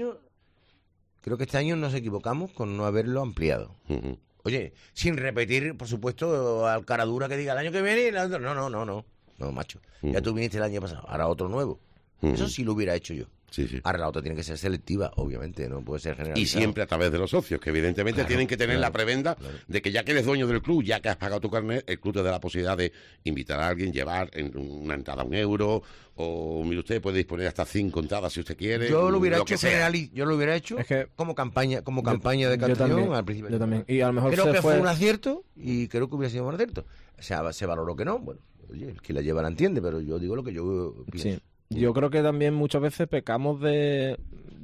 S5: año nos equivocamos con no haberlo ampliado.
S4: Ujú.
S5: Oye, sin repetir, por supuesto, al cara dura que diga el año que viene y el otro. No, macho. Ya tú viniste el año pasado, ahora otro nuevo. Eso sí lo hubiera hecho yo.
S4: Sí, sí.
S5: Ahora la otra tiene que ser selectiva, obviamente, no puede ser
S4: Y
S5: generalizada.
S4: siempre a través de los socios, que evidentemente
S5: Claro,
S4: tienen que tener
S5: claro,
S4: la prebenda de que ya que eres dueño del club, ya que has pagado tu carnet, el club te da la posibilidad de invitar a alguien, llevar en una entrada a €1, o mire usted, puede disponer hasta 5 entradas si usted quiere.
S5: Yo lo hubiera
S4: que
S5: hecho
S4: sea.
S5: yo lo hubiera hecho
S6: Es que-
S5: como campaña de
S6: Yo
S5: Castellón
S6: también,
S5: al principio.
S6: yo también. Y a lo mejor
S5: Creo
S6: se
S5: que fue un acierto y creo que hubiera sido un acierto. O sea, se valoró que no. Bueno, oye, el que la lleva la entiende, pero yo digo lo que yo pienso.
S6: Sí. Yo creo que también muchas veces pecamos es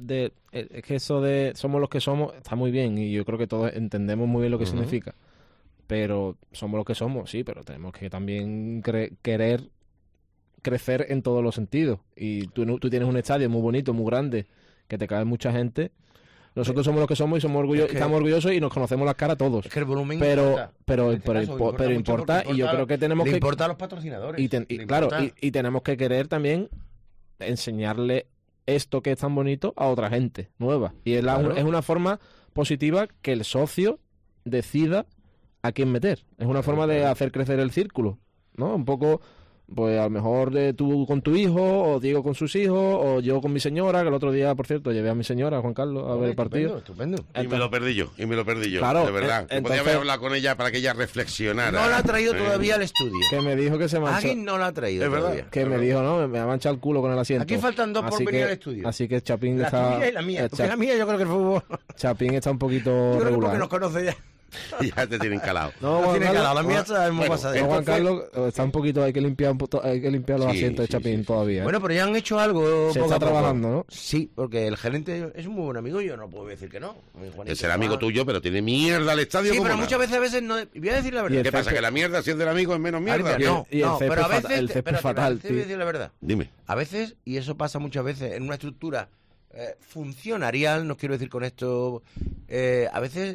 S6: que eso de somos los que somos está muy bien y yo creo que todos entendemos muy bien lo que significa, pero somos los que somos, sí, pero tenemos que también querer crecer en todos los sentidos y tú tienes un estadio muy bonito, muy grande, que te cabe mucha gente. Nosotros somos los que somos y estamos orgullosos y nos conocemos las caras todos.
S5: Es que el volumen
S6: Pero
S5: importa.
S6: pero
S5: En este caso, mucho
S6: importa
S5: porque
S6: y yo creo que tenemos
S5: le
S6: que
S5: importa a los patrocinadores. Le
S6: claro,
S5: importa.
S6: y tenemos que querer también enseñarle esto que es tan bonito a otra gente nueva. Y es una forma positiva que el socio decida a quién meter. Es una forma de hacer crecer el círculo, ¿no? Un poco, pues a lo mejor tú con tu hijo, o Diego con sus hijos, o yo con mi señora, que el otro día, por cierto, llevé a mi señora, Juan Carlos, a ver el partido.
S5: Estupendo.
S4: Y me lo perdí yo,
S6: Claro,
S4: de verdad. Que podía haber hablado con ella para que ella reflexionara.
S5: No la ha traído todavía al estudio.
S6: Que me dijo que se manchó.
S5: Alguien no la ha traído
S4: Es verdad.
S5: todavía.
S6: Que me dijo, no, me ha manchado el culo con el asiento.
S5: Aquí faltan 2 por
S6: Así
S5: venir
S6: que-
S5: al estudio.
S6: Así que Chapín
S5: La
S6: está...
S5: tuya y la mía. Porque la mía yo creo que el fútbol...
S6: Chapín está un poquito
S5: Yo creo que
S6: regular.
S5: porque nos conoce ya.
S4: Ya te tienen calado.
S6: No,
S5: No
S6: Juan
S5: tiene
S6: Carlos,
S5: calado. La mía está hemos
S4: bueno,
S5: pasado.
S6: no, Juan Carlos está un poquito, hay que limpiar los
S4: Sí,
S6: asientos
S4: sí,
S6: de Chapín
S4: sí, sí.
S6: todavía. ¿eh?
S5: Bueno, pero ya han hecho algo.
S6: Se
S5: poco
S6: está
S5: a poco.
S6: trabajando, ¿no?
S5: Sí, porque el gerente es un muy buen amigo y yo no puedo decir que no. Mi Juanito,
S4: Que será amigo
S5: ah.
S4: tuyo, pero tiene mierda al estadio.
S5: Sí,
S4: como
S5: pero
S4: nada.
S5: muchas veces no. Voy a decir la
S6: Y
S5: verdad.
S6: el
S4: ¿Qué pasa?
S6: césped-
S4: ¿Que la mierda, si es del amigo, es menos mierda?
S5: Ahorita, no,
S6: Y el
S5: no,
S6: césped
S5: pero a
S6: fatal,
S5: veces.
S6: el césped fatal,
S5: te voy a
S6: tío.
S5: decir la verdad.
S4: Dime.
S5: A veces, y eso pasa muchas veces, en una estructura funcionarial, no quiero decir con esto, a veces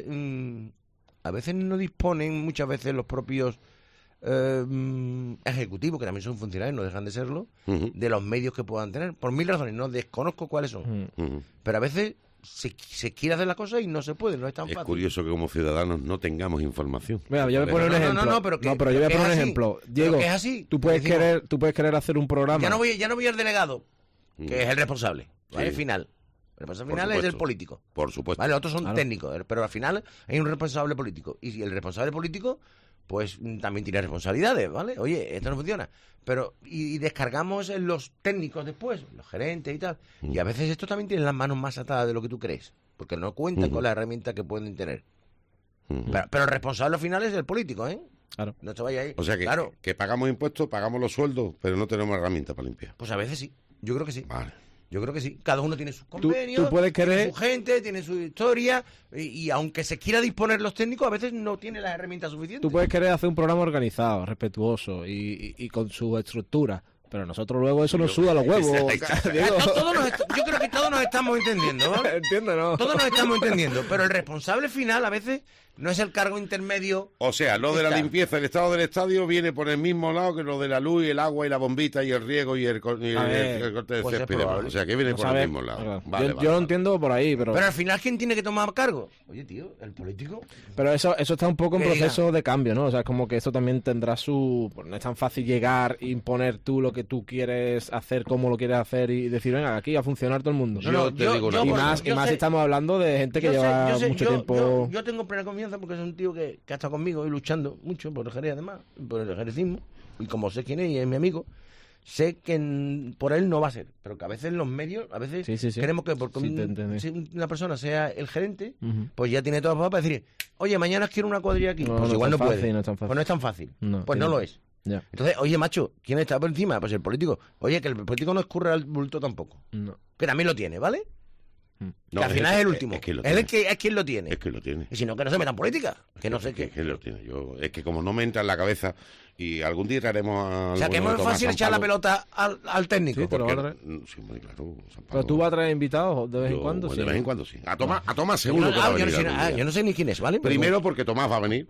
S5: no disponen muchas veces los propios ejecutivos, que también son funcionarios, no dejan de serlo,
S4: Ujú,
S5: de los medios que puedan tener, por 1000 razones, no desconozco cuáles son,
S4: ujú.
S5: pero a veces se quiere hacer las cosas y no se puede, no es tan
S4: Es
S5: fácil.
S4: curioso que como ciudadanos no tengamos información.
S6: Mira, yo voy a poner un
S5: No, no,
S6: ejemplo.
S5: no, pero que-
S6: pero yo voy a
S5: que es
S6: poner un
S5: así.
S6: ejemplo.
S5: Pero
S6: Diego,
S5: que es así.
S6: tú puedes
S5: Decimos-
S6: querer hacer un programa.
S5: Ya no voy al delegado, que
S4: Mm.
S5: es el responsable, ¿vale?
S4: Sí.
S5: Final. El responsable
S4: Por
S5: final es el
S4: supuesto.
S5: político.
S4: Por supuesto.
S5: Vale, otros son
S6: Claro.
S5: técnicos, pero al final hay un responsable político. Y el responsable político, pues también tiene responsabilidades, ¿vale? Oye, esto no funciona. Pero, y descargamos en los técnicos después, los gerentes y tal. Y a veces esto también tiene las manos más atadas de lo que tú crees, porque no cuentan con las herramientas que pueden tener.
S4: Ujú.
S5: Pero el responsable al final es el político, ¿eh?
S6: Claro.
S5: No te vayas ahí.
S4: O sea
S5: Claro,
S4: que pagamos impuestos, pagamos los sueldos, pero no tenemos herramientas para limpiar.
S5: pues a veces sí. Yo creo que sí.
S4: Vale.
S5: Yo creo que sí. Cada uno tiene sus convenios,
S6: tú puedes
S5: tiene
S6: querer-
S5: su gente, tiene su historia, y aunque se quiera disponer los técnicos, a veces no tiene las herramientas suficientes.
S6: Tú puedes querer hacer un programa organizado, respetuoso y con su estructura. Pero nosotros luego eso nos suda los huevos. Diego.
S5: Yo creo que todos nos estamos entendiendo, ¿vale?
S6: Entiendo, ¿no?
S5: Todos nos estamos entendiendo, pero el responsable final a veces no es el cargo intermedio.
S4: O sea, lo de la limpieza, el estado del estadio viene por el mismo lado que lo de la luz, el agua y la bombita y el riego y el corte de
S5: pues
S4: césped. O sea, que viene por el mismo lado.
S6: Yo lo entiendo por ahí, pero
S5: al final, ¿quién tiene que tomar cargo? Oye, tío, el político.
S6: Pero eso está un poco en proceso de cambio, ¿no? O sea, es como que eso también tendrá su... Pues no es tan fácil llegar e imponer tú lo que tú quieres hacer, cómo lo quieres hacer y decir, venga, aquí a funcionar todo el mundo. Y más si estamos hablando de gente que lleva mucho tiempo...
S5: Yo tengo plena confianza porque es un tío que ha estado conmigo y luchando mucho por el Jerez, además, por el jerecismo, y como sé quién es y es mi amigo, sé que por él no va a ser, pero que a veces los medios, queremos que porque si una persona sea el gerente, pues ya tiene todas las para decir, oye, mañana quiero una cuadrilla aquí, pues igual no puede, pues no es tan fácil, pues no lo es. Ya. Entonces, oye, macho, ¿quién está por encima? Pues el político. Oye, que el político no escurra el bulto tampoco, que también lo tiene, ¿vale? No, que al final es el último. Es quien lo tiene.
S4: Es que lo tiene.
S5: Y si no, que no se metan política. Que no sé qué.
S4: Es que lo tiene. Es que como no me entra en la cabeza y algún día traeremos a...
S5: O sea, que es muy fácil echar la pelota al técnico.
S4: Sí, pero claro.
S6: Pero tú vas a traer invitados de vez en cuando.
S4: De vez en cuando sí. A Tomás seguro que va a venir.
S5: Yo no sé ni quién es, ¿vale?
S4: Primero porque Tomás va a venir.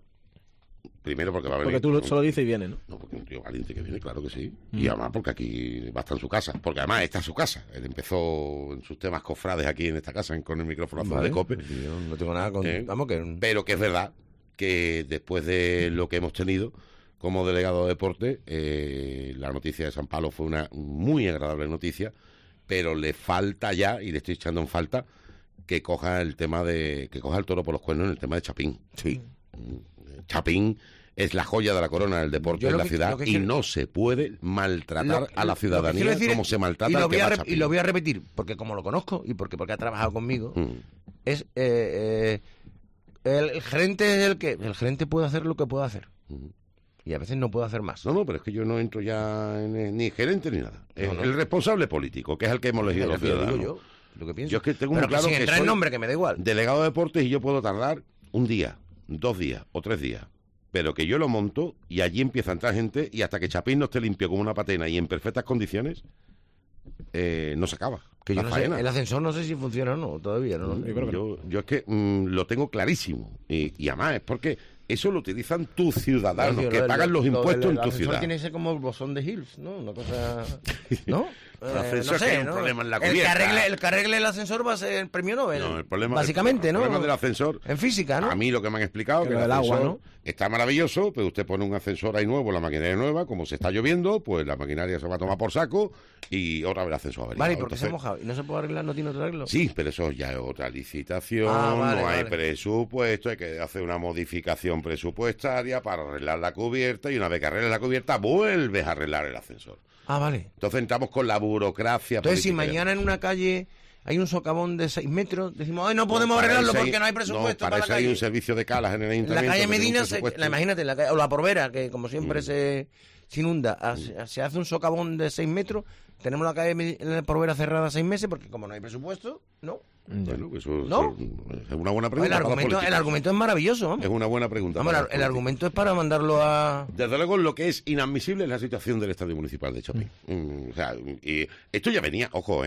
S6: Porque tú solo dices y viene, ¿no?
S4: No, porque un tío valiente que viene, claro que sí. Y además porque aquí va a estar en su casa. Porque además está en su casa. Él empezó en sus temas cofrades aquí en esta casa, con el micrófono azul de COPE.
S5: Yo no tengo nada con...
S4: Pero que es verdad que después de lo que hemos tenido como delegado de deporte, la noticia de San Pablo fue una muy agradable noticia, pero le falta ya, y le estoy echando en falta, que coja el toro por los cuernos en el tema de Chapín.
S5: Sí.
S4: Chapín es la joya de la corona del deporte en la ciudad y no se puede maltratar a la ciudadanía como se maltrata
S5: y lo voy a repetir, porque como lo conozco y porque ha trabajado conmigo, es el gerente es el gerente puede hacer lo que puede hacer. Y a veces no puede hacer más.
S4: No, pero es que yo no entro ya ni gerente ni nada. El responsable político, que es el que hemos elegido los ciudadanos.
S5: Yo lo que pienso.
S4: Yo es que tengo muy claro que soy
S5: el nombre, que me da igual.
S4: Delegado de deportes y yo puedo tardar un día, 2 días o 3 días. Pero que yo lo monto y allí empieza a entrar gente y hasta que Chapín no esté limpio como una patena y en perfectas condiciones, no se acaba.
S5: Que yo no sé, el ascensor no sé si funciona o no, todavía. No,
S4: yo es que lo tengo clarísimo. Y además es porque eso lo utilizan tus ciudadanos, que pagan los impuestos en tu ciudad.
S5: Tiene que ser como el bosón de Hills, ¿no? Una cosa... ¿No?
S4: El ascensor no sé, un problema en la cubierta.
S5: El que arregle el ascensor va a ser el premio Nobel.
S4: No, el problema,
S5: básicamente,
S4: el problema del ascensor...
S5: En física, ¿no?
S4: A mí lo que me han explicado que el ascensor agua, ¿no? Está maravilloso, pero usted pone un ascensor ahí nuevo, la maquinaria nueva, como se está lloviendo, pues la maquinaria se va a tomar por saco y otra vez el ascensor va a venir.
S5: Vale, porque se ha mojado. ¿Y no se puede arreglar? ¿No tiene otro arreglo?
S4: Sí, pero eso ya es otra licitación, no hay presupuesto, hay que hacer una modificación presupuestaria para arreglar la cubierta y una vez que arregles la cubierta vuelves a arreglar el ascensor.
S5: Ah, vale.
S4: Entonces entramos con la burocracia.
S5: Entonces, si mañana en una calle hay un socavón de 6 metros, decimos, no podemos arreglarlo porque no hay presupuesto
S4: para la calle. Hay un servicio de calas en el ayuntamiento.
S5: La calle Medina, imagínate, o la Porvera, que como siempre se inunda, se hace un socavón de 6 metros, tenemos la calle en la Porvera cerrada 6 meses porque como no hay presupuesto, ¿no?
S4: Bueno, eso es una buena pregunta.
S5: El argumento es maravilloso. Vamos.
S4: Es una buena pregunta.
S5: Vamos, el argumento es para mandarlo a...
S4: Desde luego, lo que es inadmisible es la situación del Estadio Municipal de Chapín. O sea, y esto ya venía, ojo,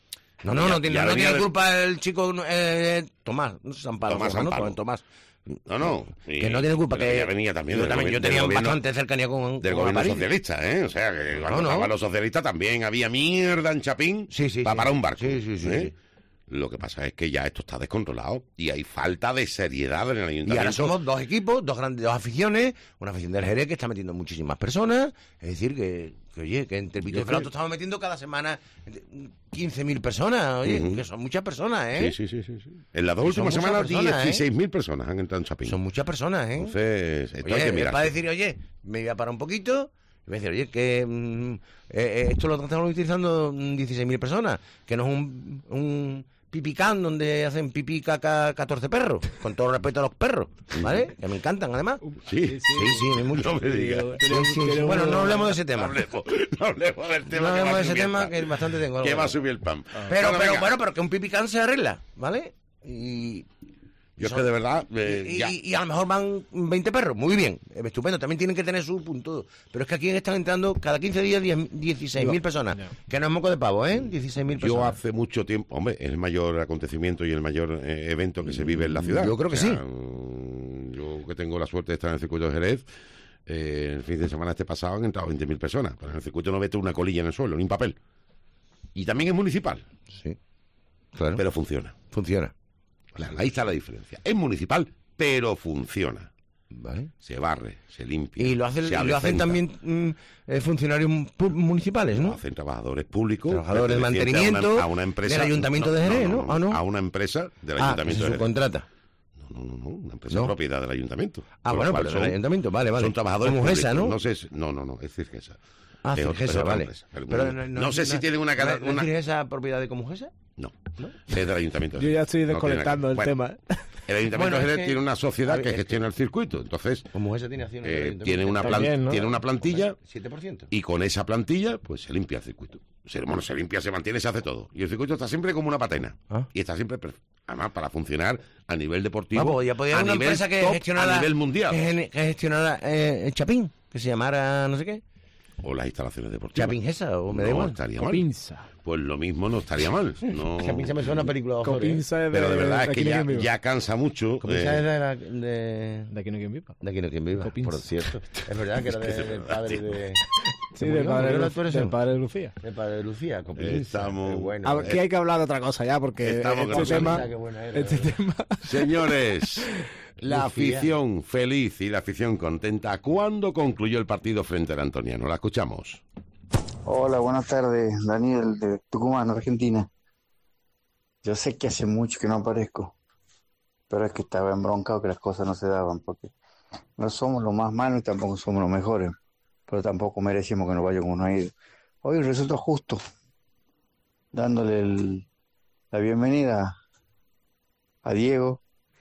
S5: No tiene culpa el chico Tomás, no sé, San Pablo, Tomás.
S4: No.
S5: Que no tiene culpa.
S4: Que ya venía también.
S5: Yo tenía bastante cercanía con
S4: del gobierno socialista, O sea, que cuando estaban los socialistas también había mierda en Chapín para parar un barco.
S5: Sí.
S4: Lo que pasa es que ya esto está descontrolado y hay falta de seriedad en el ayuntamiento.
S5: Y ahora somos 2 equipos, 2 aficiones, una afición del Jerez que está metiendo muchísimas personas, es decir, que entre Pito y Flauto estamos metiendo cada semana 15.000 personas, que son muchas personas,
S4: Sí. En las 2 últimas semanas 16.000 personas han entrado en Chapín.
S5: Son muchas personas,
S4: Entonces, esto hay que mirar.
S5: Para decir, me voy a parar un poquito... Y me decir, que esto lo estamos utilizando 16.000 personas, que no es un pipicán donde hacen pipí caca 14 perros, con todo respeto a los perros, ¿vale? Que me encantan, además.
S4: Sí,
S5: hay mucho.
S4: No me digas.
S5: Bueno, no hablemos de ese tema.
S4: No hablemos del tema.
S5: No hablemos de ese tema, que bastante tengo.
S4: Que va a subir el pan.
S5: Pero que un pipicán se arregla, ¿vale?
S4: Yo es que de verdad...
S5: y a lo mejor van 20 perros, muy bien, estupendo, también tienen que tener su punto. Pero es que aquí están entrando cada 15 días 16.000 personas, que no es moco de pavo, 16.000 personas.
S4: Yo hace mucho tiempo, hombre, es el mayor acontecimiento y el mayor evento que se vive en la ciudad.
S5: Yo creo que sí.
S4: Yo que tengo la suerte de estar en el circuito de Jerez, el fin de semana pasado han entrado 20.000 personas, pero en el circuito no vete una colilla en el suelo, ni un papel. Y también es municipal.
S5: Sí, claro.
S4: Pero funciona.
S5: Funciona.
S4: Claro, ahí está la diferencia. Es municipal, pero funciona.
S5: Vale.
S4: Se barre, se limpia.
S5: Y lo hacen también funcionarios municipales, ¿no?
S4: Lo hacen trabajadores públicos.
S5: Trabajadores de mantenimiento.
S4: A una empresa.
S5: Del Ayuntamiento de Jerez, ¿no?
S4: A una empresa del Ayuntamiento de Jerez.
S5: Subcontrata.
S4: No, una empresa propiedad del Ayuntamiento.
S5: Bueno, pero del Ayuntamiento, vale.
S4: Son trabajadores
S5: como
S4: públicos.
S5: GESA, ¿no?
S4: No, es Cirgesa.
S5: Cirgesa, vale.
S4: Pero no sé si tienen una cadena.
S5: ¿No es Cirgesa propiedad de Comujesa?
S4: No, es del Ayuntamiento.
S6: Yo ya estoy desconectando el tema.
S4: El Ayuntamiento de Jerez tiene una sociedad que gestiona el circuito, entonces
S5: Comujesa tiene acciones
S4: tiene una plantilla
S5: 7%.
S4: Y con esa plantilla pues se limpia el circuito. Se limpia, se mantiene, se hace todo. Y el circuito está siempre como una patena. Y está siempre además para funcionar a nivel deportivo.
S5: Ya podía haber una empresa que gestionara
S4: a nivel mundial.
S5: Que gestionara el Chapín, que se llamara no sé qué.
S4: O las instalaciones deportivas.
S5: Chapinjesa, o me da igual.
S4: Estaría
S6: Copinsa.
S4: mal. Pues lo mismo no estaría mal. No...
S5: Chapinsa me suena a película.
S6: Copinsa es de...
S4: Pero de verdad es que ya cansa mucho.
S5: Copinsa es de
S6: Aquí no hay quien viva.
S5: De Aquí no hay quien viva,
S6: Copinsa.
S5: por cierto. Es verdad que era del padre de...
S6: Sí, del padre de Lucía.
S5: Del padre de Lucía, Copinsa.
S4: Estamos...
S5: Bueno,
S6: Aquí hay que hablar de otra cosa ya, porque este tema...
S4: Señores... La afición feliz y la afición contenta. ¿Cuándo concluyó el partido frente al Antoniano? La escuchamos.
S7: Hola, buenas tardes, Daniel de Tucumán, Argentina. Yo sé que hace mucho que no aparezco, pero es que estaba embroncado que las cosas no se daban, porque no somos los más malos y tampoco somos los mejores, pero tampoco merecimos que nos vaya como nos ha ido. Hoy resultó justo, dándole la bienvenida a Diego,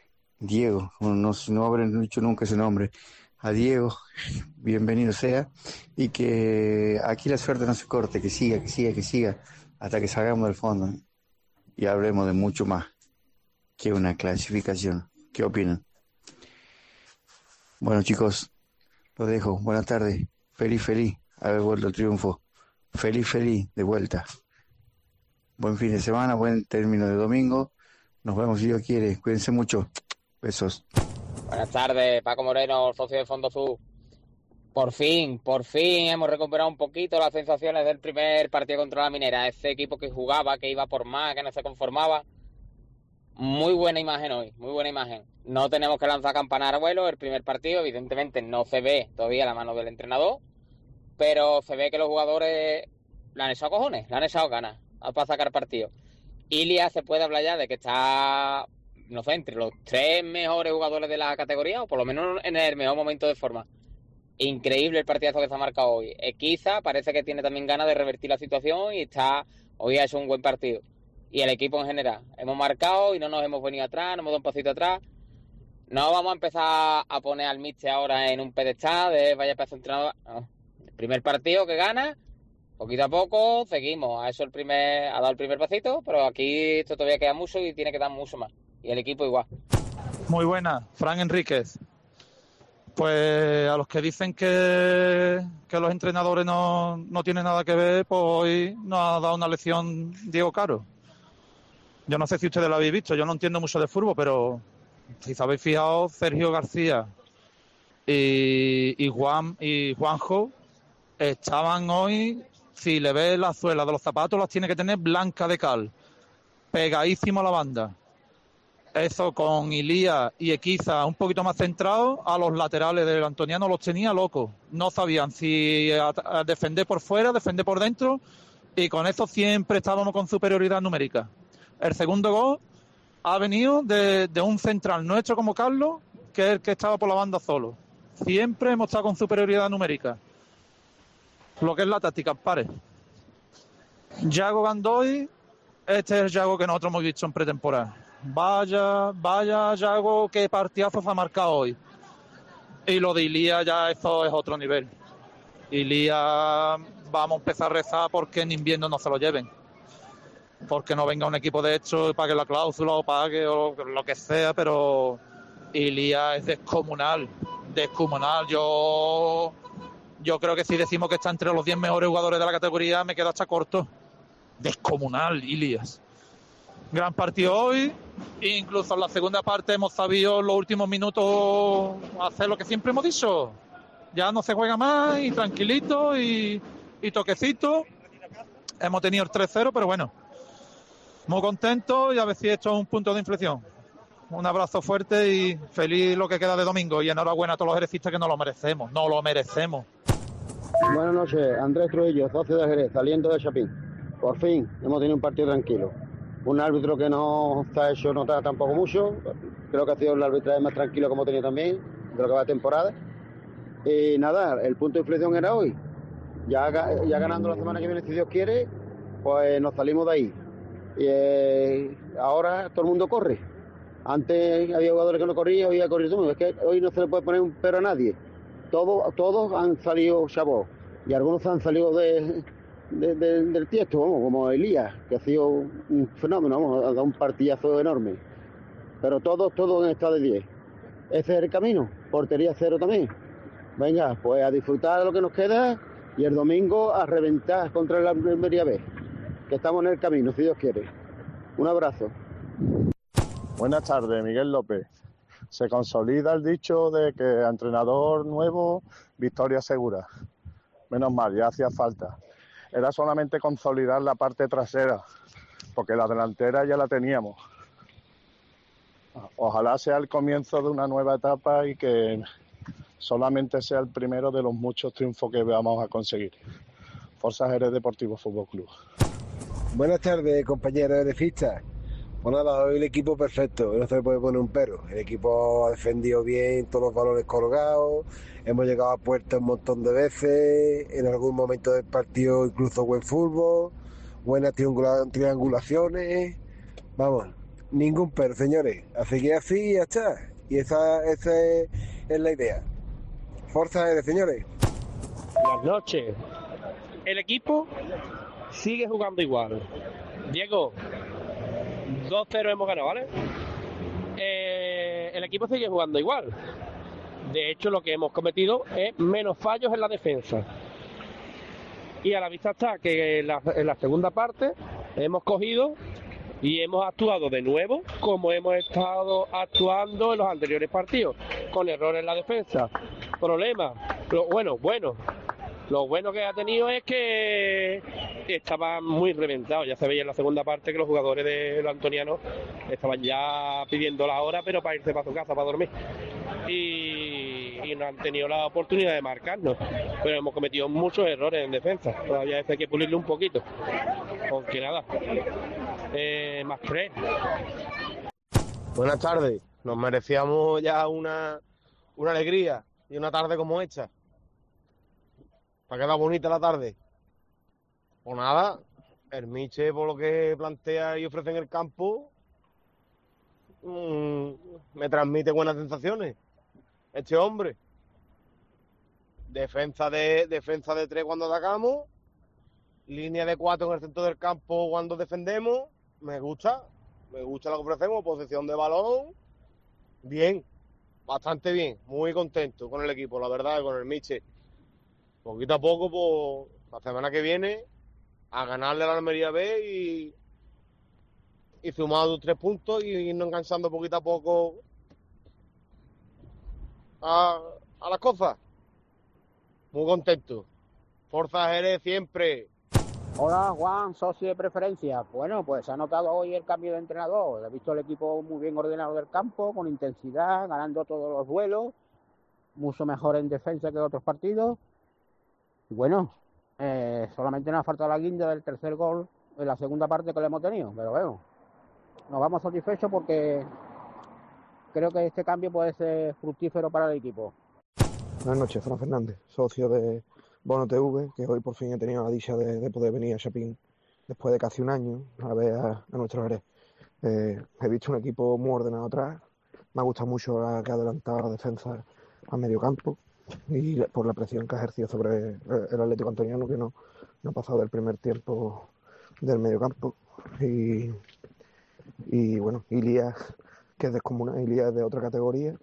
S7: no habré dicho nunca ese nombre, a Diego, bienvenido sea, y que aquí la suerte no se corte, que siga, hasta que salgamos del fondo y hablemos de mucho más que una clasificación. ¿Qué opinan? Bueno, chicos, los dejo. Buenas tardes. Feliz, haber vuelto al triunfo. Feliz, de vuelta. Buen fin de semana, buen término de domingo. Nos vemos si Dios quiere. Cuídense mucho. Besos.
S8: Buenas tardes, Paco Moreno, socio de Fondo Sur. Por fin hemos recuperado un poquito las sensaciones del primer partido contra la Minera. Ese equipo que jugaba, que iba por más, que no se conformaba. Muy buena imagen hoy, muy buena imagen. No tenemos que lanzar campanar a vuelo. El primer partido, evidentemente, no se ve todavía la mano del entrenador, pero se ve que los jugadores le han echado cojones, le han echado ganas para sacar partido. Ilia se puede hablar ya de que está... no sé, entre los 3 mejores jugadores de la categoría, o por lo menos en el mejor momento de forma. Increíble el partidazo que se ha marcado hoy. Equiza parece que tiene también ganas de revertir la situación y hoy ha hecho un buen partido. Y el equipo en general. Hemos marcado y no nos hemos venido atrás, no hemos dado un pasito atrás. No vamos a empezar a poner al míster ahora en un pedestal de vaya pedazo de entrenador. No. El primer partido que gana, poquito a poco, seguimos. Ha dado el primer pasito, pero aquí esto todavía queda mucho y tiene que dar mucho más. Y el equipo igual.
S9: Muy buena, Fran Enríquez. Pues a los que dicen que los entrenadores no tienen nada que ver, pues hoy nos ha dado una lección Diego Caro. Yo no sé si ustedes lo habéis visto, yo no entiendo mucho de fútbol, pero si os habéis fijado, Sergio García y Juanjo estaban hoy, si le ves la suela de los zapatos, las tiene que tener blanca de cal, pegadísimo a la banda. Eso con Ilía y Equiza un poquito más centrados, a los laterales del Antoniano los tenía locos. No sabían si a defender por fuera, defender por dentro, y con eso siempre estábamos con superioridad numérica. El segundo gol ha venido de un central nuestro como Carlos, que es el que estaba por la banda solo. Siempre hemos estado con superioridad numérica. Lo que es la táctica, pares. Yago Gandoy, este es el Yago que nosotros hemos visto en pretemporada. Vaya, Yago, qué partidazo se ha marcado hoy. Y lo de Ilía ya eso es otro nivel. Ilía, vamos a empezar a rezar porque en invierno no se lo lleven. Porque no venga un equipo de hecho y pague la cláusula o pague o lo que sea, pero Ilía es descomunal. Yo creo que si decimos que está entre los 10 mejores jugadores de la categoría, me quedo hasta corto. Descomunal, Ilías. Gran partido hoy. Incluso en la segunda parte hemos sabido en los últimos minutos hacer lo que siempre hemos dicho. Ya no se juega más y tranquilito y toquecito. Hemos tenido el 3-0, pero bueno, muy contentos y a ver si esto es un punto de inflexión. Un abrazo fuerte y feliz lo que queda de domingo. Y enhorabuena a todos los jerecistas que nos lo merecemos. No lo merecemos.
S10: Buenas noches, Andrés Trujillo, socio de Jerez, saliendo de Chapín. Por fin hemos tenido un partido tranquilo. Un árbitro que no se ha hecho notar tampoco mucho. Creo que ha sido el arbitraje más tranquilo que hemos tenido también, de lo que va de temporada. Y nada, el punto de inflexión era hoy. Ya ganando la semana que viene, si Dios quiere, pues nos salimos de ahí. Y ahora todo el mundo corre. Antes había jugadores que no corrían, hoy ha corrido todo el mundo. Es que hoy no se le puede poner un pero a nadie. Todos han salido chavos. Y algunos han salido del tiesto, vamos, como Elías, que ha sido un fenómeno, vamos, ha dado un partidazo enorme. Pero todos en estado de 10. Ese es el camino. Portería cero también. Venga, pues a disfrutar de lo que nos queda y el domingo a reventar contra el Almería B, que estamos en el camino, si Dios quiere. Un abrazo.
S11: Buenas tardes, Miguel López. Se consolida el dicho de que entrenador nuevo, victoria segura. Menos mal, ya hacía falta. Era solamente consolidar la parte trasera, porque la delantera ya la teníamos. Ojalá sea el comienzo de una nueva etapa y que solamente sea el primero de los muchos triunfos que vamos a conseguir. Forza Jerez Deportivo Fútbol Club.
S12: Buenas tardes, compañeros de fiesta. Pues nada, hoy el equipo perfecto, no se le puede poner un pero. El equipo ha defendido bien, todos los balones colgados, hemos llegado a puerta un montón de veces, en algún momento del partido incluso buen fútbol, buenas triangulaciones, vamos, ningún pero, señores. A seguir así y ya está. Y esa es la idea. Forza Jerez, señores.
S13: Buenas noches. El equipo sigue jugando igual. Diego, 2-0 hemos ganado, ¿vale? El equipo sigue jugando igual. De hecho, lo que hemos cometido es menos fallos en la defensa. Y a la vista está que en la segunda parte hemos cogido y hemos actuado de nuevo como hemos estado actuando en los anteriores partidos, con errores en la defensa. Problema, lo bueno que ha tenido es que estaba muy reventado. Ya se veía en la segunda parte que los jugadores de los antonianos estaban ya pidiendo la hora, pero para irse para su casa, para dormir. Y no han tenido la oportunidad de marcarnos. Pero hemos cometido muchos errores en defensa. Todavía hay que pulirlo un poquito. Aunque nada, más 3.
S14: Buenas tardes. Nos merecíamos ya una alegría y una tarde como esta. Para quedar bonita la tarde. Pues nada, el Miche, por lo que plantea y ofrece en el campo, me transmite buenas sensaciones. Este hombre. Defensa de 3 cuando atacamos, línea de 4 en el centro del campo cuando defendemos. Me gusta lo que ofrecemos, posesión de balón. Bien, bastante bien, muy contento con el equipo, la verdad, con el Miche. Poquito a poco, pues, la semana que viene, a ganarle a la Almería B y sumar 3 puntos y irnos enganchando poquito a poco a las cosas. Muy contento. Forza Jerez siempre.
S15: Hola Juan, socio de preferencia. Bueno, pues se ha notado hoy el cambio de entrenador. He visto el equipo muy bien ordenado del campo, con intensidad, ganando todos los duelos, mucho mejor en defensa que en otros partidos. Y bueno, solamente nos ha faltado la guinda del tercer gol en la segunda parte que le hemos tenido. Pero bueno, nos vamos satisfechos porque creo que este cambio puede ser fructífero para el equipo.
S16: Buenas noches, Fran Fernández, socio de Bono TV, que hoy por fin he tenido la dicha de poder venir a Chapín después de casi un año a ver a nuestro Jerez. He visto un equipo muy ordenado atrás, me ha gustado mucho que ha adelantado la defensa a medio campo y por la presión que ha ejercido sobre el Atlético Antoniano, que no ha pasado del primer tiempo del medio campo. Y bueno, Ilías, que es descomunal, Ilías es de otra categoría.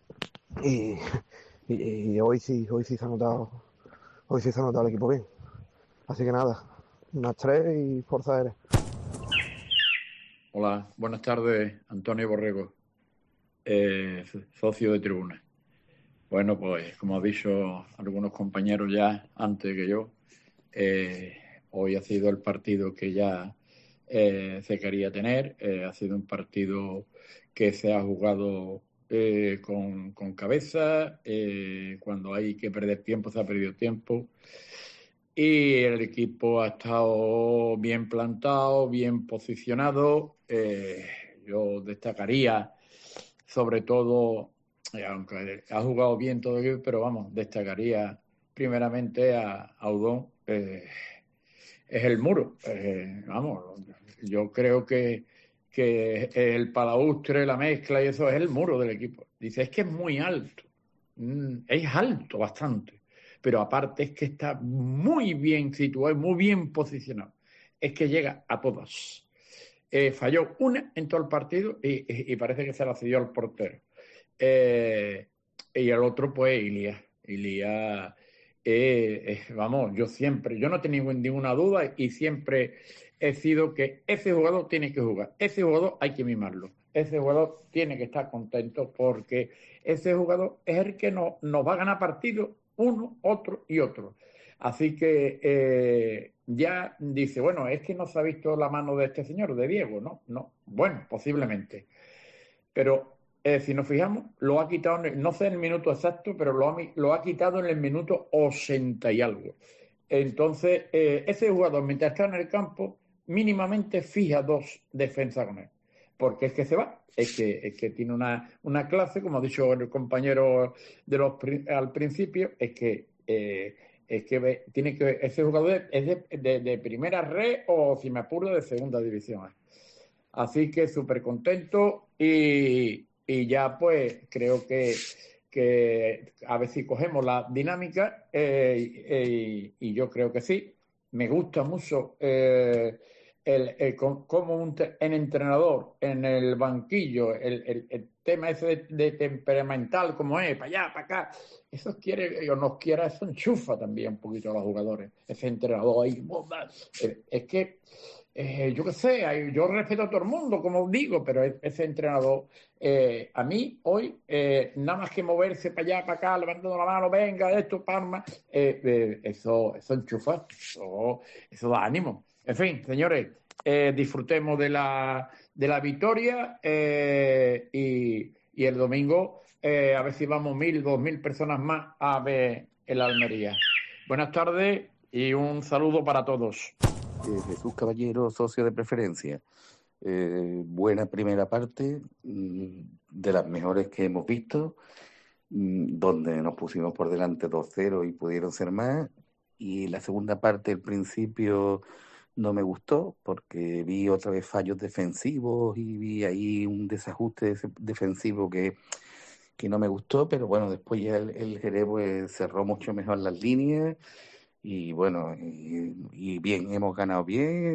S16: Y hoy sí se ha notado el equipo bien. Así que nada, más 3 y Forza Jerez.
S17: Hola, buenas tardes, Antonio Borrego, socio de Tribuna. Bueno, pues como han dicho algunos compañeros ya antes que yo, hoy ha sido el partido que ya se quería tener. Ha sido un partido que se ha jugado con cabeza. Cuando hay que perder tiempo, se ha perdido tiempo. Y el equipo ha estado bien plantado, bien posicionado. Yo destacaría sobre todo, aunque ha jugado bien todo el equipo, pero vamos, destacaría primeramente a Udón. Es el muro. Vamos, yo creo que el palaustre, la mezcla y eso es el muro del equipo. Dice, es que es muy alto. Es alto bastante. Pero aparte es que está muy bien situado, muy bien posicionado. Es que llega a todas. Falló una en todo el partido y parece que se la cedió al portero. Y el otro, pues, Ilías, vamos, yo no tengo ninguna duda y siempre he sido que ese jugador tiene que jugar. Ese jugador hay que mimarlo. Ese jugador tiene que estar contento porque ese jugador es el que nos va a ganar partidos uno, otro y otro. Así que ya dice, bueno, es que no se ha visto la mano de este señor, de Diego, ¿no? Bueno, posiblemente. Pero si nos fijamos, lo ha quitado, no sé el minuto exacto, pero lo ha quitado en el minuto 80 y algo. Entonces, ese jugador, mientras está en el campo, mínimamente fija 2 defensas con él. Porque es que se va, es que tiene una clase, como ha dicho el compañero al principio, es que tiene que ese jugador es de primera red o, si me apuro, de segunda división. Así que súper contento y ya pues creo que a ver si cogemos la dinámica y yo creo que sí. Me gusta mucho como un entrenador en el banquillo, el tema ese de temperamental, como es, para allá, para acá, eso quiere o nos quiera, eso enchufa también un poquito a los jugadores, ese entrenador ahí, es que yo qué sé, yo respeto a todo el mundo, como digo, pero ese entrenador, a mí hoy, nada más que moverse para allá, para acá, levantando la mano, venga, esto, palma, eso enchufa, eso da ánimo. En fin, señores, disfrutemos de la victoria y el domingo a ver si vamos 1.000, 2.000 personas más a ver el Almería. Buenas tardes y un saludo para todos.
S18: Jesús Caballero, socio de preferencia. Buena primera parte, de las mejores que hemos visto, donde nos pusimos por delante 2-0 y pudieron ser más. Y la segunda parte, el principio, no me gustó porque vi otra vez fallos defensivos y vi ahí un desajuste defensivo que no me gustó, pero bueno, después ya el Jerez pues cerró mucho mejor las líneas y bueno, y bien, hemos ganado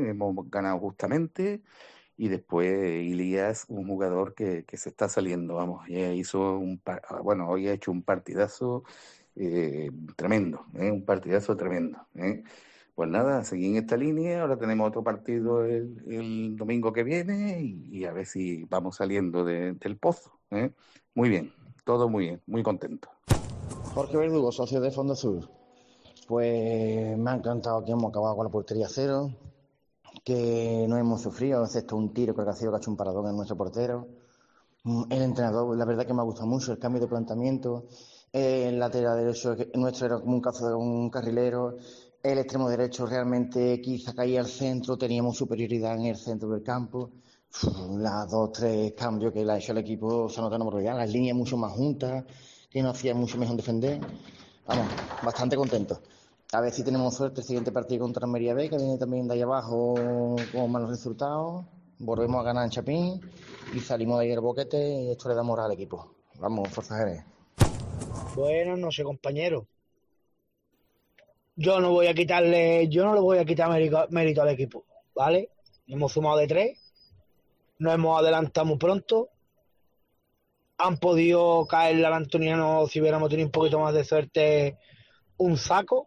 S18: justamente y después Ilías, un jugador que se está saliendo, vamos, ya hizo hoy ha hecho un partidazo tremendo, un partidazo tremendo, Pues nada, seguí en esta línea, ahora tenemos otro partido el domingo que viene y a ver si vamos saliendo del pozo. Muy bien, todo muy bien, muy contento.
S19: Jorge Verdugo, socio de Fondo Sur. Pues me ha encantado que hemos acabado con la portería cero, que no hemos sufrido, excepto un tiro que ha sido un paradón en nuestro portero. El entrenador, la verdad que me ha gustado mucho el cambio de planteamiento. El lateral derecho nuestro era como un cazo de un carrilero. El extremo derecho realmente quizá caía al centro, teníamos superioridad en el centro del campo. Las 2-3 cambios que le ha hecho el equipo se notan por allá, las líneas mucho más juntas, que nos hacían mucho mejor defender. Vamos, bastante contentos. A ver si tenemos suerte el siguiente partido contra Almería B, que viene también de ahí abajo con malos resultados. Volvemos a ganar en Chapín y salimos de ahí del boquete y esto le da moral al equipo. Vamos, Fuerza Jerez.
S20: Bueno, no sé, compañero. Yo no le voy a quitar mérito al equipo, ¿vale? Hemos sumado de 3, nos hemos adelantado muy pronto, han podido caerle al Antoniano, si hubiéramos tenido un poquito más de suerte, un saco,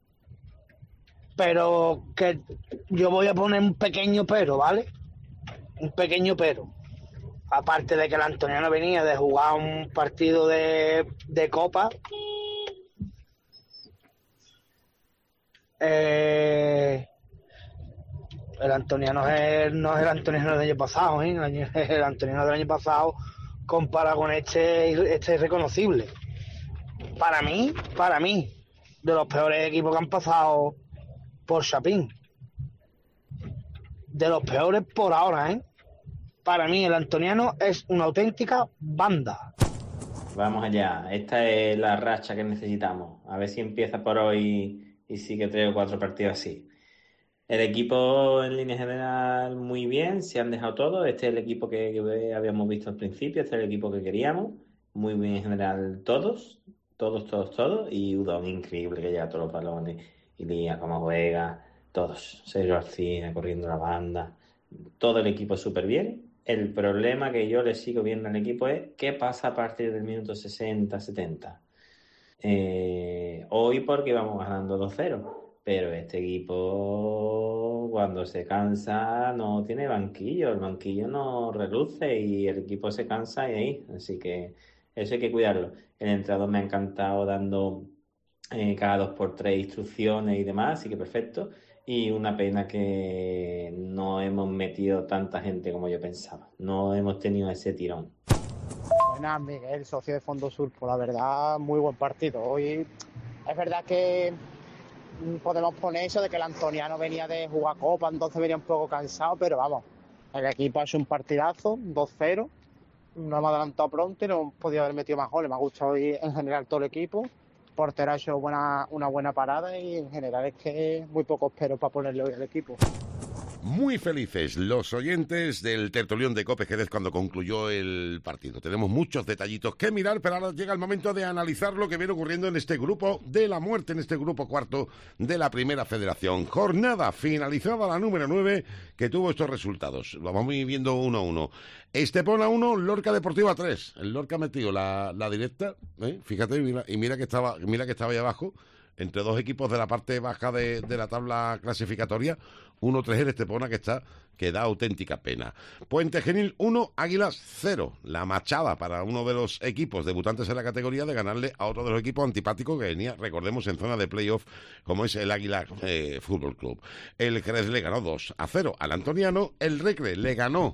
S20: pero que yo voy a poner un pequeño pero, ¿vale? un pequeño pero. Aparte de que el Antoniano venía de jugar un partido de Copa, el Antoniano no es el Antoniano del año pasado, ¿eh? El Antoniano del año pasado comparado con este es reconocible. Para mí, de los peores equipos que han pasado por Chapín. De los peores por ahora, ¿eh? Para mí el Antoniano es una auténtica banda.
S21: Vamos allá, esta es la racha que necesitamos. A ver si empieza por hoy y sigue 3 o 4 partidos así. El equipo en línea general muy bien, se han dejado todo. Este es el equipo que habíamos visto al principio, este es el equipo que queríamos. Muy bien en general todos. Y Udón increíble que lleva todos los balones. Y Lía, cómo juega, todos. Sergio García corriendo la banda. Todo el equipo súper bien. El problema que yo le sigo viendo al equipo es qué pasa a partir del minuto 60-70. Hoy porque vamos ganando 2-0. Pero este equipo, cuando se cansa, no tiene banquillo. El banquillo no reluce y el equipo se cansa y ahí. Así que eso hay que cuidarlo. El entrenador me ha encantado dando cada 2x3 instrucciones y demás, así que perfecto. Y una pena que no hemos metido tanta gente como yo pensaba. No hemos tenido ese tirón.
S15: Buenas, Miguel, socio de Fondo Sur. Pues la verdad, muy buen partido. Hoy es verdad que podemos poner eso de que el Antoniano venía de jugar Copa, entonces venía un poco cansado, pero vamos, el equipo ha hecho un partidazo, 2-0, no hemos adelantado pronto y no hemos podido haber metido más goles. Me ha gustado hoy en general todo el equipo, portero ha hecho una buena parada y en general es que muy poco espero para ponerle hoy al equipo.
S4: Muy felices los oyentes del tertulión de Cope Jerez cuando concluyó el partido. Tenemos muchos detallitos que mirar, pero ahora llega el momento de analizar lo que viene ocurriendo en este grupo de la muerte, en este grupo cuarto de la Primera Federación. Jornada finalizada la número 9 que tuvo estos resultados. Lo vamos viendo 1-1. Estepona 1, Lorca Deportiva 3. El Lorca ha metido la directa, fíjate, mira que estaba ahí abajo, entre dos equipos de la parte baja de la tabla clasificatoria. 1-3 el Estepona que da auténtica pena. Puente Genil 1, Águilas 0. La machada para uno de los equipos debutantes en la categoría de ganarle a otro de los equipos antipáticos que venía, recordemos, en zona de playoff, como es el Águila Fútbol Club. El Jerez le ganó 2-0 al Antoniano. El Recre le ganó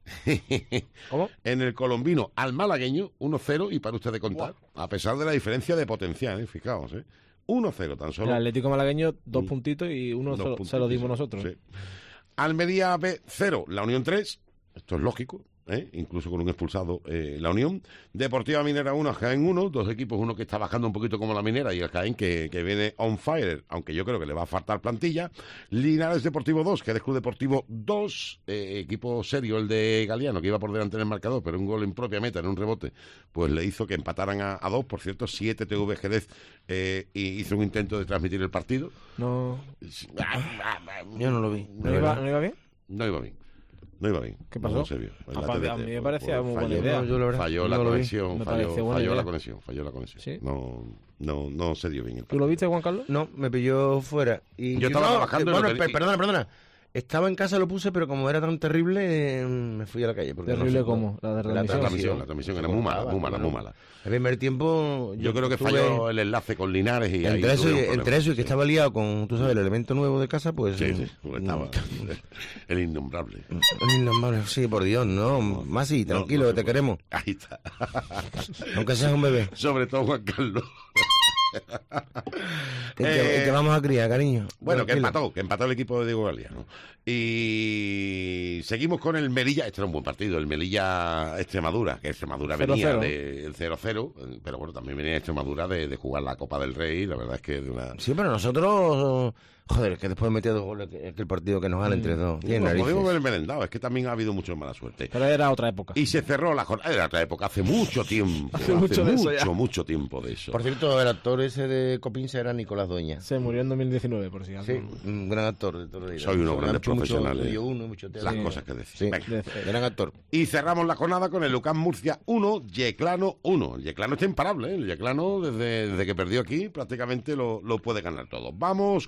S4: ¿cómo? En el Colombino al malagueño 1-0 y para usted de contar, a pesar de la diferencia de potencial, fijaos, 1-0 tan solo.
S6: El Atlético malagueño 2 puntitos y uno se lo dimos nosotros.
S4: Sí. Almería B 0, La Unión 3, esto es lógico, incluso con un expulsado La Unión. Deportiva Minera 1, Jaén 1, dos equipos, uno que está bajando un poquito como la Minera y el Jaén que viene on fire, aunque yo creo que le va a faltar plantilla. Linares Deportivo 2, Jerez Club Deportivo 2, equipo serio el de Galiano, que iba por delante en el marcador, pero un gol en propia meta, en un rebote, pues le hizo que empataran a 2. Por cierto, 7 TV Jerez y hizo un intento de transmitir el partido.
S6: No.
S5: Yo no lo vi.
S6: ¿No iba bien?
S4: No iba bien. No iba bien.
S6: ¿Qué pasó? A mí me parecía muy buena idea.
S4: Falló la conexión. Falló la conexión.
S6: ¿Sí?
S4: No se dio bien el partido.
S6: ¿Tú lo viste, Juan Carlos?
S5: No, me pilló fuera. Y
S4: yo estaba trabajando.
S5: Perdona. Estaba en casa, lo puse, pero como era tan terrible, me fui a la calle.
S6: ¿Terrible cómo?
S4: La transmisión era muy mala.
S5: El primer tiempo...
S4: Yo creo que falló el enlace con Linares y
S5: entre eso y que estaba liado con, tú sabes, el elemento nuevo de casa, pues...
S4: Sí, estaba el innombrable.
S5: El innombrable, sí, por Dios, no. Más sí, tranquilo, que te queremos.
S4: Ahí está.
S5: Aunque seas un bebé.
S4: Sobre todo Juan Carlos.
S5: Que vamos a criar, cariño.
S4: Bueno, que empató el equipo de Diego Galiano. Y seguimos con el Melilla. Este era un buen partido, el Melilla-Extremadura, que Extremadura venía del 0-0, pero bueno, también venía Extremadura de jugar la Copa del Rey. La verdad es que de una...
S5: Sí, pero nosotros... Joder, es que después de meter 2 goles, es que el partido que nos gana entre dos.
S4: Podemos ver enmendado, es que también ha habido mucha mala suerte.
S6: Pero era otra época.
S4: Y se cerró la jornada, era otra época, hace mucho tiempo. hace mucho tiempo de eso.
S5: Por cierto, el actor ese de Copinsa era Nicolás Doña.
S6: Se murió en 2019, por si acaso.
S5: Sí, un gran actor de todo el día.
S4: Soy unos grandes profesionales.
S5: Las
S4: cosas que decís.
S5: Gran actor.
S4: Y cerramos la jornada con el Lucán Murcia 1, Yeclano 1. El Yeclano está imparable, El Yeclano, desde que perdió aquí, prácticamente lo puede ganar todo. Vamos con la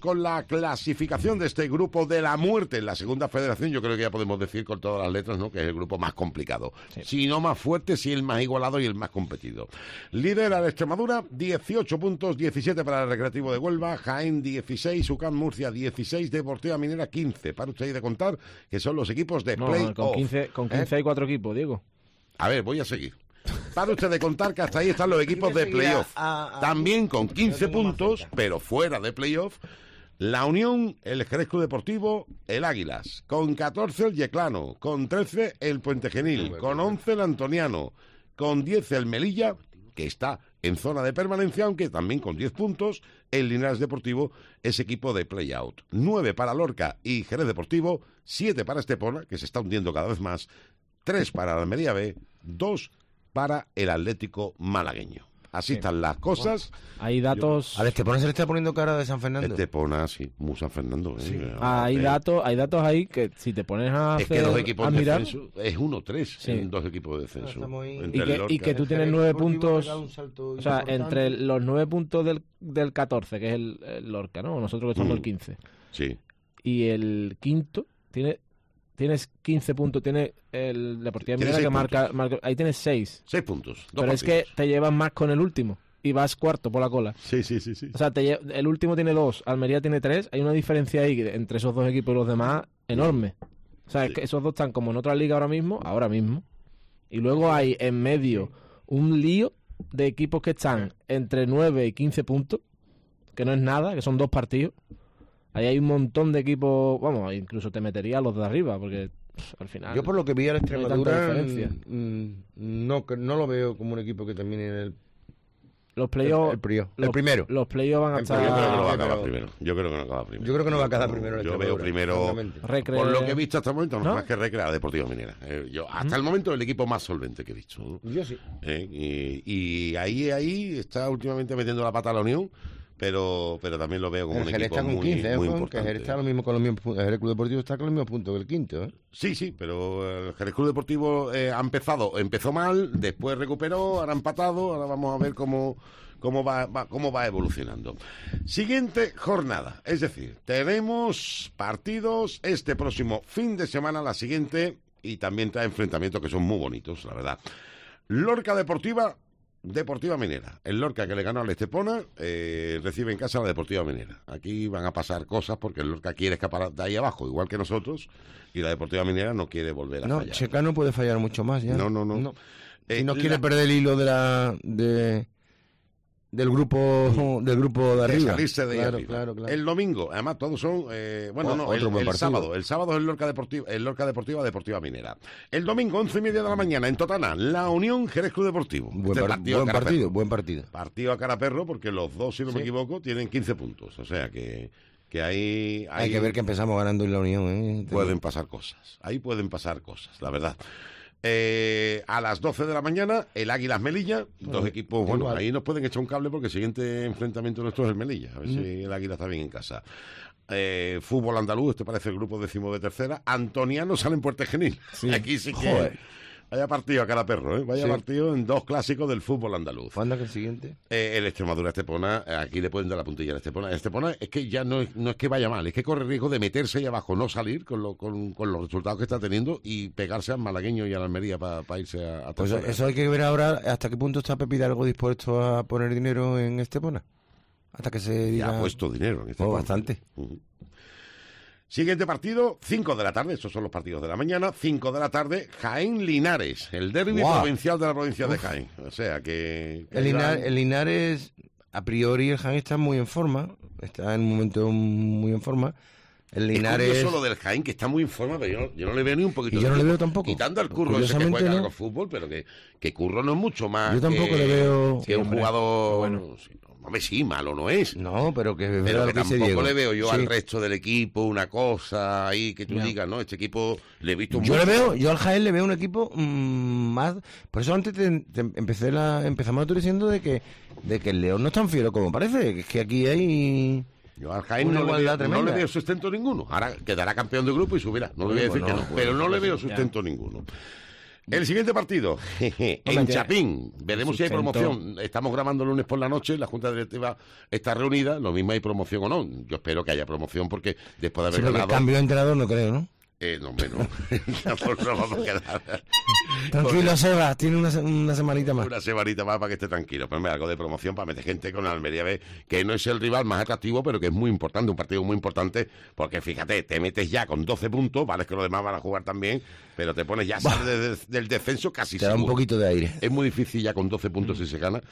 S4: clasificación de este grupo de la muerte en la segunda federación, yo creo que ya podemos decir con todas las letras, ¿no?, que es el grupo más complicado. Sí. Si no más fuerte, sí el más igualado y el más competido. Lidera el Extremadura, 18 puntos, 17 para el Recreativo de Huelva, Jaén 16, UCAM Murcia 16, Deportiva Minera 15. Para usted de contar que son los equipos de play-off.
S6: Con 15 hay 4 equipos, Diego.
S4: A ver, voy a seguir. Para usted de contar que hasta ahí están los equipos de playoff. También con 15 puntos, pero fuera de playoff, la Unión, el Jerez Club Deportivo, el Águilas. Con 14 el Yeclano, con 13 el Puente Genil, con 11 el Antoniano, con 10 el Melilla, que está en zona de permanencia, aunque también con 10 puntos, el Linares Deportivo es equipo de play-out. 9 para Lorca y Jerez Deportivo, 7 para Estepona, que se está hundiendo cada vez más, 3 para la Almería B, 2 para el Atlético malagueño. Así están las cosas.
S6: Hay datos...
S5: Al Estepona se le está poniendo cara de San Fernando.
S4: Estepona, sí, muy San Fernando.
S5: Sí.
S6: Hay datos ahí que si te pones a
S4: es que los equipos de descenso es 1-3 en 2 equipos de descenso.
S6: Y que tú tienes 9 puntos, o sea, entre los 9 puntos del 14, que es el Lorca, ¿no? Nosotros que somos el 15.
S4: Sí.
S6: Y el quinto tienes 15 puntos, tiene el Deportivo Minera que marca, ahí tienes 6.
S4: 6 puntos.
S6: Pero es que te llevas más con el último y vas cuarto por la cola.
S4: Sí.
S6: O sea, el último tiene 2, Almería tiene 3, hay una diferencia ahí entre esos 2 equipos y los demás enorme. O sea, es que esos 2 están como en otra liga ahora mismo. Y luego hay en medio un lío de equipos que están entre 9 y 15 puntos, que no es nada, que son 2 partidos. Ahí hay un montón de equipos, vamos, incluso te metería a los de arriba, porque al final...
S5: Yo por lo que vi a la Extremadura, no lo veo como un equipo que termine en el...
S6: Los playoffs...
S5: El primero.
S6: Los playoffs van a estar...
S4: Yo creo que no va a acabar primero. Yo creo que no va a acabar primero.
S5: Yo veo primero...
S4: Por lo que he visto hasta el momento, no más que Recre a Deportivo Minera. Hasta el momento el equipo más solvente que he visto, ¿no?
S5: Yo sí.
S4: Y ahí está últimamente metiendo la pata a la Unión. Pero también lo veo como un equipo
S5: está con
S4: muy,
S5: 15,
S4: muy importante.
S5: El Jerez está lo mismo con los mismos puntos. El Jerez Club Deportivo está con los mismos puntos que el quinto, ¿eh?
S4: Sí, pero el Jerez Club Deportivo empezó mal, después recuperó, ahora ha empatado, ahora vamos a ver cómo va evolucionando. Siguiente jornada, es decir, tenemos partidos este próximo fin de semana, la siguiente, y también trae enfrentamientos que son muy bonitos, la verdad. Lorca Deportiva Minera. El Lorca, que le ganó al Estepona, recibe en casa a la Deportiva Minera. Aquí van a pasar cosas porque el Lorca quiere escapar de ahí abajo, igual que nosotros, y la Deportiva Minera no quiere volver a fallar.
S5: No, Checa no puede fallar mucho más ya.
S4: No.
S5: Si no quiere perder el hilo del grupo de arriba.
S4: Salirse de
S5: claro,
S4: arriba.
S5: Claro.
S4: El domingo, además todos son el sábado. El sábado es el Lorca Deportiva Minera. El domingo, 11:30 de la mañana, en Totana, la Unión Jerez Club Deportivo.
S5: Buen partido.
S4: Partido a cara perro, porque los dos, si no me equivoco, tienen 15 puntos. O sea que ahí
S5: hay que ver que empezamos ganando en la Unión, ¿eh?
S4: Pueden pasar cosas. Ahí pueden pasar cosas, la verdad. A las 12 de la mañana, el Águilas Melilla, 2 equipos, bueno, ahí nos pueden echar un cable porque el siguiente enfrentamiento nuestro es el Melilla, a ver si el Águila está bien en casa. Fútbol andaluz, este parece el grupo 10º de tercera. Antoniano sale en Puente Genil. Sí. Aquí sí que vaya partido a cara perro, ¿eh? Partido en 2 clásicos del fútbol andaluz.
S5: ¿Cuándo es el siguiente?
S4: El Extremadura Estepona, aquí le pueden dar la puntilla al Estepona. El Estepona es que ya no es que vaya mal, es que corre riesgo de meterse ahí abajo, no salir con los resultados que está teniendo y pegarse al malagueño y a la Almería para irse a
S5: pues eso hay que ver ahora hasta qué punto está Pepi Hidalgo dispuesto a poner dinero en Estepona. Hasta que se diga...
S4: Ya ha puesto dinero en Estepona.
S5: Bastante.
S4: Siguiente partido, 5 de la tarde, estos son los partidos de la mañana, 5 de la tarde, Jaén Linares, el derbi provincial de la provincia de Jaén. O sea que...
S5: El Linares, a priori, el Jaén está muy en forma, está en un momento muy en forma. El Linares...
S4: Es curioso lo del Jaén, que está muy en forma, pero yo no le veo ni un poquito.
S5: Y yo no le veo tampoco.
S4: Quitando al Curro ese que juega algo fútbol, pero que Curro no es mucho más.
S5: Yo tampoco le veo...
S4: Que un jugador... Bueno, sí, malo no es.
S5: No, pero que
S4: tampoco le veo yo al resto del equipo una cosa ahí que tú digas, ¿no? Este equipo le he visto mucho.
S5: Yo al Jaén le veo un equipo más... Por eso antes empezamos diciendo de que el León no es tan fiero como parece, que es que aquí hay...
S4: Yo al Jaén no le veo sustento ninguno. Ahora quedará campeón de grupo y subirá. No le voy a decir que no, pero no le veo sustento ninguno. El siguiente partido, en Chapín, veremos si hay promoción. Estamos grabando el lunes por la noche, la Junta Directiva está reunida, lo mismo hay promoción o no. Yo espero que haya promoción porque después de haber ganado...
S5: El cambio de entrenador no creo, ¿no?
S4: No, hombre, no. No vamos a quedar.
S5: Tranquilo, Seba, tiene una semanita más.
S4: Una semanita más para que esté tranquilo. Ponme algo de promoción para meter gente con Almería B, que no es el rival más atractivo, pero que es muy importante, un partido muy importante, porque fíjate, te metes ya con 12 puntos, vale que los demás van a jugar también, pero te pones ya del descenso casi
S5: te da un poquito de aire.
S4: Es muy difícil ya con 12 puntos si se gana.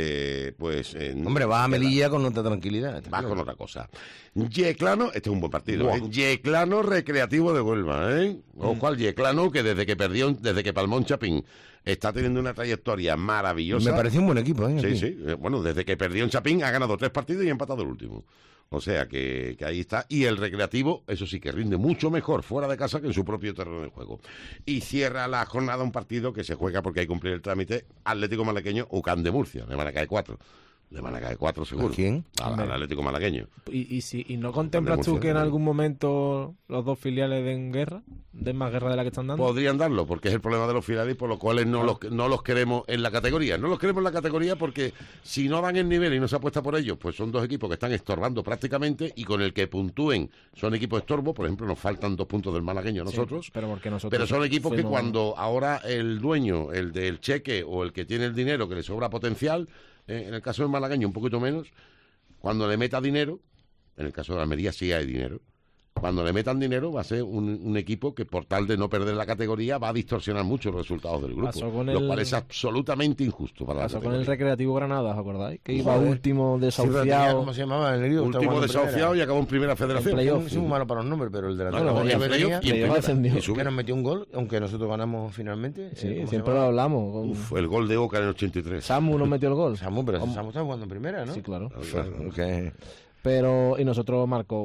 S5: Hombre, vas a Melilla con otra tranquilidad.
S4: Vas con otra cosa. Yeclano, este es un buen partido. Yeclano Recreativo de Huelva, ¿eh? Ojo al Yeclano, que desde que palmó en Chapín está teniendo una trayectoria maravillosa.
S5: Me pareció un buen equipo, ¿eh?
S4: Sí. Bueno, desde que perdió en Chapín ha ganado 3 partidos y ha empatado el último. O sea que ahí está. Y el Recreativo, eso sí, que rinde mucho mejor fuera de casa que en su propio terreno de juego. Y cierra la jornada un partido que se juega porque hay que cumplir el trámite. Atlético Malagueño, UCAM de Murcia. Le van a caer 4. Le van a caer 4 seguro.
S5: ¿A quién?
S4: Al Atlético Malagueño.
S6: ¿Y no contemplas tú que en algún momento los dos filiales den guerra? ¿Den más guerra de la que están dando?
S4: Podrían darlo, porque es el problema de los filiales, por lo cual no los queremos en la categoría. No los queremos en la categoría porque si no dan el nivel y no se apuesta por ellos, pues son dos equipos que están estorbando prácticamente y con el que puntúen son equipos estorbo. Por ejemplo, nos faltan 2 puntos del malagueño a nosotros.
S6: Sí, pero
S4: son equipos que cuando ahora el dueño, el del cheque o el que tiene el dinero que le sobra potencial... en el caso del malagueño un poquito menos, cuando le meta dinero, en el caso de Almería sí hay dinero, cuando le metan dinero va a ser un equipo que por tal de no perder la categoría va a distorsionar mucho los resultados del grupo, lo cual es absolutamente injusto para la categoría.
S6: Con el Recreativo Granada, ¿os acordáis? Que iba último desahuciado.
S5: ¿Cómo se llamaba?
S4: Último desahuciado y acabó en primera federación.
S5: Es muy malo para los nombres, pero el de la que nos metió un gol, aunque nosotros ganamos finalmente.
S6: Sí, siempre lo hablamos.
S4: El gol de Oca en el 83.
S6: Samu nos metió el gol.
S5: Samu está jugando en primera, ¿no?
S6: Sí, claro.
S5: Okay.
S6: Pero, y nosotros marcó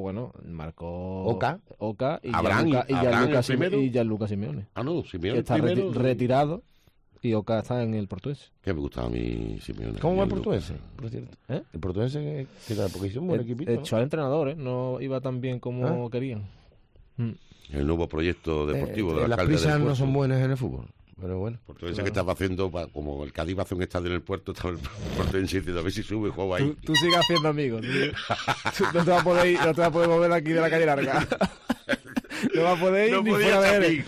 S5: Oca
S6: y Gianluca Simeone.
S4: Simeone
S6: está retirado y Oca está en el Portuense.
S4: Que me gustaba a mí Simeone.
S5: ¿Cómo va el Portuense? El Portuense, ¿qué tal? Porque hizo un buen equipito.
S6: Echó al entrenador, no iba tan bien como querían.
S4: El nuevo proyecto deportivo de la
S5: las prisas no son buenas en el fútbol. Pero bueno.
S4: Portuense que estaba haciendo, como el Cádiz va a hacer un estadio en el puerto, estaba el Portuense diciendo a ver si sube y juego ahí.
S6: Tú sigues haciendo amigos. No te vas a poder mover aquí de la calle larga. No vas a poder ir ni fuera de él.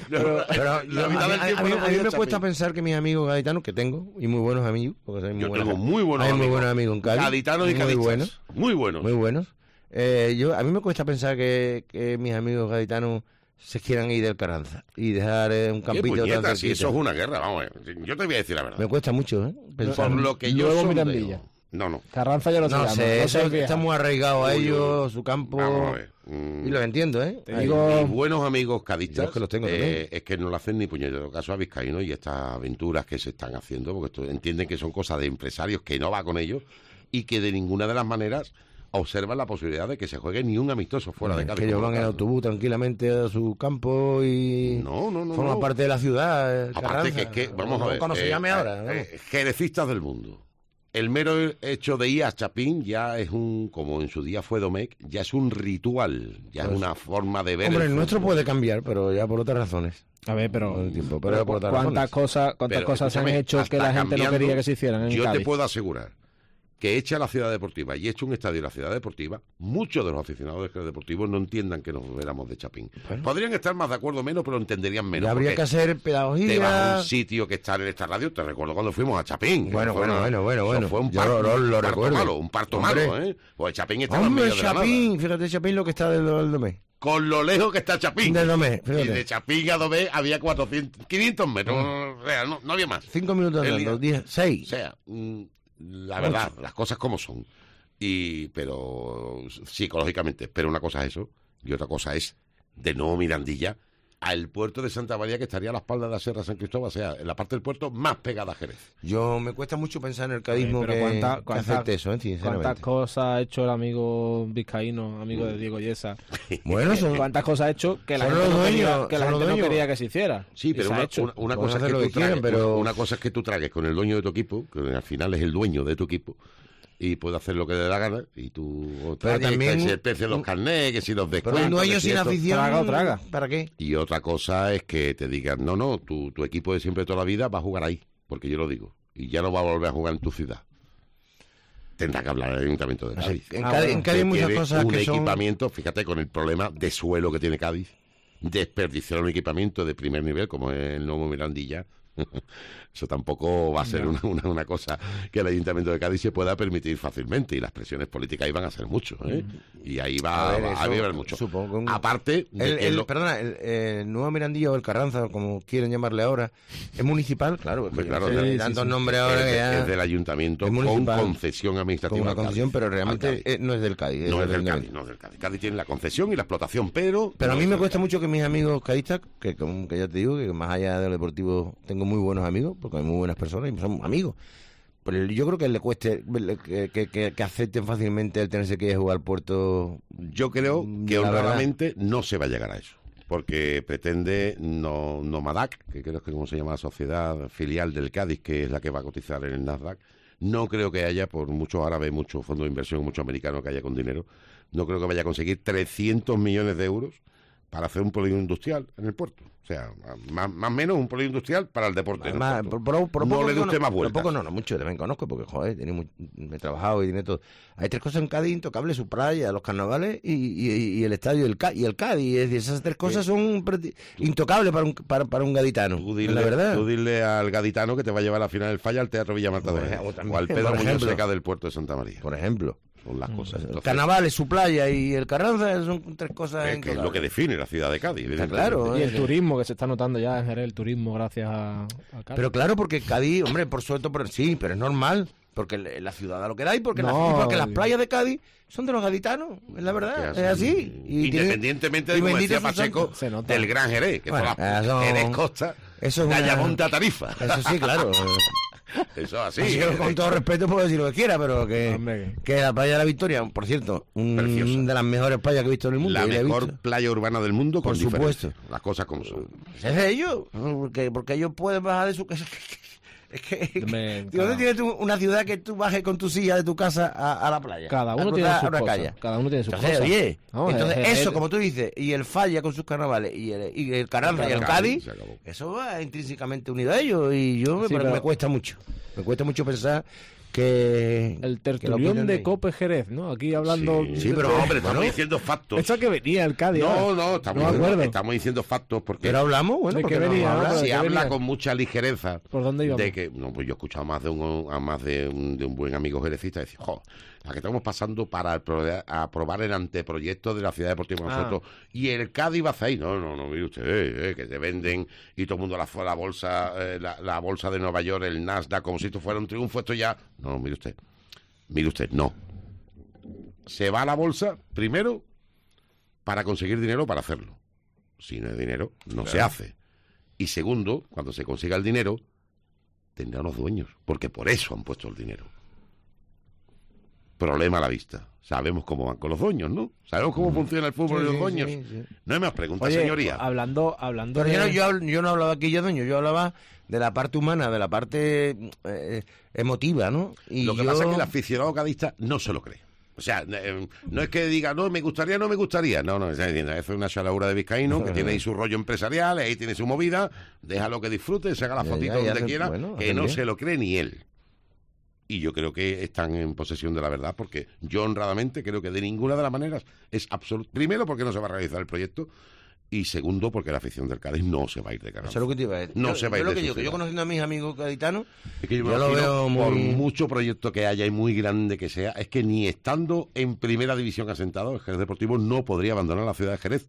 S5: A mí me cuesta pensar que mis amigos gaditanos, que tengo, y muy buenos amigos, porque
S4: yo tengo muy buenos
S5: amigos en Cádiz.
S4: Gaditanos y cadistas. Muy buenos.
S5: A mí me cuesta pensar que mis amigos gaditanos se quieran ir del Carranza y dejar un campito
S4: tan si eso es una guerra, vamos, yo te voy a decir la verdad.
S5: Me cuesta mucho,
S4: pensar. Por lo que yo
S6: soy Mirandilla.
S4: No.
S6: Carranza ya no
S5: sé, está muy arraigado a ellos, su campo. Y los entiendo,
S4: Te digo, mis buenos amigos cadistas,
S5: que los tengo
S4: es que no le hacen ni puñetero caso a Vizcaíno y estas aventuras que se están haciendo, porque entienden que son cosas de empresarios que no va con ellos y que de ninguna de las maneras observan la posibilidad de que se juegue ni un amistoso fuera de Cádiz.
S5: Que ellos van en autobús tranquilamente a su campo y forman parte de la ciudad.
S4: Aparte que vamos a ver,
S5: cuando se llame ahora.
S4: Jerecistas del mundo. El mero hecho de ir a Chapín ya es como en su día fue Domecq, ya es un ritual, ya es una forma de ver.
S5: Hombre, el nuestro puede cambiar, pero ya por otras razones.
S6: A ver, pero
S5: por otras
S6: ¿cuántas cosas se han hecho que la gente no quería que se hicieran en
S4: Yo
S6: Cádiz?
S4: Te puedo asegurar que echa la ciudad deportiva y echa un estadio en la ciudad deportiva, muchos de los aficionados del deportivo no entiendan que nos fuéramos de Chapín. Podrían estar más de acuerdo o menos, pero entenderían menos.
S5: Ya habría que hacer pedagogía.
S4: Te vas a un sitio que está en esta radio, te recuerdo cuando fuimos a Chapín.
S5: Bueno.
S4: Fue un parto malo, ¿eh? Pues Chapín estaba en medio de la nada.
S5: Fíjate Chapín lo que está del Domecq.
S4: Con lo lejos que está Chapín.
S5: Del Domecq,
S4: y de Chapín a Domecq había 500 metros, real, no había más.
S5: 5 minutos andando, 6.
S4: O sea, la verdad, las cosas como son. Pero psicológicamente, pero una cosa es eso y otra cosa es de nuevo Mirandilla al puerto de Santa María, que estaría a la espalda de la Sierra San Cristóbal, o sea, en la parte del puerto más pegada a Jerez.
S5: Yo me cuesta mucho pensar en el cadismo que acepte eso, sinceramente.
S6: ¿Cuántas cosas ha hecho el amigo vizcaíno, amigo de Diego Yesa?
S5: Bueno,
S6: ¿cuántas cosas ha hecho que la gente no quería que se hiciera?
S4: Sí, pero una cosa es que tú tragues con el dueño de tu equipo, que al final es el dueño de tu equipo, y puede hacer lo que le dé la gana, y tú
S5: pero también
S4: que si especie los carnés, que si los descuentos,
S5: pero un dueño sin afición
S6: traga.
S5: ¿Para qué?
S4: Y otra cosa es que te digan, no, tu equipo de siempre toda la vida va a jugar ahí, porque yo lo digo, y ya no va a volver a jugar en tu ciudad. Tendrá que hablar el Ayuntamiento de Cádiz.
S5: En Cádiz hay muchas cosas que son...
S4: Un equipamiento, fíjate, con el problema de suelo que tiene Cádiz, desperdiciar un equipamiento de primer nivel como es el nuevo Mirandilla. Eso tampoco va a ser una cosa que el Ayuntamiento de Cádiz se pueda permitir fácilmente, y las presiones políticas ahí van a ser mucho, y ahí va a haber mucho.
S5: Supongo que
S4: aparte
S5: el nuevo Mirandilla o el Carranza, como quieren llamarle ahora, es municipal, claro, tantos nombres ahora que ya
S4: es del Ayuntamiento con concesión administrativa,
S5: con una concesión, pero realmente no es del Cádiz,
S4: no es del Cádiz. Cádiz tiene la concesión y la explotación, pero
S5: a mí me cuesta mucho que mis amigos cadistas, que ya te digo que más allá de lo deportivo tengo muy buenos amigos, porque hay muy buenas personas y somos amigos, pero yo creo que le cueste que acepten fácilmente el tenerse que ir a jugar al Puerto.
S4: Yo creo que honradamente no se va a llegar a eso, porque pretende Nomadac, que creo que como se llama la sociedad filial del Cádiz, que es la que va a cotizar en el Nasdaq. No creo que haya, por muchos árabes, muchos fondos de inversión, muchos americanos que haya con dinero, no creo que vaya a conseguir 300 millones de euros para hacer un polígono industrial en el puerto. O sea, más o menos un polígono industrial para el deporte.
S5: Además,
S4: no
S5: poco
S4: le dé usted más vueltas.
S5: Por poco no, mucho también conozco, porque joder, he trabajado y tiene todo. Hay tres cosas en Cádiz intocables: su playa, los carnavales y el estadio y el Cádiz. Es decir, esas tres cosas son intocables para un gaditano. La verdad.
S4: Tú dile al gaditano que te va a llevar a la final del Falla al Teatro Villa Marta de Jerez, o al Pedro Muñoz Seca del puerto de Santa María.
S5: Por ejemplo.
S4: Son las cosas.
S5: Entonces, Carnaval, su playa y el Carranza son tres cosas
S4: que es lo que define la ciudad de Cádiz.
S5: Está claro.
S6: Y el turismo, que se está notando ya en Jerez, el turismo gracias a Cádiz.
S5: Pero claro, porque Cádiz, hombre, por suerte, sí, pero es normal, porque la ciudad da lo que da y porque las playas de Cádiz son de los gaditanos, es la verdad, es así.
S4: Independientemente de, como decía Pacheco, del Gran Jerez, que bueno, Jerez Costa, Ayamonte a Tarifa.
S5: Eso sí, claro.
S4: Eso así.
S5: Con todo respeto puedo decir lo que quiera, pero que la playa de la Victoria, por cierto, una de las mejores playas que he visto en el mundo.
S4: La mejor playa urbana del mundo,
S5: por supuesto.
S4: Las cosas como son.
S5: Es de ellos, porque ellos pueden bajar de su casa. Es que ¿dónde tienes tú una ciudad que tú bajes con tu silla de tu casa a la playa?
S6: Cada uno tiene sus cosas. Cada uno tiene sus cosas.
S5: Oye, entonces eso, como tú dices, y el Falla con sus carnavales, y el Carranza y el Cádiz, eso va intrínsecamente unido a ellos, y me cuesta mucho. Me cuesta mucho pensar que...
S6: El tertulión de Cope Jerez, ¿no? Aquí hablando...
S4: Sí, pero hombre, estamos diciendo factos.
S6: Eso que venía el Cádiz.
S4: No, estamos diciendo factos porque...
S5: Pero hablamos, bueno,
S6: porque venía,
S4: se habla con mucha ligereza.
S6: ¿Por dónde íbamos?
S4: De que, pues yo he escuchado más de un buen amigo jerezista decir, la que estamos pasando para aprobar el anteproyecto de la ciudad deportiva nosotros, y el Cádiz va a hacer ahí. No, mire usted, que te venden y todo el mundo la bolsa la bolsa de Nueva York, el Nasdaq, como si esto fuera un triunfo, esto ya... No, mire usted, no. Se va a la bolsa, primero, para conseguir dinero para hacerlo. Si no hay dinero, no se hace. Y segundo, cuando se consiga el dinero, tendrá unos dueños, porque por eso han puesto el dinero. Problema a la vista. Sabemos cómo van con los dueños, ¿no? Sabemos cómo funciona el fútbol y los dueños. Sí. No hay más preguntas, señoría.
S6: Hablando
S5: pero yo no hablaba aquí de dueños, yo hablaba de la parte humana, de la parte emotiva, ¿no? Y
S4: lo que pasa es que el aficionado cadista no se lo cree. O sea, no es que diga, no, me gustaría. No, es una chalaura de vizcaíno que tiene ahí su rollo empresarial, ahí tiene su movida, déjalo que disfrute, se haga la fotito donde quiera, que no se lo cree ni él. Y yo creo que están en posesión de la verdad, porque yo honradamente creo que de ninguna de las maneras es absoluto. Primero, porque no se va a realizar el proyecto, y segundo, porque la afición del Cádiz no se va a ir de Carranza.
S5: Eso es lo que te iba a decir.
S4: Se va a ir de
S5: que yo conociendo a mis amigos gaditanos,
S4: es que yo lo veo por mucho proyecto que haya y muy grande que sea, es que ni estando en primera división asentado, el Jerez Deportivo no podría abandonar la ciudad de Jerez.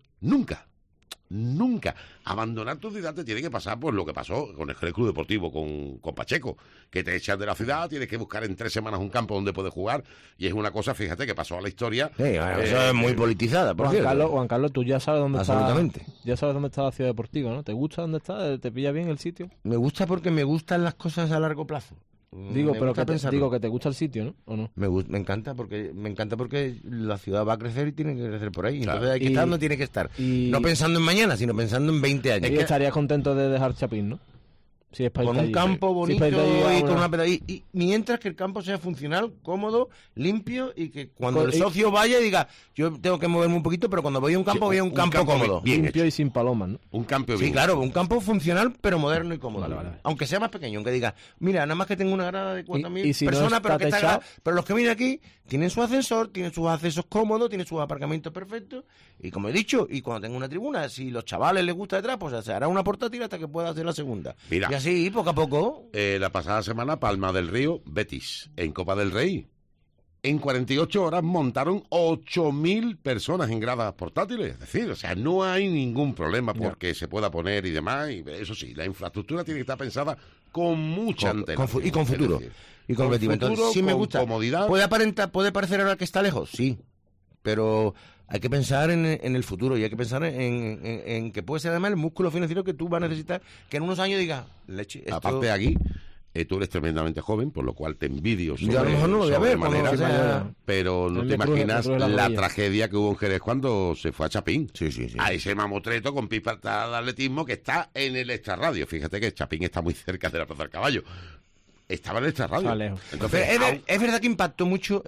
S4: Nunca. Abandonar tu ciudad te tiene que pasar por lo que pasó con el Jerez Club Deportivo, con Pacheco, que te echan de la ciudad, tienes que buscar en 3 semanas un campo donde puedes jugar, y es una cosa, fíjate, que pasó a la historia.
S5: Sí, eso es muy politizada, por cierto.
S6: Juan Carlos, tú ya sabes dónde está la ciudad deportiva, ¿no? ¿Te gusta dónde está? ¿Te pilla bien el sitio?
S5: Me gusta porque me gustan las cosas a largo plazo.
S6: Digo que te gusta el sitio, ¿no? ¿O no?
S5: Me encanta porque la ciudad va a crecer y tiene que crecer por ahí. Entonces hay que estar donde tiene que estar. No pensando en mañana, sino pensando en 20 años.
S6: Es que estarías contento de dejar Chapín, ¿no? Sí,
S5: con un campo bonito y con una y mientras que el campo sea funcional, cómodo, limpio y que cuando el socio vaya y diga, yo tengo que moverme un poquito, pero cuando voy a un campo voy a un campo cómodo,
S4: bien
S6: limpio
S4: hecho.
S6: Y sin palomas, ¿no?
S4: Un campo bien.
S5: Sí, claro, un campo funcional pero moderno y cómodo. Vale. Aunque sea más pequeño, aunque diga, mira, nada más que tengo una grada de 4.000
S6: si
S5: personas,
S6: no
S5: pero que está
S6: techado,
S5: pero los que vienen aquí tienen su ascensor, tienen sus accesos cómodos, tienen sus aparcamientos perfectos y como he dicho, y cuando tengo una tribuna, si los chavales les gusta detrás, pues se hará una portátil hasta que pueda hacer la segunda.
S4: Mira,
S5: y así, poco a poco.
S4: La pasada semana, Palma del Río, Betis, en Copa del Rey. En 48 horas montaron 8.000 personas en gradas portátiles. Es decir, o sea, no hay ningún problema porque se pueda poner y demás. Y eso sí, la infraestructura tiene que estar pensada con mucha antelación.
S5: Y con futuro. Y con objetivo. Entonces, sí me gusta.
S4: Comodidad.
S5: Puede parecer ahora que está lejos, sí. Pero hay que pensar en el futuro y hay que pensar en que puede ser además el músculo financiero que tú vas a necesitar, que en unos años digas, leche, esto...
S4: Aparte de aquí, tú eres tremendamente joven, por lo cual te envidio
S5: yo a lo mejor no lo voy a ver,
S4: pero no te imaginas la tragedia que hubo en Jerez cuando se fue a Chapín. Sí. A ese mamotreto con pistas de atletismo que está en el extrarradio. Fíjate que Chapín está muy cerca de la Plaza del Caballo. Estaba en el extrarradio.
S5: Entonces, es verdad que impactó mucho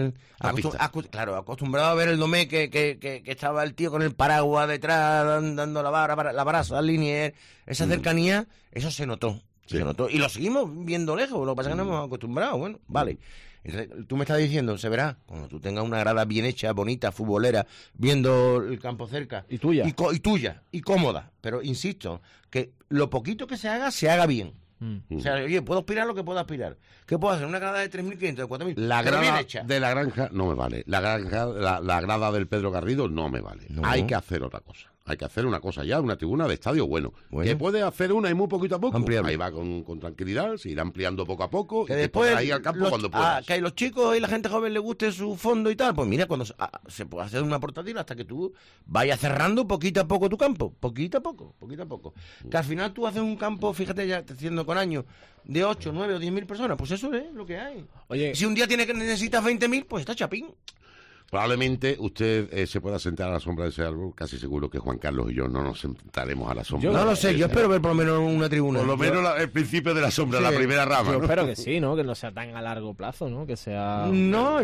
S5: acostumbrado a ver el Domé que estaba el tío con el paraguas detrás dando la brasa al linier, esa cercanía, eso se notó. Sí. Se notó. Y lo seguimos viendo lejos, lo que pasa es que no hemos acostumbrado. Bueno, vale. Entonces, tú me estás diciendo, se verá, cuando tú tengas una grada bien hecha, bonita, futbolera, viendo el campo cerca.
S6: Y tuya.
S5: Y tuya, y cómoda. Pero insisto, que lo poquito que se haga bien. O sea, oye, puedo aspirar lo que puedo aspirar. ¿Qué puedo hacer? Una grada de 3.500, de 4.000.
S4: La grada de la granja no me vale. La grada del Pedro Garrido no me vale. No. Hay que hacer otra cosa. Hay que hacer una cosa ya, una tribuna de estadio bueno. Que puede hacer una y muy poquito a poco.
S5: Ampliable.
S4: Ahí va con tranquilidad, se irá ampliando poco a poco.
S5: Que después
S4: ahí al campo cuando puedas.
S5: Que a los chicos y la gente joven le guste su fondo y tal. Pues mira, cuando se puede hacer una portátil hasta que tú vayas cerrando poquito a poco tu campo. Poquito a poco. Que al final tú haces un campo, fíjate ya, haciendo con años, de 8, 9 o 10.000 personas. Pues eso es lo que hay.
S6: Oye,
S5: si un día necesitas 20.000, pues está Chapín.
S4: Probablemente usted se pueda sentar a la sombra de ese árbol, casi seguro que Juan Carlos y yo no nos sentaremos a la sombra.
S5: Yo no lo sé, yo espero ver por lo menos una tribuna.
S4: Por lo menos el principio de la sombra, sí, la primera rama.
S6: Yo
S4: ¿no?
S6: espero que sí, ¿no? Que no sea tan a largo plazo, ¿no? Que sea...
S5: No,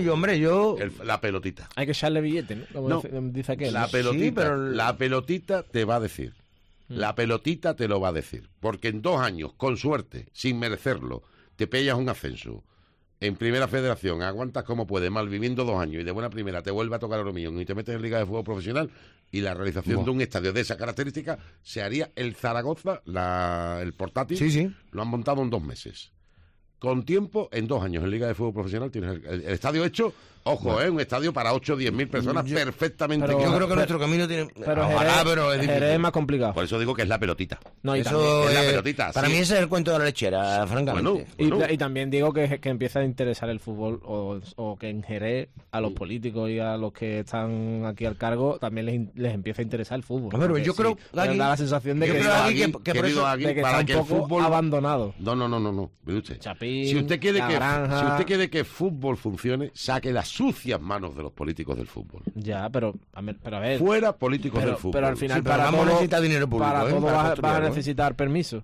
S4: la pelotita.
S6: Hay que echarle billete, ¿no? Como dice aquel.
S4: La pelotita, sí, pero... la pelotita te va a decir. La pelotita te lo va a decir. Porque en 2 años, con suerte, sin merecerlo, te pellas un ascenso. En Primera Federación, aguantas como puedes, mal viviendo 2 años y de buena primera te vuelve a tocar el hormillón y te metes en Liga de Fútbol Profesional y la realización de un estadio de esa característica se haría el Zaragoza, el portátil,
S5: sí.
S4: Lo han montado en 2 meses. Con tiempo, en 2 años en Liga de Fútbol Profesional tienes el estadio hecho. Ojo, un estadio para 8 o 10.000 personas perfectamente.
S5: Pero yo creo que nuestro camino tiene...
S6: Pero es difícil. Es más complicado.
S4: Por eso digo que es la pelotita.
S6: No, y
S5: eso
S4: es la pelotita.
S5: Para mí ese es el cuento de la lechera, francamente.
S6: Y también digo que empieza a interesar el fútbol o que en Jerez a los políticos y a los que están aquí al cargo también les empieza a interesar el fútbol.
S5: Pero yo creo que
S6: da la sensación de que está un poco abandonado.
S4: No.
S6: Chapín,
S4: si usted quiere que el fútbol funcione, saque las sucias manos de los políticos del fútbol.
S6: Ya, pero a ver.
S4: Fuera políticos del fútbol.
S6: Pero al final
S5: vamos a necesitar dinero público.
S6: Para todo vas a necesitar permiso.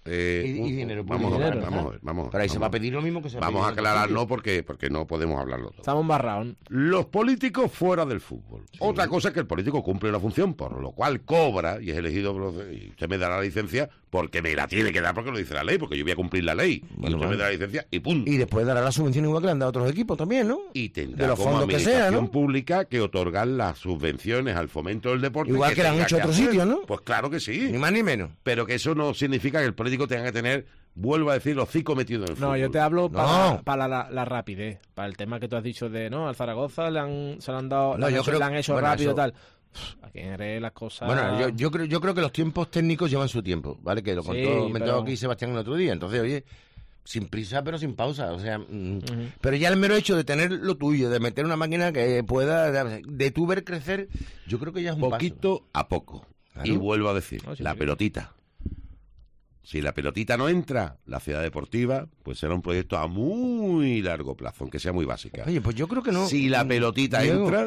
S5: Y dinero público.
S4: Vamos a ver.
S5: Pero ahí se va a pedir lo mismo que se
S4: Vamos a aclararlo porque no podemos hablarlo todo.
S6: Estamos embarrados.
S4: Los políticos fuera del fútbol. Sí. Otra cosa es que el político cumple una función, por lo cual cobra y es elegido, y usted me dará la licencia porque me la tiene que dar porque lo dice la ley, porque yo voy a cumplir la ley. Bueno, y usted me da la licencia y punto.
S5: Y después dará la subvención igual que le han dado a otros equipos también, ¿no?
S4: Y tendrá de los como fondos administración que sea, ¿no? pública que otorgar las subvenciones al fomento del deporte.
S5: Igual que le han hecho otros sitios, ¿no?
S4: Pues claro que sí.
S5: Ni más ni menos.
S4: Pero que eso no significa que el político tenga que tener, vuelvo a decir, los hocico metidos en el fútbol.
S6: No, yo te hablo para la rapidez, para el tema que tú has dicho de, no, al Zaragoza se lo han dado, le han hecho rápido y tal. Aquí en Jerez las cosas...
S5: Bueno, yo creo que los tiempos técnicos llevan su tiempo, ¿vale? Que lo comentó aquí Sebastián el otro día. Entonces, oye, sin prisa pero sin pausa, o sea... Pero ya el mero hecho de tener lo tuyo, de meter una máquina que pueda... De tú ver crecer, yo creo que ya es un
S4: poquito
S5: paso.
S4: A poco. Claro. Y vuelvo a decir, pelotita. Si la pelotita no entra, la ciudad deportiva, pues será un proyecto a muy largo plazo, aunque sea muy básica.
S5: Oye, pues yo creo que no.
S4: Si la pelotita entra...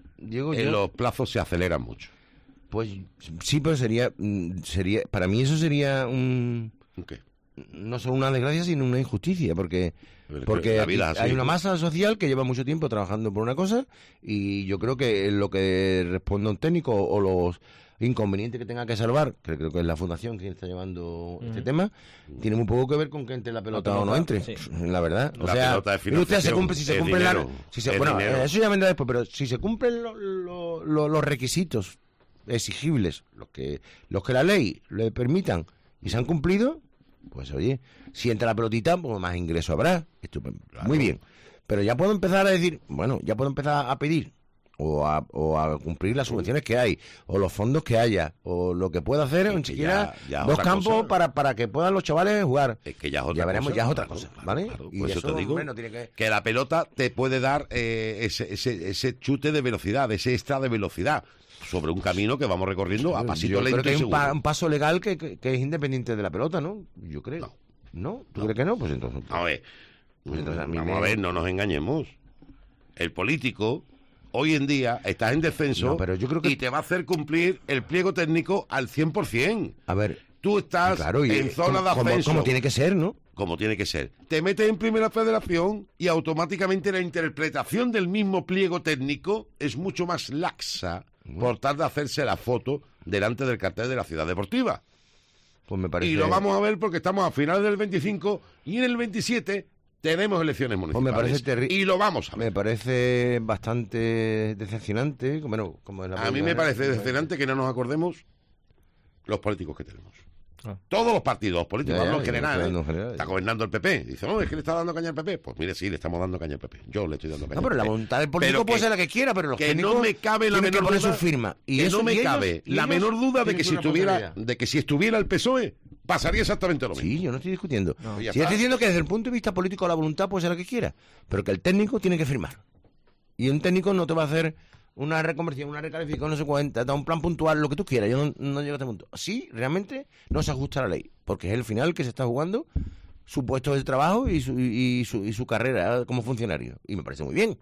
S4: los plazos se aceleran mucho.
S5: Pues sí, pero sería para mí eso sería un...
S4: ¿Qué?
S5: no solo una desgracia, sino una injusticia, porque hay una masa social que lleva mucho tiempo trabajando por una cosa, y yo creo que lo que responde a un técnico o los inconvenientes que tenga que salvar, que creo que es la fundación quien está llevando este tema, tiene muy poco que ver con que entre la pelota o no entre, la verdad. O sea, si se cumplen eso ya vendrá después, pero si se cumplen los requisitos exigibles, los que la ley le permitan y se han cumplido, pues oye, si entra la pelotita, pues más ingreso habrá. Estupendo. Claro. Muy bien. Pero ya puedo empezar a decir, ya puedo empezar a pedir o a cumplir las subvenciones que hay, o los fondos que haya, o lo que pueda hacer, ni siquiera dos campos para que puedan los chavales jugar.
S4: Es que ya es otra cosa.
S5: Veremos, ya es otra cosa, ¿vale?
S4: Claro,
S5: y
S4: pues
S5: eso
S4: te digo
S5: tiene
S4: que la pelota te puede dar ese chute de velocidad, ese extra de velocidad sobre un camino que vamos recorriendo a pasito lento.
S5: Yo creo que hay un paso legal que es independiente de la pelota, ¿no? Yo creo. ¿No? ¿Tú crees que no? Pues entonces...
S4: A ver, no nos engañemos. El político hoy en día estás en descenso,
S5: pero yo creo que...
S4: y te va a hacer cumplir el pliego técnico al 100%.
S5: A ver...
S4: Tú estás en zona de ascenso.
S5: Como tiene que ser, ¿no?
S4: Como tiene que ser. Te metes en primera federación y automáticamente la interpretación del mismo pliego técnico es mucho más laxa por tal de hacerse la foto delante del cartel de la ciudad deportiva.
S5: Pues me parece...
S4: Y lo vamos a ver porque estamos a finales del 25 y en el 27 tenemos elecciones municipales.
S5: Pues me parece terrible.
S4: Y lo vamos a ver.
S5: Me parece bastante decepcionante. Bueno, como en la
S4: a mí me parece decepcionante que no nos acordemos los políticos que tenemos. Todos los partidos políticos, hablo en general, está gobernando el PP. Dice, no, es que le está dando caña al PP. Pues mire, sí, le estamos dando caña al PP. Yo le estoy dando caña al PP.
S5: No, pero la voluntad del político puede ser la que quiera, pero los
S4: técnicos no me cabe la menor duda,
S5: su firma. Y
S4: que
S5: eso,
S4: no me cabe la menor duda de que si estuviera el PSOE, pasaría exactamente lo mismo.
S5: Sí, yo no estoy discutiendo. Si estoy diciendo que desde el punto de vista político la voluntad puede ser la que quiera, pero que el técnico tiene que firmar. Y un técnico no te va a hacer una reconversión, una recalificación, no sé cuánta, da un plan puntual, lo que tú quieras. Yo no llego a este punto. Sí, realmente no se ajusta a la ley, porque es el final que se está jugando su puesto de trabajo y su carrera como funcionario. Y me parece muy bien.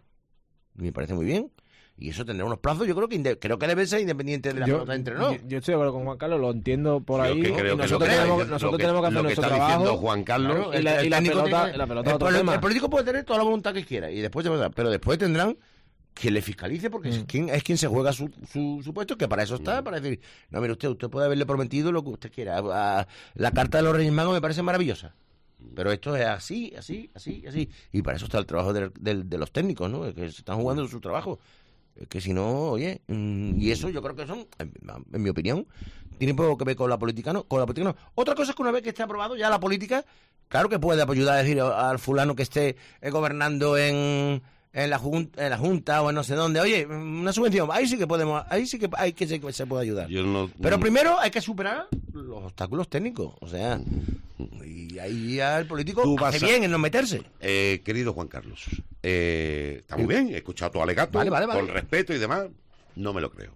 S5: Y eso tendrá unos plazos, yo creo que debe ser independiente de la pelota entre no.
S6: Yo estoy de acuerdo con Juan Carlos, lo entiendo por ahí.
S4: Nosotros
S6: tenemos que hacer nuestro trabajo.
S4: Juan Carlos,
S6: y la pelota
S5: el político puede tener toda la voluntad que quiera, y después pero después tendrán que le fiscalice, porque es quien se juega su puesto, que para eso está, para decir, no, mire usted puede haberle prometido lo que usted quiera. La carta de los Reyes Magos me parece maravillosa, pero esto es así, y para eso está el trabajo de los técnicos, ¿no? Que se están jugando su trabajo. Es que si no, oye, y eso yo creo que son, en mi opinión, tiene poco que ver con la política, no. Otra cosa es que una vez que esté aprobado ya la política, claro que puede ayudar a decir al fulano que esté gobernando en la junta o en no sé dónde, oye, una subvención, ahí sí que se puede ayudar. Pero primero hay que superar los obstáculos técnicos, o sea, y ahí ya el político hace bien en no meterse.
S4: Querido Juan Carlos, está muy bien, he escuchado tu alegato,
S5: vale.
S4: con respeto y demás, no me lo creo.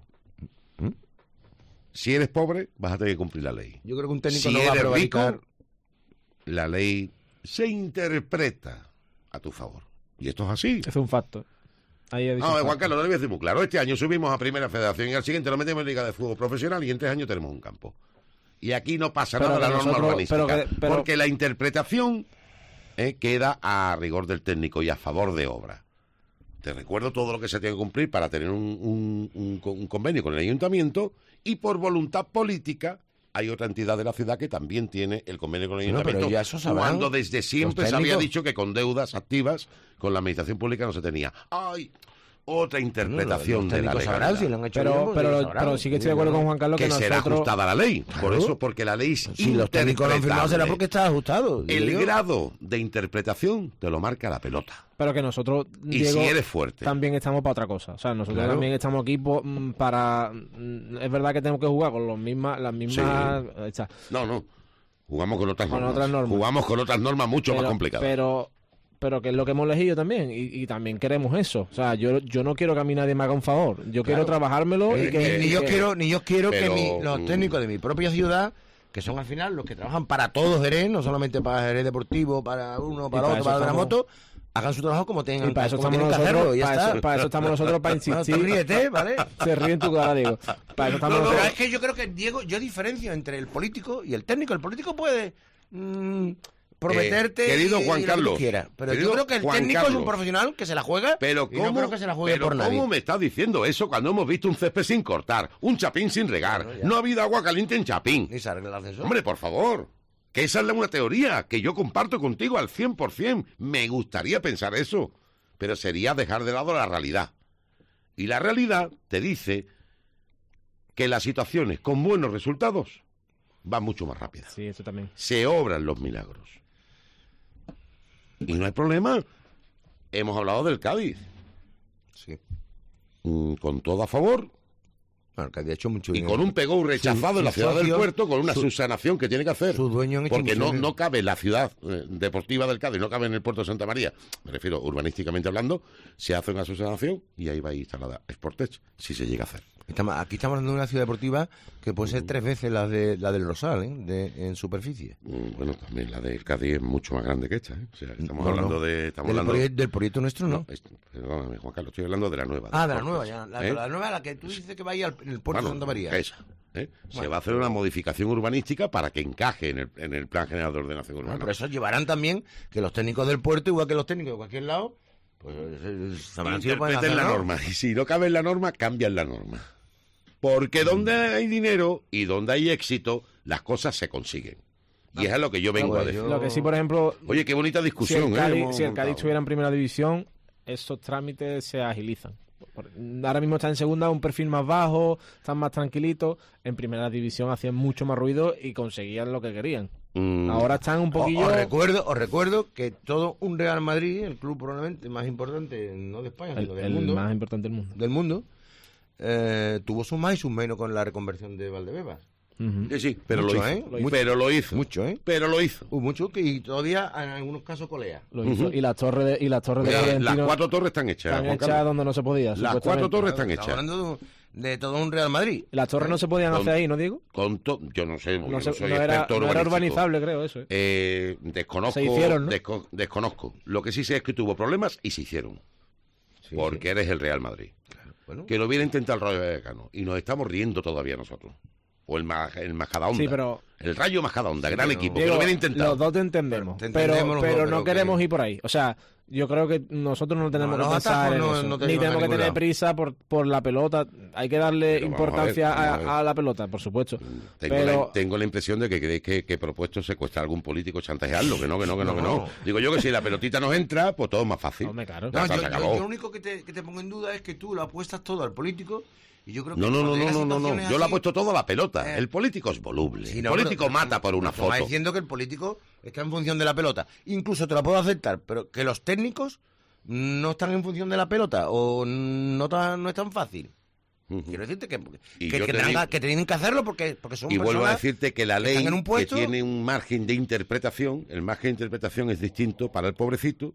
S4: Si eres pobre, vas a tener que cumplir la ley.
S5: Yo creo que un técnico
S4: si
S5: no va a
S4: eres
S5: prevaricar.
S4: rico, la ley se interpreta a tu favor. Y esto es así.
S6: Es un facto.
S4: Juan Carlos, no le voy a decir muy claro. Este año subimos a Primera Federación y al siguiente lo metemos en Liga de Fútbol Profesional y en 3 años tenemos un campo. Y aquí no pasa nada de la norma urbanística. Porque la interpretación queda a rigor del técnico y a favor de obra. Te recuerdo todo lo que se tiene que cumplir para tener un convenio con el ayuntamiento, y por voluntad política hay otra entidad de la ciudad que también tiene el convenio con el ayuntamiento,
S5: pero ya eso sabrán,
S4: cuando desde siempre se había dicho que con deudas activas con la administración pública no se tenía. ¡Ay! Otra interpretación de la ley.
S6: Pero sí que estoy de acuerdo con Juan Carlos
S4: que será ajustada a la ley. Por eso, porque la ley es
S5: si los técnicos lo han firmado será porque está ajustado.
S4: El grado de interpretación te lo marca la pelota.
S6: Pero que nosotros,
S4: y
S6: Diego,
S4: si eres fuerte,
S6: también estamos para otra cosa. O sea, nosotros también estamos aquí para... Es verdad que tenemos que jugar con las mismas...
S4: Sí. No. Jugamos con otras normas. Jugamos con otras normas mucho más complicadas.
S6: Pero que es lo que hemos elegido también, y también queremos eso. O sea, yo no quiero que a mí nadie me haga un favor. Yo quiero trabajármelo.
S5: Ni yo quiero que los técnicos de mi propia ciudad, que son al final los que trabajan para todo Jerez, no solamente para Jerez Deportivo, para uno, para otro, para la moto, hagan su trabajo como tengan,
S6: para eso estamos nosotros, para eso estamos nosotros, para insistir.
S5: No, ríete, ¿vale?
S6: Se ríe en tu cara, Diego. Para eso estamos
S5: pero es que yo creo que, Diego, yo diferencio entre el político y el técnico. El político puede prometerte
S4: querido Juan Carlos,
S5: pero yo creo que el técnico es un profesional que se la juega,
S4: pero
S5: no creo que se la juegue por nadie.
S4: ¿Cómo me estás diciendo eso cuando hemos visto un césped sin cortar, un Chapín sin regar? No ha habido agua caliente en Chapín.
S5: Ni se arregla el ascensor.
S4: Hombre, por favor, que esa es una teoría que yo comparto contigo al 100%. Me gustaría pensar eso, pero sería dejar de lado la realidad. Y la realidad te dice que las situaciones con buenos resultados van mucho más rápidas.
S6: Sí, eso también.
S4: Se obran los milagros. Y no hay problema. Hemos hablado del Cádiz.
S5: Sí.
S4: Con todo a favor.
S5: Bueno, el Cádiz ha hecho mucho
S4: y con un pegó rechazado en la ciudad del puerto, con una subsanación que tiene que hacer.
S5: Su dueño
S4: porque no cabe la ciudad deportiva del Cádiz, no cabe en el puerto de Santa María. Me refiero urbanísticamente hablando. Se hace una subsanación y ahí va instalada Sportech, si se llega a hacer.
S5: Aquí estamos hablando de una ciudad deportiva que puede ser 3 veces la del Rosal, en superficie.
S4: Bueno, también la del Cádiz es mucho más grande que esta, ¿eh? O sea, estamos hablando de...
S5: Del proyecto nuestro, ¿no?
S4: Perdóname, Juan Carlos, estoy hablando de la nueva.
S5: De la nueva, ya. La nueva, la que tú dices que va ahí en el puerto de Santa María.
S4: Esa. Se va a hacer una modificación urbanística para que encaje en el Plan General de Ordenación Urbana.
S5: Pero eso llevarán también que los técnicos del puerto, igual que los técnicos de cualquier lado, pues
S4: interpreten la norma. Y si no cabe en la norma, cambian la norma. Porque donde hay dinero y donde hay éxito, las cosas se consiguen. Y es a lo que yo vengo a decir.
S6: Lo que sí, por ejemplo...
S4: Oye, qué bonita discusión.
S6: Si el Cádiz estuviera en primera división, esos trámites se agilizan. Ahora mismo está en segunda, un perfil más bajo, están más tranquilitos. En primera división hacían mucho más ruido y conseguían lo que querían. Ahora están un poquillo...
S5: Os recuerdo que todo un Real Madrid, el club probablemente más importante, no de España, sino del mundo.
S6: El más importante
S5: del mundo. Tuvo sus más y sus menos con la reconversión de Valdebebas.
S4: Sí, pero mucho, lo hizo. Pero lo hizo.
S5: Mucho,
S4: Pero lo hizo.
S5: Mucho, y todavía en algunos casos colea.
S6: Lo hizo. Y las torres de
S4: las 4 torres están hechas.
S6: Están hechas donde no se podía.
S4: Las 4 torres están hechas.
S5: Estamos hablando de todo un Real Madrid.
S6: Las torres no se podían hacer ahí, ¿no, Diego?
S4: Yo no sé, no soy
S6: no era urbanizable, creo, eso.
S4: Desconozco.
S6: Se hicieron, ¿no?
S4: Desconozco. Lo que sí sé es que tuvo problemas y se hicieron. Porque eres el Real Madrid. Bueno. Que lo hubiera intentado el Rayo Vallecano y nos estamos riendo todavía nosotros. O el Majadahonda.
S6: Sí, pero...
S4: El Rayo Majadahonda, gran equipo,
S6: Diego,
S4: que lo hubiera intentado.
S6: Los dos te entendemos, pero no queremos ir por ahí. O sea, yo creo que nosotros no tenemos que pensar en eso. Ni tenemos que tener prisa por la pelota. Hay que darle importancia a la pelota, por supuesto.
S4: Tengo la impresión de que creéis que he propuesto secuestrar a algún político, chantajearlo, que no. Digo yo que si la pelotita nos entra, pues todo es más fácil.
S6: Hombre, claro.
S5: Yo lo único que te pongo en duda es que tú lo apuestas todo al político. Y yo creo que
S4: no. Yo le apuesto todo a la pelota. El político es voluble. El político mata por una foto.
S5: Va diciendo que el político está en función de la pelota. Incluso te lo puedo aceptar, pero que los técnicos no están en función de la pelota o no es tan fácil. Quiero decirte que tienen que hacerlo porque son personas.
S4: Y vuelvo a decirte que la ley
S5: que
S4: tiene un margen de interpretación. El margen de interpretación es distinto para el pobrecito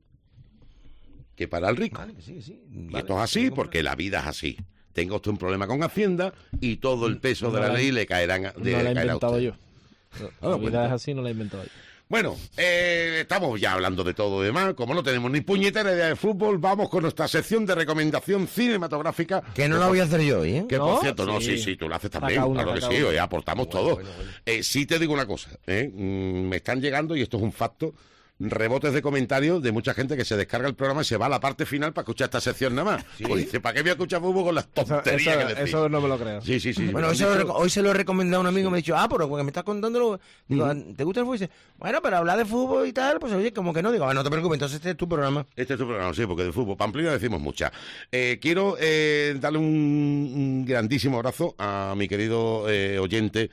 S4: que para el rico.
S5: Vale, sí.
S4: Y esto es así porque la vida es así. Tenga usted un problema con Hacienda y todo el peso de la ley le caerán
S6: no la he inventado yo. La vida
S4: es
S6: así, no la he inventado yo.
S4: Bueno, estamos ya hablando de todo y demás. Como no tenemos ni puñetera idea de fútbol, vamos con nuestra sección de recomendación cinematográfica.
S5: Que no la voy a hacer yo hoy, ¿eh?
S4: Que por cierto, sí, tú lo haces también. Claro que sí, hoy aportamos todo. Bueno. Sí te digo una cosa, me están llegando, y esto es un facto, rebotes de comentarios de mucha gente que se descarga el programa y se va a la parte final para escuchar esta sección nada más. ¿Sí? Pues dice, ¿para qué voy a escuchar fútbol con las tonterías que decís?
S6: Eso no me lo creo.
S4: Sí.
S5: Bueno, hoy se lo he recomendado a un amigo, me ha dicho, pero porque me estás contándolo. Digo, ¿te gusta el fútbol? Y dice, bueno, pero hablar de fútbol y tal, pues oye, como que no. Digo, no te preocupes, entonces este es tu programa.
S4: Este es tu programa, sí, porque de fútbol Pamplona decimos muchas. Quiero darle un grandísimo abrazo a mi querido oyente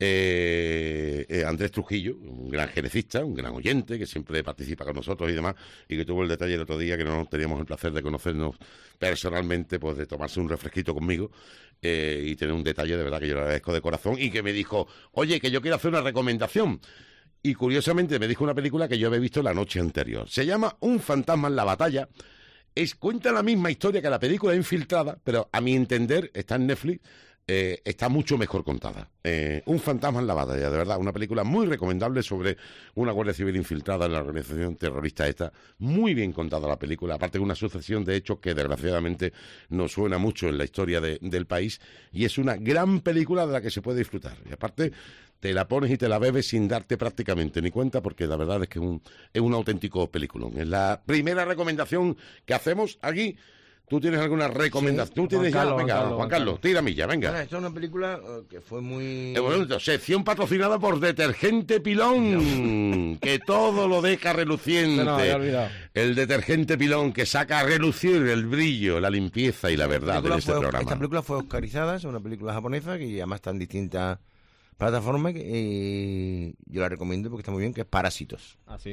S4: Andrés Trujillo, un gran jerecista, un gran oyente que siempre participa con nosotros y demás, y que tuvo el detalle el otro día que no teníamos el placer de conocernos personalmente, pues de tomarse un refresquito conmigo y tener un detalle de verdad que yo le agradezco de corazón, y que me dijo, oye, que yo quiero hacer una recomendación. Y curiosamente me dijo una película que yo había visto la noche anterior. Se llama Un fantasma en la batalla. Cuenta la misma historia que la película Infiltrada, pero a mi entender está en Netflix. está mucho mejor contada. Un fantasma en la batalla, de verdad, una película muy recomendable sobre una guardia civil infiltrada en la organización terrorista esta. Muy bien contada la película, aparte de una sucesión de hechos que desgraciadamente nos suena mucho en la historia del país, y es una gran película de la que se puede disfrutar. Y aparte, te la pones y te la bebes sin darte prácticamente ni cuenta, porque la verdad es que es un auténtico peliculón. Es la primera recomendación que hacemos aquí. ¿Tú tienes alguna recomendación?
S5: Sí,
S4: ¿Tú tienes ya? Venga, Juan Carlos, tira milla, venga.
S5: Bueno, esta es una película que fue muy...
S4: sección patrocinada por Detergente Pilón, que todo lo deja reluciente.
S6: No, había olvidado.
S4: El Detergente Pilón, que saca a relucir el brillo, la limpieza y la verdad de este programa.
S5: Esta película fue oscarizada, es una película japonesa que además está en distintas plataformas, y yo la recomiendo porque está muy bien, que es Parásitos.
S6: Ah, sí.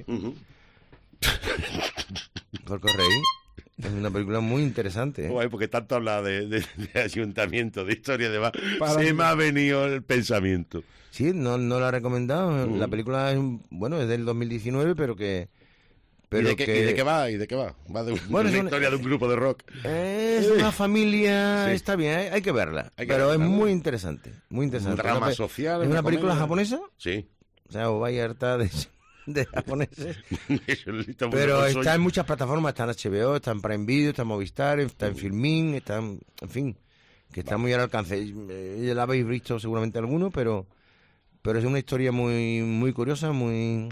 S5: Por correo. Es una película muy interesante.
S4: Guay, porque tanto habla de ayuntamiento, de historia, de se me ha venido el pensamiento.
S5: Sí, no la he recomendado. La película es del 2019, pero que...
S4: ¿Y de qué va? Va de una historia de un grupo de rock.
S5: Es una familia... Sí. Está bien, hay que verla. Pero es muy interesante. Muy interesante.
S4: Un drama social.
S5: ¿Es una película japonesa?
S4: Sí.
S5: O sea, os vais a hartar de japoneses. Pero está en muchas plataformas, está en HBO, está en Prime Video, está en Movistar, está en Filmin, está en fin, que está muy al alcance. Ya la habéis visto seguramente alguno, pero es una historia muy muy curiosa, muy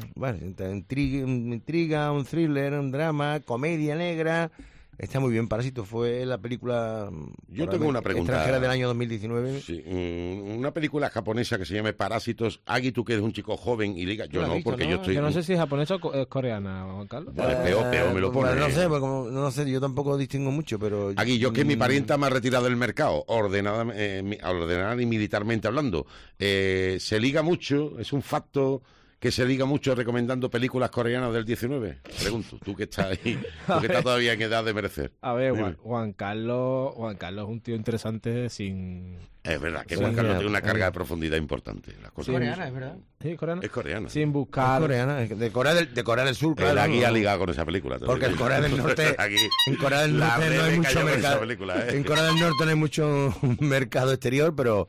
S5: intriga, un thriller, un drama, comedia negra. Está muy bien. Parásito fue la película
S4: tengo una pregunta
S5: extranjera del año 2019.
S4: Sí, una película japonesa que se llame Parásitos. Agui, tú que eres un chico joven y diga, yo no, porque yo estoy...
S6: Yo no sé si es japonesa o es coreana, Juan Carlos.
S4: Peor me lo pone.
S5: No sé, yo tampoco distingo mucho, pero...
S4: Agui, yo que mi parienta me ha retirado del mercado, ordenada y militarmente hablando. Se liga mucho, es un facto... que se diga mucho recomendando películas coreanas del 19? Pregunto, tú que estás ahí, tú que estás todavía en edad de merecer.
S6: A ver, Juan Carlos es un tío interesante sin...
S4: Es verdad que Juan Carlos tiene una carga de profundidad importante. Las cosas
S5: es coreana, es verdad.
S6: Sí, coreana.
S4: Es coreana.
S6: Sin buscar...
S5: Es coreana, de Corea del Sur, claro.
S4: La guía ligada con esa película.
S5: Porque en Corea del Norte... En Corea del Norte no hay mucho mercado. En Corea del Norte no hay mucho mercado exterior, pero...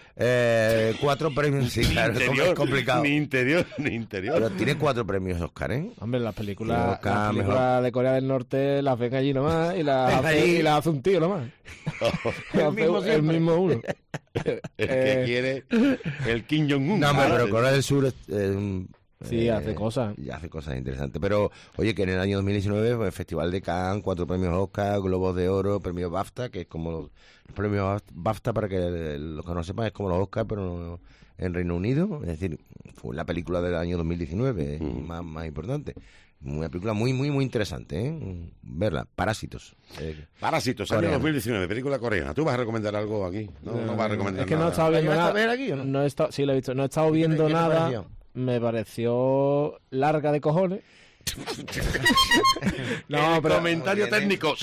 S5: 4 premios, sí, claro, es complicado.
S4: Ni interior.
S5: Pero tiene 4 premios Oscar, ¿eh?
S6: Hombre, las películas de Corea del Norte las ven allí nomás y las hace un tío nomás. El mismo uno.
S4: El que quiere el Kim Jong-un.
S5: No, pero Corea del Sur
S6: sí, hace cosas.
S5: Hace cosas interesantes. Pero, oye, que en el año 2019 fue el Festival de Cannes, 4 premios Oscar, Globos de Oro, premios BAFTA, que es como los premios BAFTA, para que los que no sepan, es como los Oscar, pero en Reino Unido. Es decir, fue la película del año 2019, más importante. Una película muy, muy, muy interesante, ¿eh? Verla. Parásitos.
S4: Parásitos, año 2019, película coreana. ¿Tú vas a recomendar algo aquí? No vas a recomendar nada.
S6: Es que no he estado viendo nada.
S5: ¿A ver aquí o no?
S6: Sí, lo he visto. No he estado viendo nada. Me pareció larga de cojones.
S4: No, pero comentario técnico.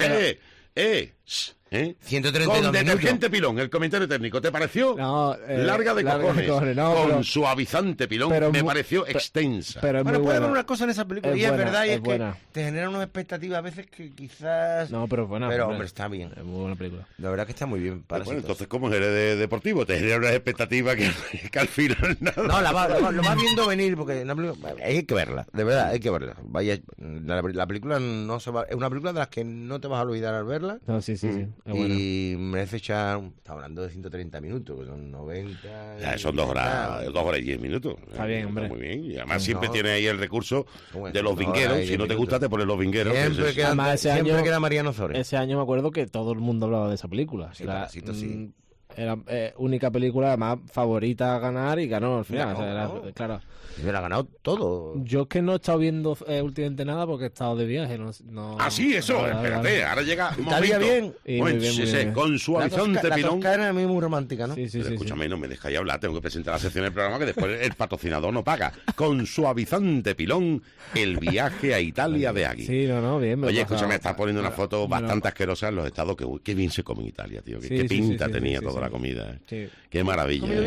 S5: 132
S4: con Detergente Pilón, el comentario técnico. ¿Te pareció larga de cojones? Con suavizante Pilón me pareció extensa.
S5: Pero puede haber una cosa en esa película, y es verdad, y es que te genera unas expectativas a veces que quizás...
S6: No, pero es buena.
S5: Pero, hombre, está bien.
S6: Es muy buena película.
S5: La verdad que está muy bien.
S4: Bueno, entonces, ¿cómo eres deportivo? Te genera unas expectativas que al final nada.
S5: No, lo vas viendo venir, porque hay que verla, de verdad, hay que verla. Vaya, la película no se va... Es una película de las que no te vas a olvidar al verla.
S6: No, sí.
S5: Y merece echar... Está hablando de 130 minutos, que son 90...
S4: Ya, son 2 horas y 10 minutos.
S6: Está bien, hombre.
S4: Está muy bien. Y además siempre tiene ahí el recurso de los vingueros. Si no te gusta, te pones los vingueros.
S5: Siempre queda Mariano Zores.
S6: Ese año me acuerdo que todo el mundo hablaba de esa película.
S5: Sí, sí.
S6: Era única película, además, favorita a ganar, y ganó al final. Claro.
S5: Y hubiera ganado todo.
S6: Yo es que no he estado viendo últimamente nada porque he estado de viaje.
S4: Sí, eso, espérate, ahora llega un momento.
S5: Bien.
S6: Muy bien.
S4: Con suavizante Pilón.
S5: La Toscana a mí muy romántica, ¿no?
S6: Sí.
S4: Escúchame, no me dejáis hablar, tengo que presentar la sección del programa que después el patrocinador no paga. Con suavizante Pilón, el viaje a Italia de Agui.
S6: Sí, bien.
S4: Oye, escúchame, estás poniendo una foto bastante asquerosa en los estados. Qué bien se come en Italia, tío. Qué pinta tenía toda la comida. Sí. Qué maravilla.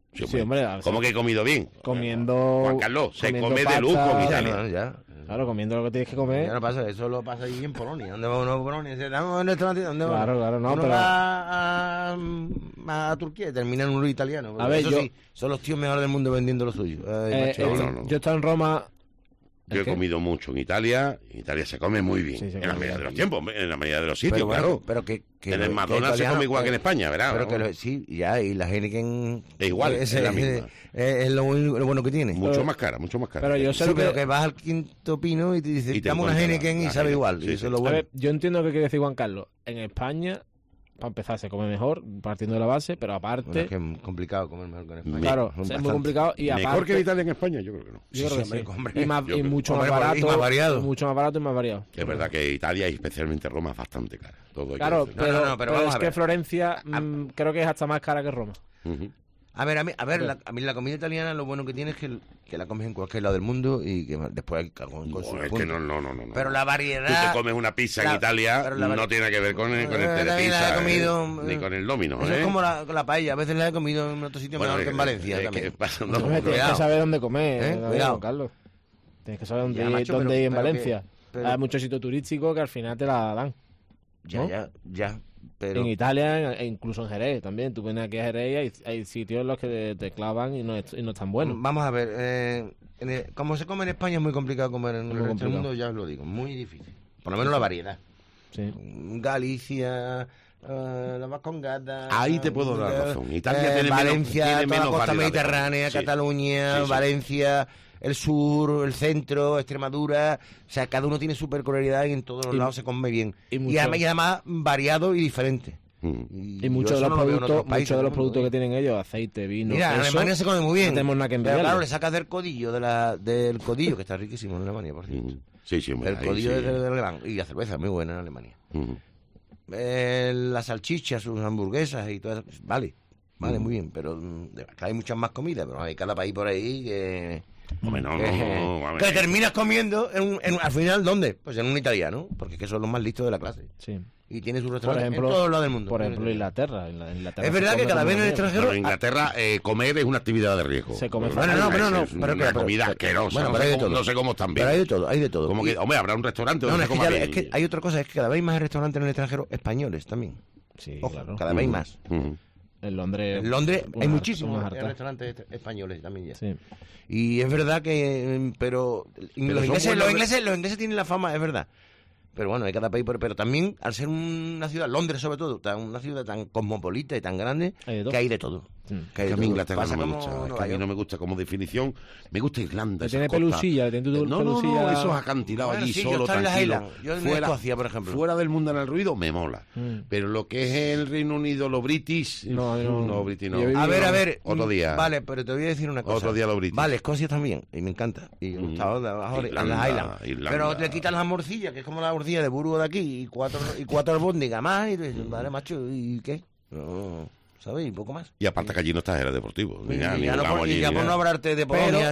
S4: Sí, hombre, ¿cómo que he comido bien?
S6: Comiendo...
S4: Juan Carlos, se come
S6: pasta,
S4: de lujo en Italia.
S6: Claro, comiendo lo que tienes que comer.
S5: Ya no pasa, eso lo pasa ahí en Polonia. ¿Dónde va uno a Polonia? ¿Dónde va?
S6: Claro, no,
S5: uno
S6: pero...
S5: va a Turquía y termina en un italiano.
S6: A ver,
S5: eso sí, son los tíos mejores del mundo vendiendo lo suyo.
S4: No.
S6: Yo he estado en Roma...
S4: Yo he comido mucho en Italia. En Italia se come muy bien. Sí, en la medida de los tiempos, en la medida de los sitios,
S5: pero,
S4: claro.
S5: Pero que
S4: en el McDonald's se come igual que en España, ¿verdad?
S5: Pero sí, ya, y la Heineken...
S4: Es igual, es la misma.
S5: Es lo bueno que tiene.
S4: Mucho más cara.
S6: Pero yo sé
S5: pero que vas al Quinto Pino y te dices, dame una Heineken y sabe igual. Y eso es lo bueno.
S6: A ver, yo entiendo lo que quiere decir Juan Carlos. En España... Para empezar, se come mejor, partiendo de la base, pero aparte...
S5: Bueno, es que es complicado comer mejor que en España.
S6: Claro, es muy complicado y aparte...
S4: ¿Mejor que en Italia en España? Yo creo que no.
S6: Yo creo que sí.
S5: Hombre,
S6: y mucho más barato.
S5: Y más variado.
S6: Mucho más barato y más variado.
S4: Es verdad que Italia, y especialmente Roma, es bastante cara.
S6: Claro, pero
S5: vamos
S6: es que Florencia creo que es hasta más cara que Roma.
S5: A ver, a mí la comida italiana lo bueno que tiene es que la comes en cualquier lado del mundo y que después hay con su
S4: es
S5: punto.
S4: que no.
S5: Pero la variedad...
S4: Tú te comes una pizza en Italia, no tiene que ver con el telepizza, ni con el Domino.
S5: Eso es como la paella, a veces la he comido en otro sitio mejor que en Valencia también.
S6: Tienes que saber dónde comer,
S5: cuidado,
S6: Carlos. Tienes que saber dónde ir en Valencia. Hay muchos sitios turísticos que al final te la dan.
S5: Ya. Pero...
S6: En Italia e incluso en Jerez también. Tú vienes aquí a Jerez y hay sitios en los que te clavan y no están buenos.
S5: Vamos a ver, como se come en España es muy complicado comer en el resto del mundo, ya os lo digo, muy difícil. Por lo menos la variedad.
S6: Sí.
S5: Galicia, la Vascongada...
S4: Ahí te puedo dar razón. Italia tiene
S5: Valencia,
S4: tiene
S5: toda la costa
S4: variedad,
S5: mediterránea, Cataluña, Valencia... El sur, el centro, Extremadura, o sea, cada uno tiene su peculiaridad y en todos los lados se come bien. Y además variado y diferente.
S6: Y muchos de los productos que tienen ellos, aceite, vino...
S5: Mira, en Alemania se come muy bien.
S6: No tenemos nada que envidiarle.
S5: Pero claro, le sacas del codillo, del codillo, que está riquísimo en Alemania, por cierto. El codillo del alemán. Y la cerveza, muy buena en Alemania. Las salchichas, sus hamburguesas y todo eso. Vale, muy bien, pero hay muchas más comidas, pero hay cada país por ahí que... que terminas comiendo al final, ¿dónde? Pues en un italiano, porque es que son los más listos de la clase.
S6: Sí.
S5: Y tiene su restaurante en todos lados del mundo.
S6: Por ejemplo, Inglaterra.
S5: Es verdad que cada vez en el extranjero...
S4: En Inglaterra comer es una actividad de riesgo.
S6: Se come
S4: una comida asquerosa. No sé cómo están bien.
S5: Pero hay de todo.
S4: Como que, hombre, habrá un restaurante donde se coma bien.
S5: Es que hay otra cosa, es que cada vez hay más restaurantes en el extranjero españoles también.
S6: Sí,
S5: ojo,
S6: claro.
S5: Cada vez hay más.
S6: En Londres
S5: hay muchísimos restaurantes españoles también ya. Sí. Y es verdad que... Pero los ingleses tienen la fama, es verdad. Pero bueno, hay cada país, pero también al ser una ciudad, Londres sobre todo, una ciudad tan cosmopolita y tan grande, que hay de todo.
S4: Que a mí Inglaterra no me gusta. Es que a mí no me gusta como definición. Me gusta Irlanda.
S6: Tiene pelusilla,
S4: no, esos acantilados allí solo, tranquilo.
S5: Yo en Escocia, por ejemplo.
S4: Fuera del mundo en el ruido me mola. Pero lo que es el Reino Unido, lo british, no, british no.
S5: A ver.
S4: Otro día.
S5: Vale, pero te voy a decir una cosa.
S4: Otro día lo british.
S5: Vale, Escocia también, y me encanta. Y me gustaba de abajo en las Islands. Pero le quitan las morcillas, que es como la morcilla de Burgos de aquí, y cuatro albóndigas más, y vale, macho, ¿y qué? No, ¿sabes? Y poco más.
S4: Y aparte que allí no estás, era deportivo.
S5: Ya por no hablarte de Polonia,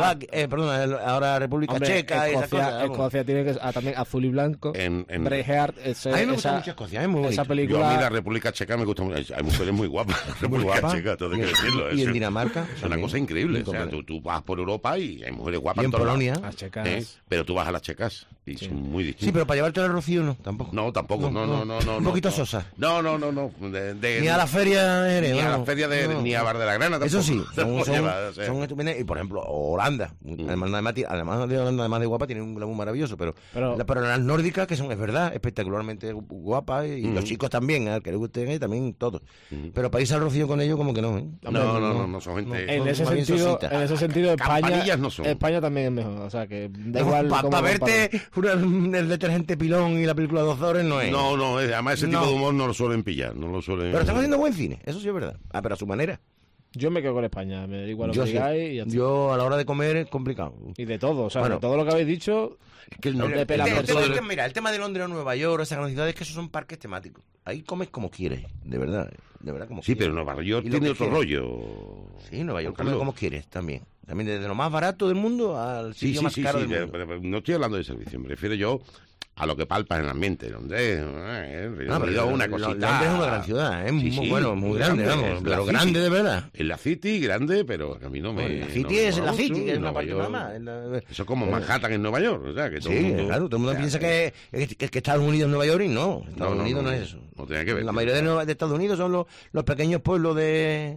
S5: ahora República Checa y esas cosas.
S6: Escocia tiene que también azul y blanco. Braveheart,
S5: a mí me gusta mucho Escocia, es muy bonito.
S6: Esa película...
S4: Yo a mí la República Checa me gusta mucho. Hay mujeres muy guapas. República Checa, todo hay que decirlo.
S5: Y en Dinamarca.
S4: Es una cosa increíble. O sea, tú vas por Europa y hay mujeres guapas.
S5: Y en Polonia.
S6: Las checas.
S4: Pero tú vas a las checas y son muy distintas.
S5: Sí, pero para llevarte al Rocío no, tampoco.
S4: No, tampoco. No.
S5: Un poquito sosa.
S4: No.
S5: Ni a la feria de Jerez.
S4: Ni a la feria ni a Bar de la Grana tampoco.
S5: Eso sí, son estupendas. Y por ejemplo, Holanda, además de Holanda, además de guapa, tiene un glamour maravilloso, pero las nórdicas, que son, es verdad, espectacularmente guapas, y los chicos también, al que les guste también, todos. Pero para irse al Rocío con ellos, como que no, ¿eh?
S4: No, son gente...
S6: En ese sentido, España también es mejor, o sea, que da igual...
S5: Para verte el detergente pilón y la película 2 horas no es.
S4: No, además ese tipo de humor no lo suelen pillar,
S5: Pero están haciendo buen cine, eso sí es verdad. Pero a su manera.
S6: Yo me quedo con España, me da igual lo que digáis.
S5: Yo a la hora de comer es complicado.
S6: Y de todo, o sea, de todo lo que habéis dicho...
S5: Es que mira, el tema de Londres o Nueva York, esas grandes ciudades, que esos son parques temáticos. Ahí comes como quieres, de verdad como quieres.
S4: Sí, pero Nueva York tiene otro rollo.
S5: Sí, Nueva York comes como quieres también. También desde lo más barato del mundo al sitio más caro del mundo.
S4: Pero no estoy hablando de servicio, me refiero yo a lo que palpas en el ambiente. Londres, Reino Unido, una cosita.
S5: Londres es una gran ciudad, muy bueno, muy grande, vamos, pero grande de verdad.
S4: En la City, grande, pero a mí no me...
S5: La City es la City, que es una parte nada más.
S4: Eso es como Manhattan en Nueva York, o sea, que todo
S5: sí,
S4: el mundo...
S5: claro, todo el mundo piensa que Estados Unidos es Nueva York y no, Estados Unidos no es eso.
S4: No tiene que ver.
S5: La mayoría de Estados Unidos son los pequeños pueblos de...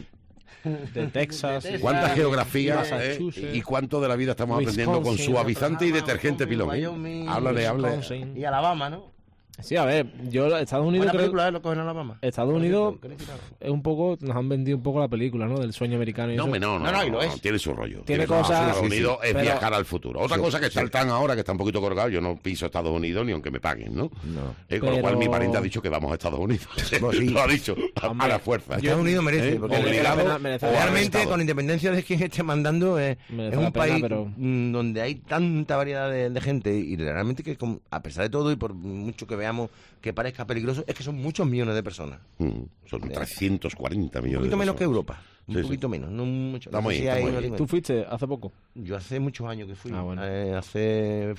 S6: de Texas.
S4: ¿Cuánta geografía y cuánto de la vida estamos aprendiendo con suavizante y detergente pilón? Háblale.
S5: Y Alabama, ¿no?
S6: Sí, a ver, yo Estados Unidos
S5: creo que lo cogen a Alabama.
S6: Estados Unidos es un poco, nos han vendido un poco la película, ¿no? Del sueño americano y
S4: no,
S6: eso.
S4: No, y lo es. Tiene su rollo.
S6: Tiene cosas.
S4: Estados Unidos es viajar al futuro. Otra cosa que está el tan ahora, que está un poquito colgado, yo no piso Estados Unidos ni aunque me paguen, ¿no? Con lo cual mi pariente ha dicho que vamos a Estados Unidos. Lo ha dicho a la fuerza.
S5: Estados Unidos merece, porque
S4: obligado.
S5: Realmente, con independencia de quién esté mandando, es un país donde hay tanta variedad de gente y realmente que a pesar de todo y por mucho que veamos que parezca peligroso, es que son muchos millones de personas.
S4: Son 340 millones.
S5: Un poquito menos que Europa. Un poquito menos, no mucho.
S4: Estamos ahí.
S6: ¿Tú fuiste hace poco?
S5: Yo hace muchos años que fui.
S6: Bueno.
S5: Hace,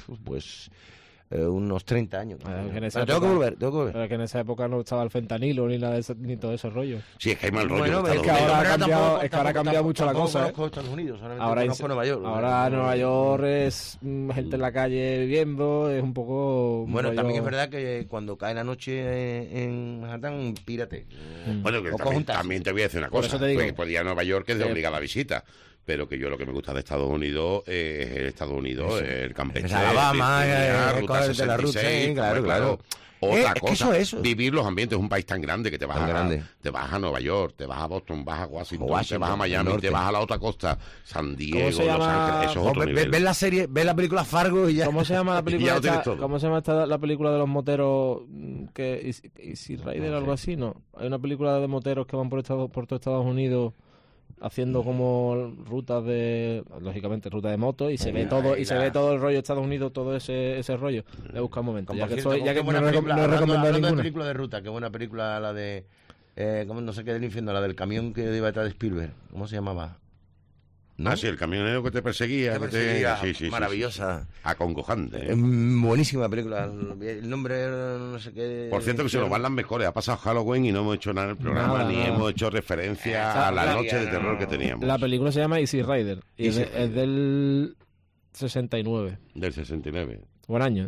S5: unos 30 años.
S6: Tengo que volver. Pero que en esa época no estaba el fentanilo ni nada de eso, ni todo ese rollo.
S4: Sí, es que hay mal rollo.
S5: Bueno,
S6: es que ahora ha cambiado mucho la cosa.
S5: Estados Unidos,
S6: ahora
S5: Nueva York.
S6: Ahora Nueva York es gente en la calle viviendo, es un poco...
S5: Bueno, también es verdad que cuando cae la noche en Manhattan, pírate.
S4: Bueno, que también te voy a decir una cosa. Porque podía ir a Nueva York, que es de obligada visita. Pero que yo lo que me gusta de Estados Unidos es el Estados Unidos, el campestre,
S5: Alabama,
S4: Ruta 66, claro. Otra cosa,
S5: eso.
S4: Vivir los ambientes, un país tan grande que te vas a Nueva York, te vas a Boston, vas a Washington, te vas a Miami, te vas a la otra costa, San Diego, Los Ángeles, eso es otro nivel.
S5: Ves la serie, ves la película Fargo y ya.
S6: ¿Cómo se llama la película? ¿Cómo se llama la película de los moteros? Easy Rider o algo así, ¿no? Hay una película de moteros que van por todo Estados Unidos haciendo como rutas lógicamente rutas de moto y se ve todo el rollo de Estados Unidos, todo ese rollo. Le he buscado un momento, ya que no he recomendado ninguna
S5: película de ruta, qué buena película la de no sé qué del infierno, la del camión que iba detrás de Spielberg, ¿cómo se llamaba?
S4: ¿No? Sí, el camionero que te perseguía. Sí,
S5: maravillosa.
S4: Acongojante.
S5: Buenísima película. El nombre no sé qué.
S4: Por cierto, que se nos van las mejores. Ha pasado Halloween y no hemos hecho nada en el programa, ni hemos hecho referencia a la noche de terror que teníamos.
S6: La película se llama Easy Rider. Y es del 69.
S4: Del 69.
S6: Buen año.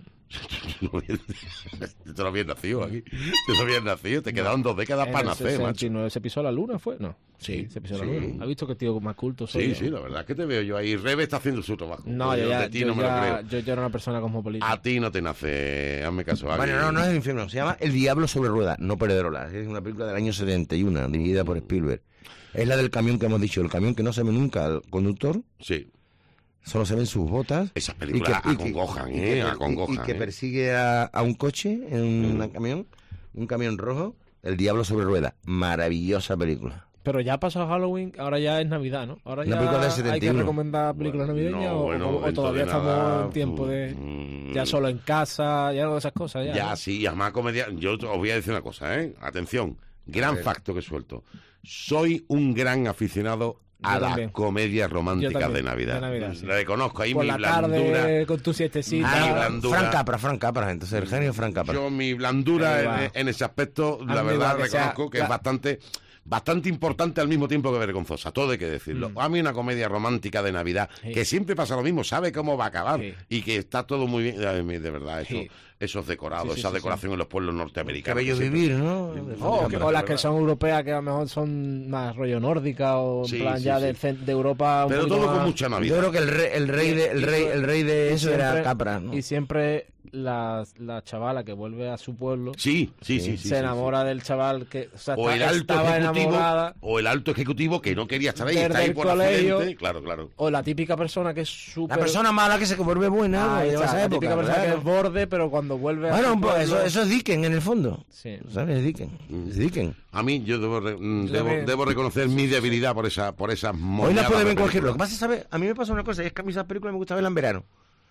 S4: Tú no habías nacido aquí. Tú no habías nacido. Te quedaban 2 décadas para nacer, macho.
S6: ¿Se pisó la luna, fue? No. Sí, se pisó la luna. ¿Has visto que tío más culto soy?
S4: Sí, la verdad es que te veo yo ahí. Rebe está haciendo su trabajo.
S6: No, yo era una persona cosmopolita.
S4: A ti no te nace, hazme caso.
S5: Bueno, no es el infierno. Se llama El Diablo sobre ruedas, no Perederolas. Es una película del año 71, dirigida por Spielberg. Es la del camión que hemos dicho, el camión que no se ve nunca al conductor.
S4: Sí.
S5: Solo se ven sus botas.
S4: Esas películas acongojan,
S5: y que persigue a un coche en un camión rojo. El Diablo sobre ruedas. Maravillosa película.
S6: Pero ya ha pasado Halloween, ahora ya es Navidad, ¿no? Ahora ya
S5: película del 71.
S6: hay que recomendar películas navideñas o todavía estamos en tiempo de ya solo en casa, ya no de esas cosas.
S4: Ya, sí, y además comedia. Yo os voy a decir una cosa, Atención, gran facto que suelto. Soy un gran aficionado a las comedias románticas de Navidad. La reconozco ahí,
S6: por
S4: mi
S6: la
S4: blandura.
S6: Tarde, con tu siestecita.
S5: Frank Capra, entonces el genio Frank Capra.
S4: Yo mi blandura en ese aspecto, la verdad, reconozco que es bastante importante al mismo tiempo que vergonzosa, todo hay que decirlo. A mí una comedia romántica de Navidad, que siempre pasa lo mismo, sabe cómo va a acabar y que está todo muy bien, de verdad, esos decorados, esa decoración en los pueblos norteamericanos.
S5: Qué bello vivir, ¿no?
S6: O las que son europeas, que a lo mejor son más rollo nórdica o en plan ya de Europa.
S4: Pero todo con mucha Navidad.
S5: Yo creo que el rey de eso era Capra, ¿no?
S6: Y siempre la chavala que vuelve a su pueblo
S4: se
S6: enamora del chaval que
S4: o el alto ejecutivo o el alto ejecutivo que no quería estar ahí, está ahí por accidente, claro.
S6: O la típica persona que es súper...
S5: La persona mala que se vuelve buena,
S6: la típica persona que es borde, pero cuando vuelve a
S5: su pueblo... eso es Dickens en el fondo. Sí. ¿Sabes? Dickens.
S4: A mí yo debo reconocer mi debilidad por esas monedas.
S5: Hoy la puede ver en cualquier... Lo que pasa es, ¿sabes? A mí me pasa una cosa, y es que a mí esas películas me gusta verlas en verano.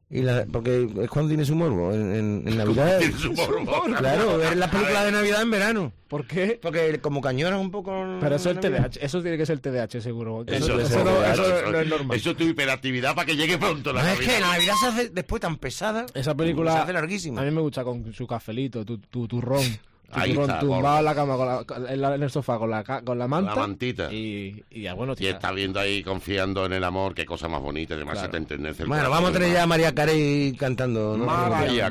S5: Porque es cuando tiene su morbo, en Navidad.
S4: Tiene su morbo.
S5: Claro, ver las películas de Navidad en verano.
S6: ¿Por qué?
S5: Porque como cañonas un poco...
S6: Pero eso es el TDAH, eso tiene que ser el TDAH seguro.
S4: Eso no es normal. Eso es tu hiperactividad para que llegue pronto la Navidad.
S5: Es que la Navidad se hace después tan pesada.
S6: Esa película
S5: se hace larguísima.
S6: A mí me gusta con su cafelito, tu turrón.
S4: Ahí está,
S6: tumbado en la cama, en el sofá, con la manta.
S4: La mantita.
S6: Y bueno,
S4: y está viendo ahí, confiando en el amor, qué cosa más bonita, además se te entendece el
S5: Bueno, vamos a tener ya a Mariah Carey cantando, ¿no?
S4: Mariah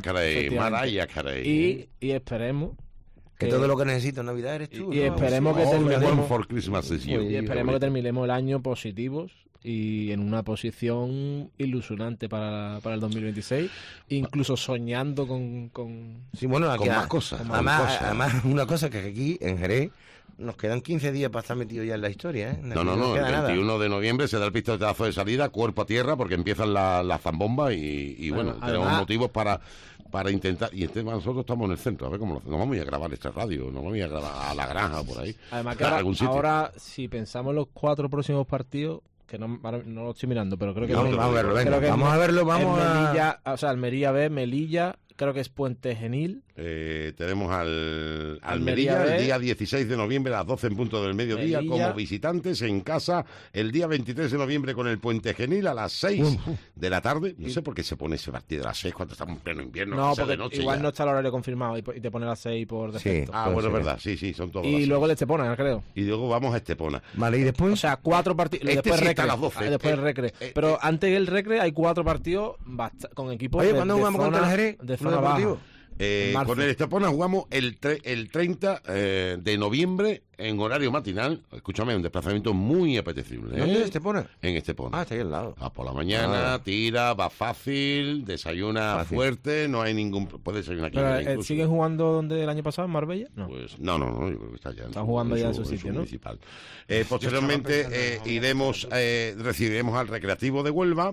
S4: Carey.
S6: Y esperemos
S5: que todo lo que necesito en Navidad eres tú.
S6: Y esperemos que terminemos
S4: for Christmas is you.
S6: Y esperemos que terminemos el año positivos y en una posición ilusionante para el 2026, incluso soñando con
S5: más cosas. Además, una cosa que aquí en Jerez nos quedan 15 días para estar metidos ya en la historia, ¿eh?
S4: No, el 21 de noviembre se da el pistoletazo de salida, cuerpo a tierra, porque empiezan la zambomba y bueno, tenemos motivos para intentar, y nosotros estamos en el centro, a ver cómo lo hacemos. No vamos a grabar esta radio, no vamos a grabar a la granja por ahí.
S6: Además que ahora, si pensamos los 4 próximos partidos, que no lo estoy mirando, pero creo que...
S5: vamos a verlo, venga, vamos a verlo,
S6: Melilla, o sea, Almería B, Melilla, creo que es Puente Genil.
S4: Tenemos al Almería el día 16 de noviembre a las 12 en punto del mediodía como visitantes en casa, el día 23 de noviembre con el Puente Genil a las 6 de la tarde. No sé por qué se pone ese partido a las 6 cuando estamos en pleno invierno.
S6: No, porque de noche igual ya no está el horario confirmado y te pone a las 6 por defecto.
S4: Sí, bueno, es verdad, sí, son todos.
S6: Y luego el Estepona, creo.
S4: Y luego vamos a Estepona.
S5: Vale, y después...
S6: O sea, 4 partidos. Después
S4: sí está a las 12.
S6: Después el Recre. Pero antes del Recre hay 4 partidos con equipos
S5: ¿cuándo jugamos contra el Jerez?
S6: De zona baja.
S4: Con el Estepona jugamos el 30 de noviembre en horario matinal. Escúchame, un desplazamiento muy apetecible.
S5: ¿Dónde es Estepona?
S4: En Estepona.
S5: Está ahí al lado.
S4: Por la mañana, tira, va fácil, desayuna fuerte, no hay ningún... Puede desayunar aquí.
S6: Pero, ¿siguen jugando donde el año pasado, en Marbella? No.
S4: Pues, no, yo creo que está ya.
S6: Están jugando ya en su sitio, ¿no?
S4: Municipal. Posteriormente recibiremos al Recreativo de Huelva.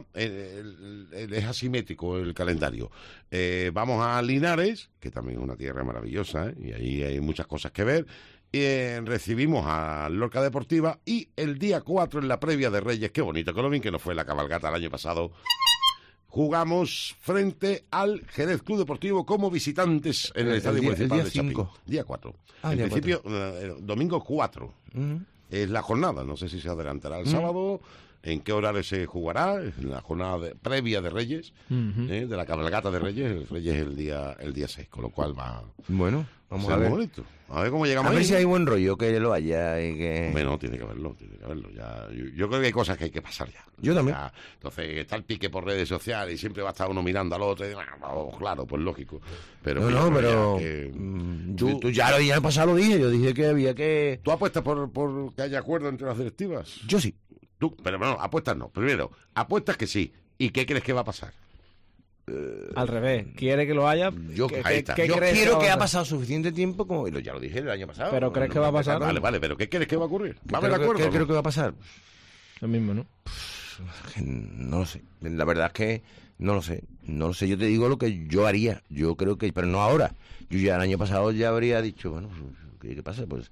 S4: Es asimétrico el calendario. Vamos a Linares, que también es una tierra maravillosa, y ahí hay muchas cosas que ver. Recibimos a Lorca Deportiva y el día 4 en la previa de Reyes, qué bonito, que no fue la cabalgata el año pasado, jugamos frente al Jerez Club Deportivo como visitantes en el Estadio Municipal de Chapín. Día 4. En principio, domingo 4. Es la jornada, no sé si se adelantará el sábado. ¿En qué horario se jugará? En la jornada previa de Reyes, de la cabalgata de Reyes. El Reyes es el día 6, con lo cual va...
S5: Bueno, vamos a ver.
S4: Bonito. A ver cómo llegamos
S5: ahí. A ver
S4: ahí.
S5: si hay buen rollo, que lo haya y que...
S4: Bueno, tiene que haberlo. Ya, yo creo que hay cosas que hay que pasar ya.
S5: Yo también.
S4: Entonces, está el pique por redes sociales y siempre va a estar uno mirando al otro. Y, claro, pues lógico. Pero
S5: tú ya el año pasado lo dije. Yo dije que había que...
S4: ¿Tú apuestas por que haya acuerdo entre las directivas?
S5: Yo sí.
S4: Pero no, apuestas no. Primero, apuestas que sí. ¿Y qué crees que va a pasar?
S6: Al revés, ¿quiere que lo haya?
S5: Yo quiero que ha pasado suficiente tiempo, como ya lo dije el año pasado.
S6: ¿Pero crees que va a pasar?
S4: Vale, pero ¿qué crees que va a ocurrir? ¿Va a haber acuerdo?
S5: ¿Qué creo que va a pasar?
S6: Lo mismo, ¿no?
S5: No lo sé. La verdad es que no lo sé. Yo te digo lo que yo haría. Yo creo que, pero no ahora. Yo ya el año pasado ya habría dicho, bueno, ¿qué pasa? Pues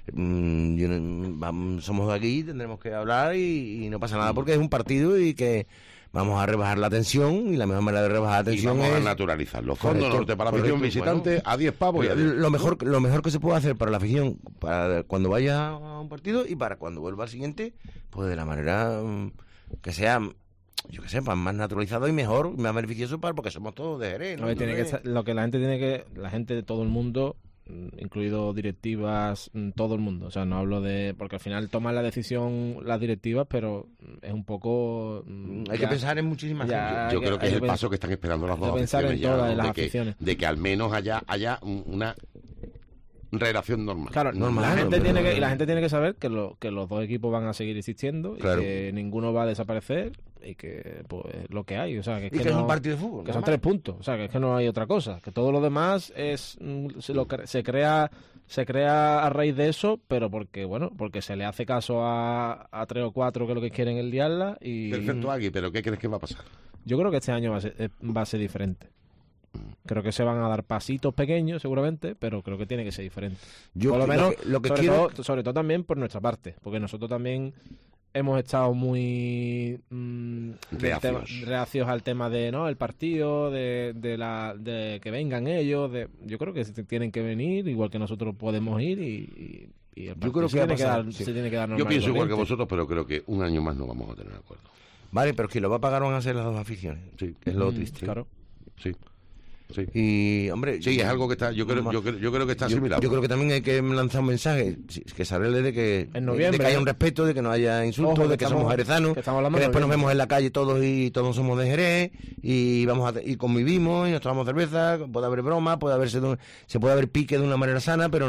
S5: somos de aquí, tendremos que hablar y no pasa nada porque es un partido y que vamos a rebajar la tensión y la mejor manera de rebajar la tensión
S4: vamos a naturalizar los fondos norte para la afición visitante a 10 pavos.
S5: Lo mejor que se puede hacer para la afición, para cuando vaya a un partido y para cuando vuelva al siguiente, pues de la manera que sea, yo que sé, más naturalizado y mejor, más beneficioso porque somos todos de Jerez, ¿no?
S6: Lo que la gente de todo el mundo, incluido directivas, todo el mundo, o sea, no hablo de... porque al final toman la decisión las directivas, pero es un poco...
S5: hay que pensar en muchísimas cosas.
S4: Yo creo que es el paso que están esperando las dos
S6: aficiones ya,
S4: de que al menos haya una relación normal.
S6: Claro, la gente tiene que saber que los dos equipos van a seguir existiendo y que ninguno va a desaparecer y que pues lo que hay, o sea, que
S5: es un partido de fútbol,
S6: que son 3 puntos, o sea, que es que no hay otra cosa, que todo lo demás se crea a raíz de eso, pero porque se le hace caso a 3 o 4 que es lo que quieren el diarla y...
S4: Perfecto, Agui, pero ¿qué crees que va a pasar?
S6: Yo creo que este año va a ser diferente. Creo que se van a dar pasitos pequeños seguramente, pero creo que tiene que ser diferente. Por lo menos, sobre todo también por nuestra parte, porque nosotros también hemos estado muy reacios al tema de el partido, de que vengan ellos. Yo creo que tienen que venir, igual que nosotros podemos ir y el
S5: yo creo que
S6: se tiene que dar
S4: Yo pienso igual que vosotros, pero creo que un año más no vamos a tener acuerdo.
S5: Vale, pero que lo va a pagar van a ser las dos aficiones.
S4: Sí,
S5: es lo triste.
S6: Claro.
S4: Sí. Sí.
S5: Y, hombre,
S4: sí, es algo que está, yo creo que está asimilado.
S5: Yo creo que también hay que lanzar un mensaje que saberle de que haya un respeto, de que no haya insultos, de que somos jerezanos, que después nos vemos en la calle todos y todos somos de Jerez y y convivimos y nos tomamos cerveza, puede haber broma, se puede haber pique de una manera sana, pero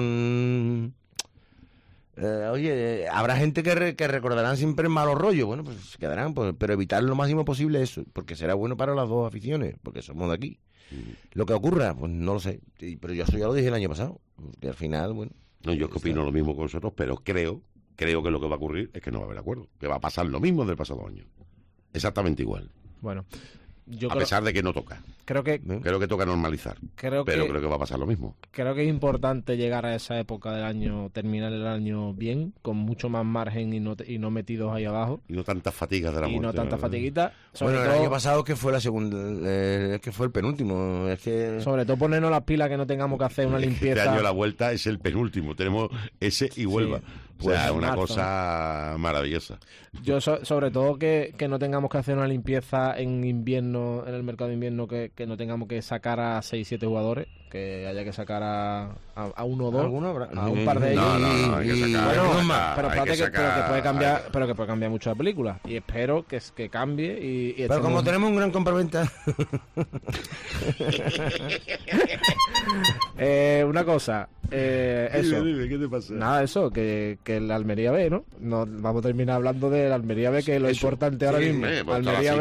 S5: oye, habrá gente que recordarán siempre malos rollos. Bueno, pues se quedarán, pero evitar lo máximo posible eso, porque será bueno para las dos aficiones, porque somos de aquí. Lo que ocurra, pues no lo sé, pero yo eso ya lo dije el año pasado, que al final, bueno.
S4: No, yo opino lo mismo con vosotros, pero creo que lo que va a ocurrir es que no va a haber acuerdo, que va a pasar lo mismo del pasado año, exactamente igual.
S6: Bueno,
S4: a pesar de que no toca.
S6: Creo que
S4: toca normalizar. Pero creo que va a pasar lo mismo.
S6: Creo que es importante llegar a esa época del año, terminar el año bien, con mucho más margen y no metidos ahí abajo.
S4: Y no tantas fatigas de la muerte.
S6: Y no tantas fatiguitas.
S5: Bueno, el año pasado que fue la segunda, que fue el penúltimo.
S6: Sobre todo ponernos las pilas, que no tengamos que hacer una limpieza.
S4: Este año la vuelta es el penúltimo. Tenemos ese y Huelva. Sí. O sea, una cosa maravillosa.
S6: Yo sobre todo que no tengamos que hacer una limpieza en invierno, en el mercado de invierno, que no tengamos que sacar a 6-7 jugadores, que haya que sacar a uno o dos, a un par de ellos.
S4: No, hay que sacar.
S6: Pero espérate que puede cambiar mucho la película. Y espero que cambie.
S5: Pero como tenemos un gran compraventa.
S6: Una cosa. Eso.
S4: Dime, ¿qué te pasa?
S6: Nada, eso, que el Almería B, ¿no? Vamos a terminar hablando del Almería B, que es lo importante ahora mismo. Almería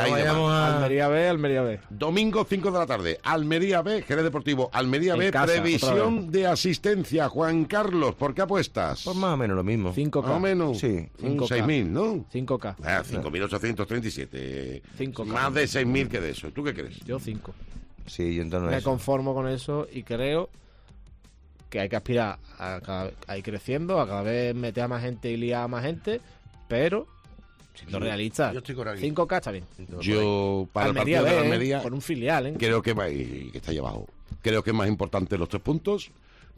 S6: B, Almería B.
S4: Domingo 5 de la tarde, Almería B, Jerez Deportivo, Almería B, previsión de asistencia. Juan Carlos, ¿por qué apuestas?
S5: Pues más o menos lo mismo.
S6: 5K.
S4: Más o menos.
S5: Sí.
S4: 6.000, ¿no?
S6: 5K.
S4: 5.837.
S6: 5K.
S4: Más de 6.000 que de eso. ¿Tú qué crees?
S6: Yo 5.
S5: Sí, yo entonces
S6: me conformo con eso y creo que hay que aspirar a ir creciendo, a cada vez meter a más gente y liar a más gente, pero siendo realistas, 5K está bien.
S4: Yo, para
S6: Almería,
S4: el partido de Almería,
S6: con un filial,
S4: creo que está ahí abajo. Creo que es más importante los 3 puntos.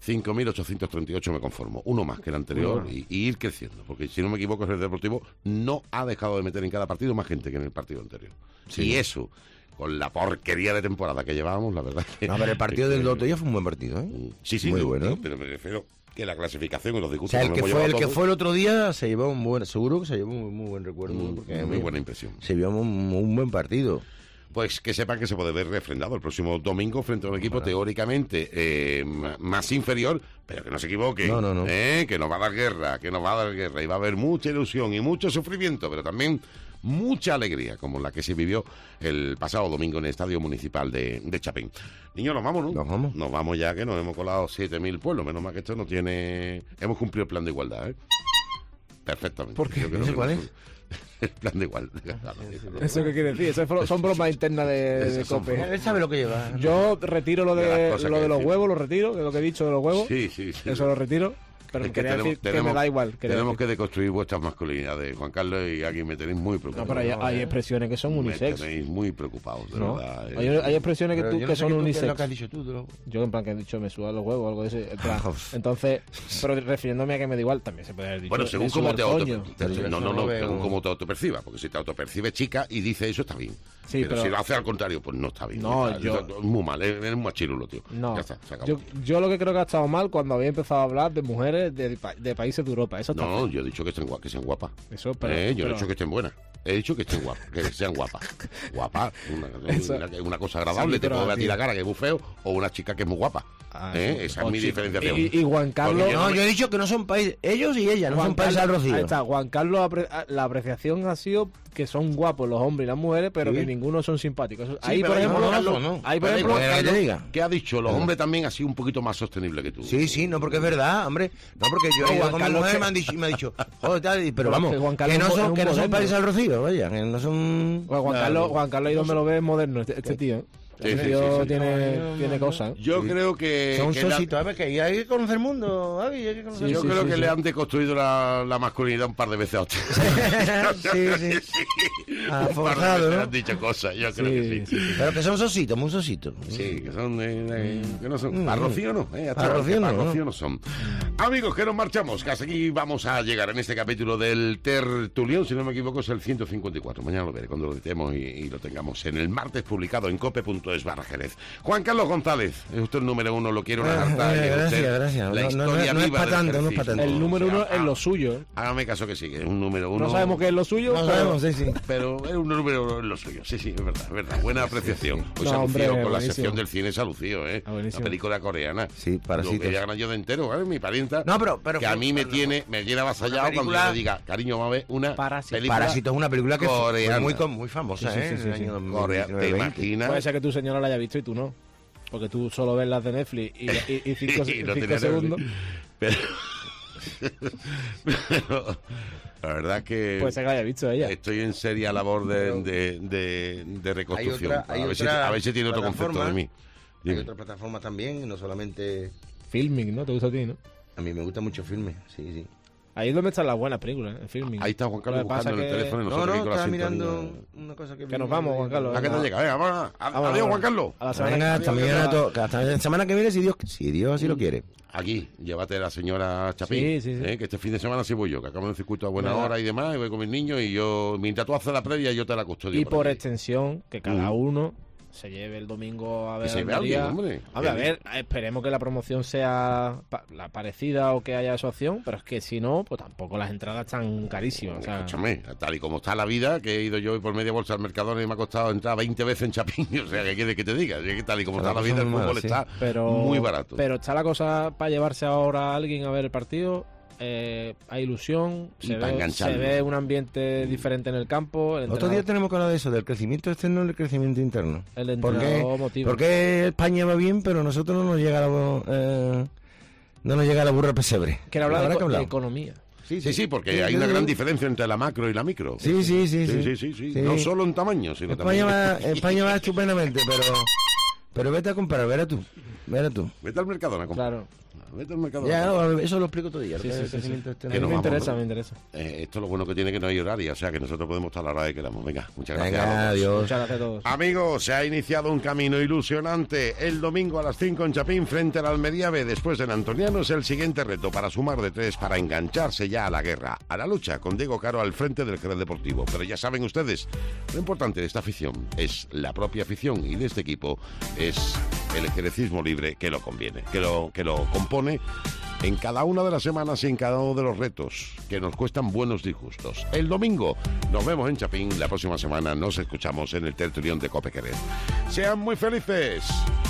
S4: 5.838 me conformo, uno más que el anterior, y ir creciendo, porque si no me equivoco el Deportivo no ha dejado de meter en cada partido más gente que en el partido anterior. Sí. Y eso, con la porquería de temporada que llevábamos, la verdad que...
S5: No, pero el partido del otro día fue un buen partido, ¿eh?
S4: Sí,
S5: muy bueno.
S4: Pero me refiero que la clasificación y los discursos...
S5: O sea, el que fue el otro día se llevó seguro que se llevó un muy buen recuerdo.
S4: Muy buena impresión.
S5: Se llevó un buen partido.
S4: Pues que sepan que se puede ver refrendado el próximo domingo frente a un equipo teóricamente más inferior, pero que no se equivoque,
S5: no.
S4: Que nos va a dar guerra, y va a haber mucha ilusión y mucho sufrimiento, pero también mucha alegría, como la que se vivió el pasado domingo en el Estadio Municipal de Chapín. Niños, nos vamos, ¿no? Nos vamos ya, que nos hemos colado 7.000 pueblos, menos mal que esto no tiene... Hemos cumplido el plan de igualdad, ¿eh? Perfectamente.
S5: ¿Por qué? ¿Ese cuál es?
S4: El plan de igualdad.
S6: ¿Eso qué quiere decir? Eso son bromas internas de COPE.
S5: Él sabe lo que lleva.
S6: Yo retiro lo de los huevos, lo retiro, que es lo que he dicho de los huevos.
S4: Sí.
S6: Eso lo retiro. Pero es que decir que me da igual.
S4: Tenemos que deconstruir vuestras masculinidades, Juan Carlos, y aquí me tenéis muy preocupado.
S6: No, pero hay expresiones que son unisex.
S4: Me tenéis muy preocupados, de verdad.
S6: Hay expresiones que son unisex.
S5: ¿Qué es lo que has dicho tú?
S6: Yo, en plan, que he dicho me sudan los huevos o algo de ese. En plan, entonces, pero refiriéndome a que me da igual, también se puede haber dicho.
S4: Bueno, según cómo te según cómo te autopercibas, porque si te autopercibes chica y dice eso, está bien.
S6: Sí,
S4: pero si lo hace al contrario, pues no está bien.
S6: No,
S4: muy mal, eres un machirulo, tío.
S6: No,
S4: ya está, se acabó.
S6: Yo lo que creo que ha estado mal cuando había empezado a hablar de mujeres de países de Europa. Eso está
S4: no, yo he dicho que sean guapas.
S6: Eso,
S4: yo no he dicho que estén buenas. He dicho que estén guapas, que sean guapas. Guapa, una cosa agradable, sí, te puedo ver a ti la cara que es muy feo, o una chica que es muy guapa. Esa es mi diferenciación.
S6: Y Juan Carlos...
S5: yo he dicho que no son países, ellos y ella, no son países al Rocío.
S6: Ahí está, Juan Carlos, la apreciación ha sido que son guapos los hombres y las mujeres, pero que ninguno son simpáticos.
S4: Sí,
S6: ahí, por ejemplo,
S4: ¿qué ha dicho? Los hombres también ha sido un poquito más sostenible que tú.
S5: Sí, no, porque es verdad, hombre. No, porque yo he ido con mi mujer y me ha dicho, joder, tal, pero vamos, que no son países al Rocío, vaya, que no son...
S6: Juan Carlos, ahí donde lo ves moderno, este tío. Tiene cosas.
S4: Yo creo que...
S5: Son sositos, a ver, que hay que conocer el mundo, Javi, hay que conocer
S4: yo creo que le han deconstruido la masculinidad un par de veces a usted.
S5: sí. Forzado, ¿no?
S4: Han dicho cosas, yo creo que sí.
S5: Pero que son sositos, muy sositos.
S4: Sí, que son... que no son... Para Rocío no.
S5: Para Rocío
S4: no son. Amigos, que nos marchamos, que hasta aquí vamos a llegar en este capítulo del Tertulión, si no me equivoco es el 154. Mañana lo veré cuando lo editemos y lo tengamos en el martes publicado en cope.es/Jerez. Juan Carlos González, es usted el número 1, lo quiero una carta.
S5: Gracias.
S4: La historia
S5: no
S4: viva
S5: es para tanto,
S6: El número 1 es lo suyo.
S4: Hágame caso que sí, que es un número 1.
S6: No sabemos qué es lo suyo,
S4: pero es un número 1 en lo suyo. Sí, es verdad. Buena apreciación. Pues se ha lucido con la sección del cine, se ha lucido, la película coreana.
S5: Sí, Parásitos.
S4: Lo quería ganar yo de entero, ¿vale? Mi parienta.
S5: No, pero
S4: que a mí me tiene avasallado cuando yo le diga, cariño, vamos a ver una película.
S5: Parásito es una película que
S4: coreana.
S5: fue muy famosa, en el año 2019.
S4: ¿Te imaginas?
S6: Puede ser que tu señora la haya visto y tú no. Porque tú solo ves las de Netflix y 5 segundos.
S4: Pero la verdad que...
S6: Puede ser que la haya visto ella.
S4: Estoy en seria labor de reconstrucción. A ver si tiene otro concepto de mí.
S5: Hay otra plataforma también, no solamente...
S6: Filming, ¿no? ¿Te gusta a ti, no?
S5: A mí me gusta mucho Filming, sí.
S6: Ahí es donde están las buenas películas, en Filming.
S4: Ahí está Juan Carlos buscando en el teléfono y nosotros
S5: estaba mirando una cosa que
S6: nos vamos, Juan Carlos.
S4: ¿A qué te llega? Venga, vamos. Adiós, Juan Carlos.
S5: Hasta la semana que viene, si Dios así lo quiere.
S4: Aquí, llévate a la señora Chapín, que este fin de semana sí voy yo, que acabo en el circuito a buena hora y demás, y voy con mis niños y yo, mientras tú haces la previa, yo te la custodio.
S6: Y por extensión, que cada uno se lleve el domingo a ver
S4: alguien, hombre.
S6: A ver, esperemos que la promoción sea la parecida o que haya asociación, pero es que si no, pues tampoco las entradas están carísimas. O sea...
S4: Escúchame, tal y como está la vida, que he ido yo por media bolsa al Mercadona y me ha costado entrar 20 veces en Chapín, o sea, ¿qué quieres que te diga? Que tal y como está la vida, el fútbol está muy barato.
S6: Pero está la cosa para llevarse ahora a alguien a ver el partido. Hay ilusión, se ve un ambiente diferente en el campo.
S5: Otro día tenemos que hablar de eso, del crecimiento externo y del crecimiento interno.
S6: El entrenador
S5: porque España va bien, pero a nosotros no nos llega la burra al pesebre.
S6: Quiero hablar de economía.
S4: Sí, porque hay una gran diferencia entre la macro y la micro.
S5: Sí.
S4: No solo en tamaño, sino
S5: también. España va estupendamente, pero vete a comprar, verás tú.
S4: Vete al Mercadona a comprar.
S6: Claro.
S4: Vete al Mercadona.
S5: Ya, eso lo explico otro día.
S6: Me interesa.
S4: Esto es lo bueno que tiene, que no hay horario, o sea que nosotros podemos estar a la hora que queramos. Venga, muchas gracias.
S5: Adiós.
S6: Muchas gracias a todos.
S4: Amigos, se ha iniciado un camino ilusionante. El domingo a las 5 en Chapín, frente al Almería B, después del Antoniano, es el siguiente reto para sumar de 3, para engancharse ya a la guerra, a la lucha, con Diego Caro al frente del Jerez Deportivo. Pero ya saben ustedes, lo importante de esta afición es la propia afición, y de este equipo es el jerecismo libre que lo conviene, que lo compone en cada una de las semanas y en cada uno de los retos que nos cuestan buenos disgustos. El domingo nos vemos en Chapín, la próxima semana nos escuchamos en el Tertulión de Cope Jerez. Sean muy felices.